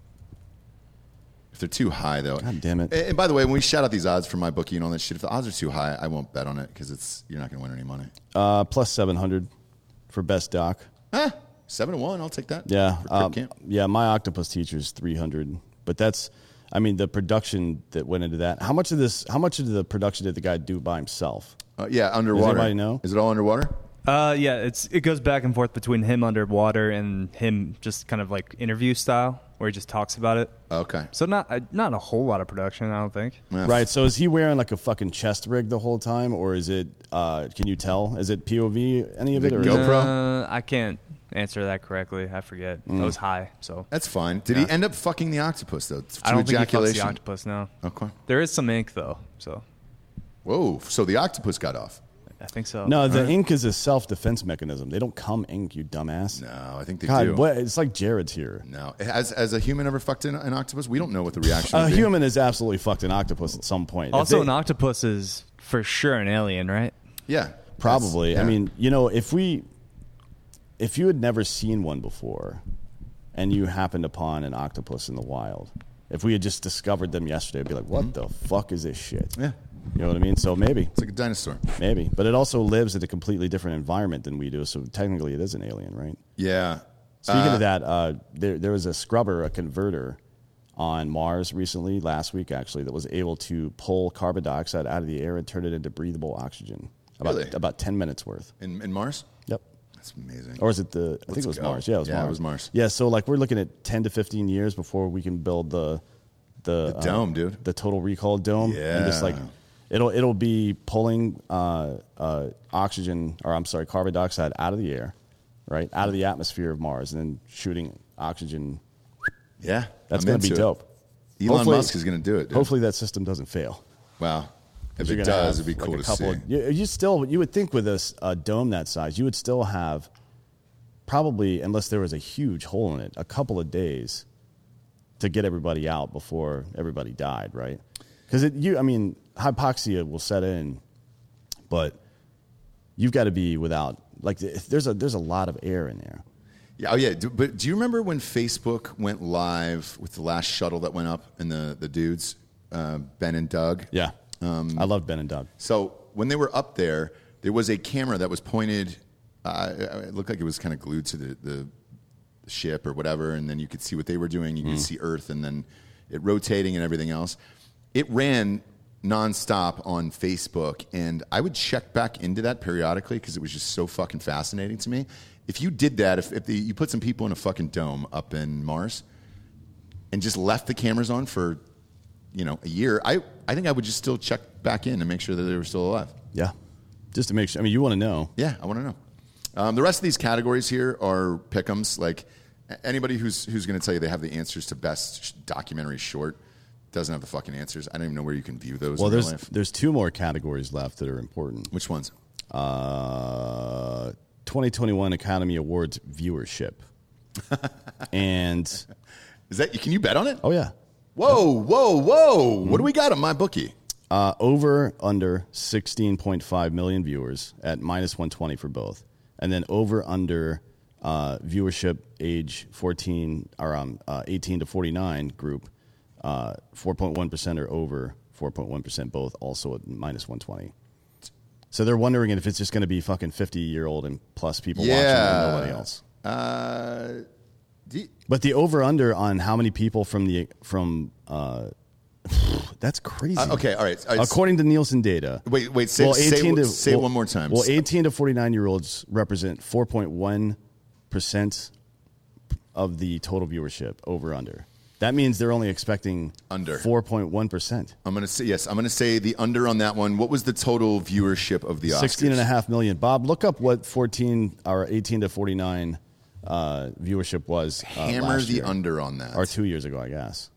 If they're too high, though. God damn it. And, and by the way, when we shout out these odds for my bookie and all that shit, if the odds are too high, I won't bet on it because it's you're not going to win any money. Uh, plus seven hundred for best doc. Ah, seven to one. I'll take that. Yeah, For Crip um, Camp. yeah. My octopus teacher is three hundred, but that's, I mean, the production that went into that. How much of this? How much of the production did the guy do by himself? Uh, yeah, underwater. anybody know? Is it all underwater? Uh, yeah, it's it goes back and forth between him underwater and him just kind of like interview style, where he just talks about it. Okay. So not uh, not a whole lot of production, I don't think. Yeah. Right. So is he wearing like a fucking chest rig the whole time, or is it? Uh, can you tell? Is it P O V? Any of it? Or is it- GoPro? Uh, I can't answer that correctly. I forget. That was high, so That's fine. Did he end up fucking the octopus though? To I don't think he fucks ejaculation. the octopus. No, Okay. there is some ink though, so Whoa. So the octopus got off. I think so. No, the ink is a self defense mechanism. They don't come ink, you dumbass. No, I think they God, do. what? It's like Jared's here. No. Has as a human ever fucked an, an octopus? We don't know what the reaction. A would be. human is absolutely fucked an octopus at some point. If Also, they- an octopus is for sure an alien, right? Yeah. Probably. That's- I yeah. mean, you know, if we, if you had never seen one before, and you happened upon an octopus in the wild, if we had just discovered them yesterday, I'd be like, "What the fuck is this shit?" Yeah. You know what I mean? So maybe, It's like a dinosaur. maybe, but it also lives in a completely different environment than we do. So technically, it is an alien, right? Yeah. Speaking Uh, of that, uh, there there was a scrubber, a converter on Mars recently, last week actually, that was able to pull carbon dioxide out of the air and turn it into breathable oxygen. About Really? about ten minutes worth. in, in Mars? Yep. That's amazing. Or is it the? I Let's think it was go. Mars. Yeah, it was Yeah, Mars. it was Mars. Yeah, so like we're looking at ten to fifteen years before we can build the the, The dome, dude. the Total Recall dome. and just like Yeah. it'll it'll be pulling uh, uh, oxygen or I'm sorry, carbon dioxide out of the air, right, out of the atmosphere of Mars, and then shooting oxygen. Yeah. That's I'm going to be into it. dope. Elon Hopefully- Musk is going to do it. Dude. Hopefully that system doesn't fail. Wow. If You're it gonna does, have, it'd be cool like, a to couple see. Of, you, you still you would think with a, s- a dome that size, you would still have probably, unless there was a huge hole in it, a couple of days to get everybody out before everybody died, right? Because you, I mean, hypoxia will set in, but you've got to be without, like, there's a there's a lot of air in there. Yeah, oh yeah. Do, but do you remember when Facebook went live with the last shuttle that went up and the the dudes, uh, Ben and Doug? Yeah, um, I love Ben and Doug. So when they were up there, there was a camera that was pointed. Uh, it looked like it was kind of glued to the, the ship or whatever, and then you could see what they were doing. You could Mm. see Earth, and then it rotating and everything else. It ran nonstop on Facebook, and I would check back into that periodically because it was just so fucking fascinating to me. If you did that, if, if the, you put some people in a fucking dome up in Mars and just left the cameras on for, you know, a year, I, I think I would just still check back in and make sure that they were still alive. Yeah, just to make sure. I mean, you want to know. Yeah, I want to know. Um, the rest of these categories here are pick'ems. Like anybody who's who's going to tell you they have the answers to best sh- documentary short doesn't have the fucking answers. I don't even know where you can view those. Well, in real there's life. there's two more categories left that are important. Which ones? Uh, twenty twenty-one Academy Awards viewership, and Is that? Can you bet on it? oh yeah, Whoa, whoa, whoa! What do we got on my bookie? uh, over under sixteen point five million viewers at minus one twenty for both, and then over under uh, viewership age fourteen or um, uh, eighteen to forty-nine group, uh, four point one percent or over four point one percent both, also at minus one twenty. So they're wondering if it's just going to be fucking fifty year old and plus people watching and nobody else. Uh, do you- But the over under on how many people from the from uh, that's crazy. uh, okay, all right. All right. According to Nielsen data, Wait, wait. Say, well, say, eighteen to, say it well, one more time. Well, eighteen to forty-nine year olds represent four point one percent of the total viewership over under. That means they're only expecting Under. four point one percent. I'm gonna say yes. I'm gonna say the under on that one. What was the total viewership of the Oscars? sixteen and a half million. Bob, look up what fourteen or eighteen to forty-nine uh, viewership was. Uh, Hammer last the year. under on that. Or two years ago, I guess.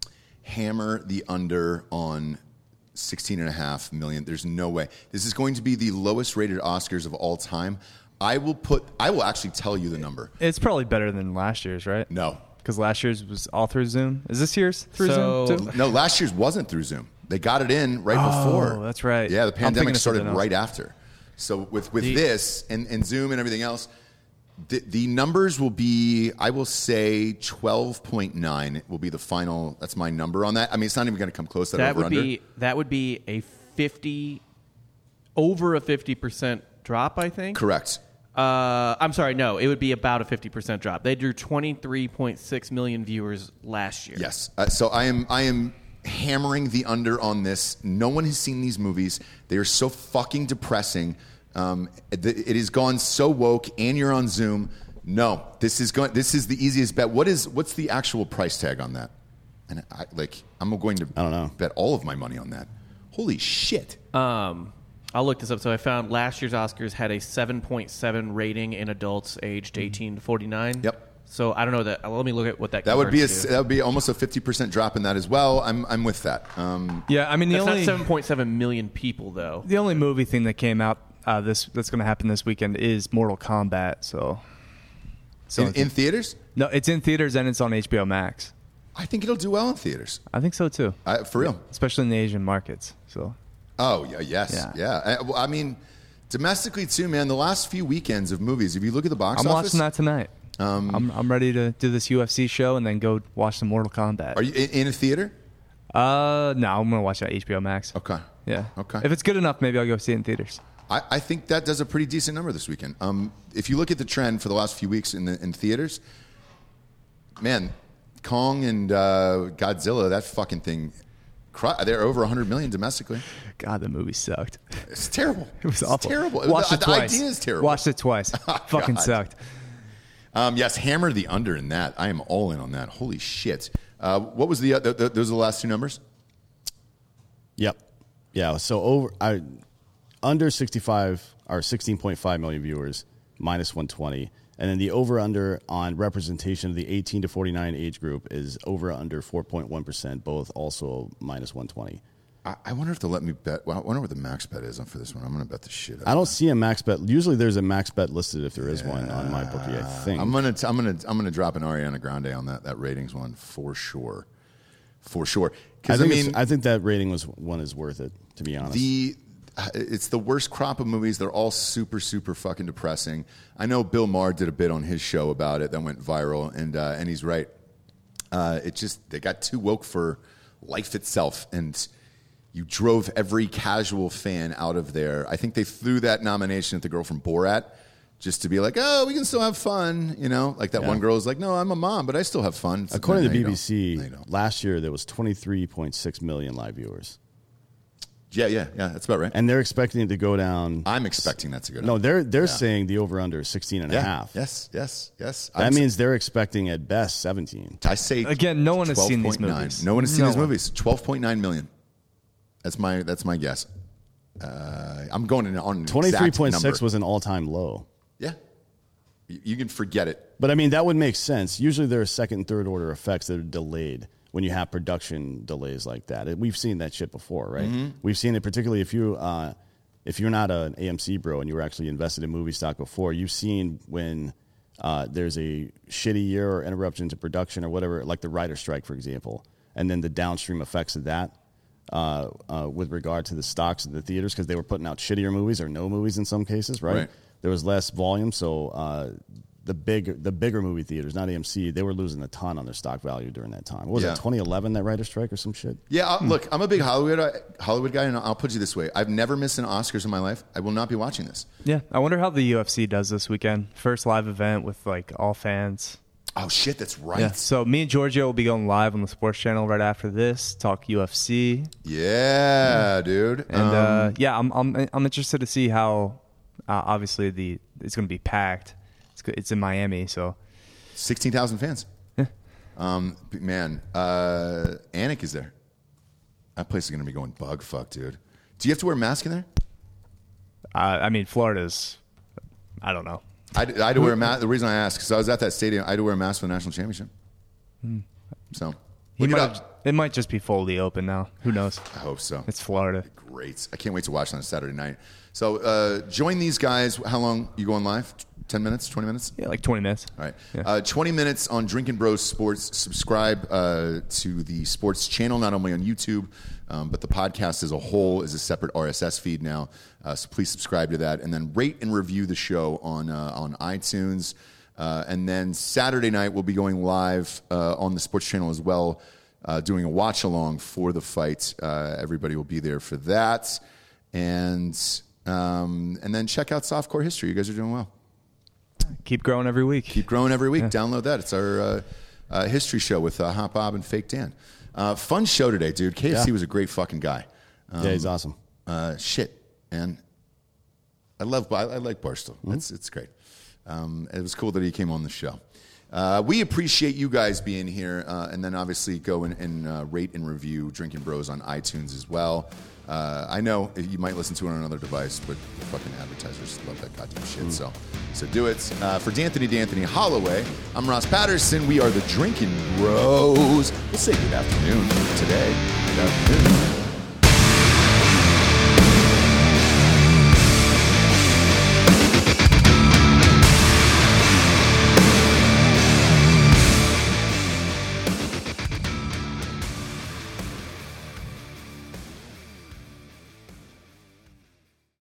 Hammer the under on sixteen and a half million. There's no way. This is going to be the lowest rated Oscars of all time. I will put, I will actually tell you the number. It's probably better than last year's, right? No. Because last year's was all through Zoom. Is this year's through So- Zoom too? No, last year's wasn't through Zoom. They got it in right Oh, before. that's right. Yeah, the I'm thinking pandemic of started something else. right after. So with, with The- this and, and Zoom and everything else, the, the numbers will be, I will say twelve point nine will be the final. That's my number on that. I mean, it's not even going to come close to that, That over would under. be that would be a fifty over a fifty percent drop, I think. Correct. Uh, I'm sorry, no, it would be about a fifty percent drop. They drew twenty-three point six million viewers last year. Yes. Uh, so I am I am hammering the under on this. No one has seen these movies. They are so fucking depressing. Um, it, it has gone so woke, and you're on Zoom. No, this is going. This is the easiest bet. What is what's the actual price tag on that? And I, like I'm going to I don't know. bet all of my money on that. Holy shit! Um, I'll look this up. So I found last year's Oscars had a seven point seven rating in adults aged eighteen to forty-nine. Yep. So I don't know that. Let me look at what that. That would be a converts to. that would be almost a fifty percent drop in that as well. I'm I'm with that. Um, Yeah, I mean the That's only not seven point seven million people though. the only movie thing that came out uh, this that's going to happen this weekend is Mortal Kombat. So, so in, it's- in theaters, no, it's in theaters and it's on H B O Max. I think it'll do well in theaters. I think so too, I, for real. especially in the Asian markets. So, Oh yeah, yes, Yeah. yeah. I, well, I mean, domestically too, man. The last few weekends of movies, if you look at the box I'm office, watching that tonight. Um, I'm I'm ready to do this U F C show and then go watch some Mortal Kombat. are you in, in a theater? Uh, no, I'm gonna watch that H B O Max. Okay. Yeah. Okay. If it's good enough, maybe I'll go see it in theaters. I, I think that does a pretty decent number this weekend. Um, if you look at the trend for the last few weeks in the in theaters, man, Kong and uh, Godzilla, that fucking thing, cry, they're over one hundred million domestically. God, the movie sucked. It's terrible. It was it's awful. terrible. Watched the, it the twice. idea is terrible. Watched it twice. Fucking God. sucked. Um, yes, hammer the under in that. I am all in on that. Holy shit. Uh, what was the, uh, the, the those are the last two numbers? Yep. Yeah. So over I, under sixty-five or sixteen point five million viewers, minus one twenty. And then the over under on representation of the eighteen to forty-nine age group is over under four point one percent, both also minus one twenty. I, I wonder if they'll let me bet. Well, I wonder what the max bet is for this one. I'm going to bet the shit out I of don't it. see a max bet. Usually, there's a max bet listed if there is one on my bookie. I think. I'm gonna, t- I'm gonna, I'm gonna drop an Ariana Grande on that that ratings one for sure, for sure. I Because I, think mean, it's- I think that rating was one is worth it. To be honest, the it's the worst crop of movies. They're all super, super fucking depressing. I know Bill Maher did a bit on his show about it that went viral, and uh, and he's right. Uh, it just they got too woke for life itself, and you drove every casual fan out of there. I think they threw that nomination at the girl from Borat just to be like, oh, we can still have fun, you know? Like that Yeah. one girl was like, no, I'm a mom, but I still have fun. It's according like, to no, the you B B C, don't. No, you don't. last year there was twenty-three point six million live viewers, Yeah, yeah, yeah, that's about right. and they're expecting it to go down. I'm expecting that to go down. No, they're they're Yeah. saying the over under is sixteen and a yeah. half. Yes, yes, yes. That I'm- means they're expecting at best seventeen. I say Again, no one has seen these twelve point nine. movies. No one has seen No these one. movies. twelve point nine million. That's my that's my guess. Uh, I'm going in on an exact Twenty-three point six number. was an all-time low. Yeah. You, you can forget it. But I mean, that would make sense. Usually there are second and third order effects that are delayed when you have production delays like that. It- We've seen that shit before, right? Mm-hmm. We've seen it particularly if you uh, if you're not an A M C bro and you were actually invested in movie stock before. You've seen when uh, there's a shitty year or interruption to production or whatever, like the writer's strike, for example, and then the downstream effects of that. Uh, uh, with regard to the stocks of the theaters, because they were putting out shittier movies or no movies in some cases, right? Right. There was less volume, so uh, the big the bigger movie theaters, not A M C, they were losing a ton on their stock value during that time. What was Yeah. that, twenty eleven, that writer's strike or some shit? Yeah, I'll, look, I'm a big Hollywood uh, Hollywood guy, and I'll put you this way: I've never missed an Oscars in my life. I will not be watching this. Yeah, I wonder how the U F C does this weekend. First live event with like all fans. Oh shit, that's right. Yeah. So me and Giorgio will be going live on the sports channel right after this. Talk U F C, Yeah, dude. and Um, uh, yeah, I'm I'm I'm interested to see how. Uh, obviously, the it's going to be packed. It's go- it's in Miami, so sixteen thousand fans. Yeah. Um, but man, uh, Anik is there. That place is going to be going bug fuck, dude. Do you have to wear a mask in there? uh, I mean Florida's. I don't know. I, I had to wear a mask. The reason I asked, because I was at that stadium, I had to wear a mask for the national championship. So, He look it might up. have- it might just be fully open now. Who knows? I hope so. It's Florida. Great. I can't wait to watch it on Saturday night. So uh, join these guys. How long you going live? ten minutes? twenty minutes? Yeah, like twenty minutes. All right. Yeah. Uh, twenty minutes on Drinking Bros Sports. Subscribe uh, to the sports channel, not only on YouTube, um, but the podcast as a whole is a separate R S S feed now. Uh, so please subscribe to that. And then rate and review the show on, uh, on iTunes. Uh, and then Saturday night, we'll be going live uh, on the sports channel as well, uh, doing a watch along for the fight. Uh, everybody will be there for that. And, um, and then check out Softcore History. You guys are doing well. Keep growing every week. Keep growing every week. Download that. It's our uh, uh, history show with uh, Hot Bob and Fake Dan. Uh, fun show today, dude. K F C Yeah. was a great fucking guy. Um, Yeah, he's awesome. Uh, shit, and I love. I, I like Barstool. Mm-hmm. It's it's great. Um, it was cool that he came on the show. Uh, we appreciate you guys being here, uh, and then obviously go and, and uh, rate and review Drinking Bros on iTunes as well. Uh, I know you might listen to it on another device, but the fucking advertisers love that goddamn shit. Mm. So, so do it. Uh, for D'Anthony D'Anthony Holloway, I'm Ross Patterson. We are the Drinking Bros. We'll say good afternoon today. Good afternoon.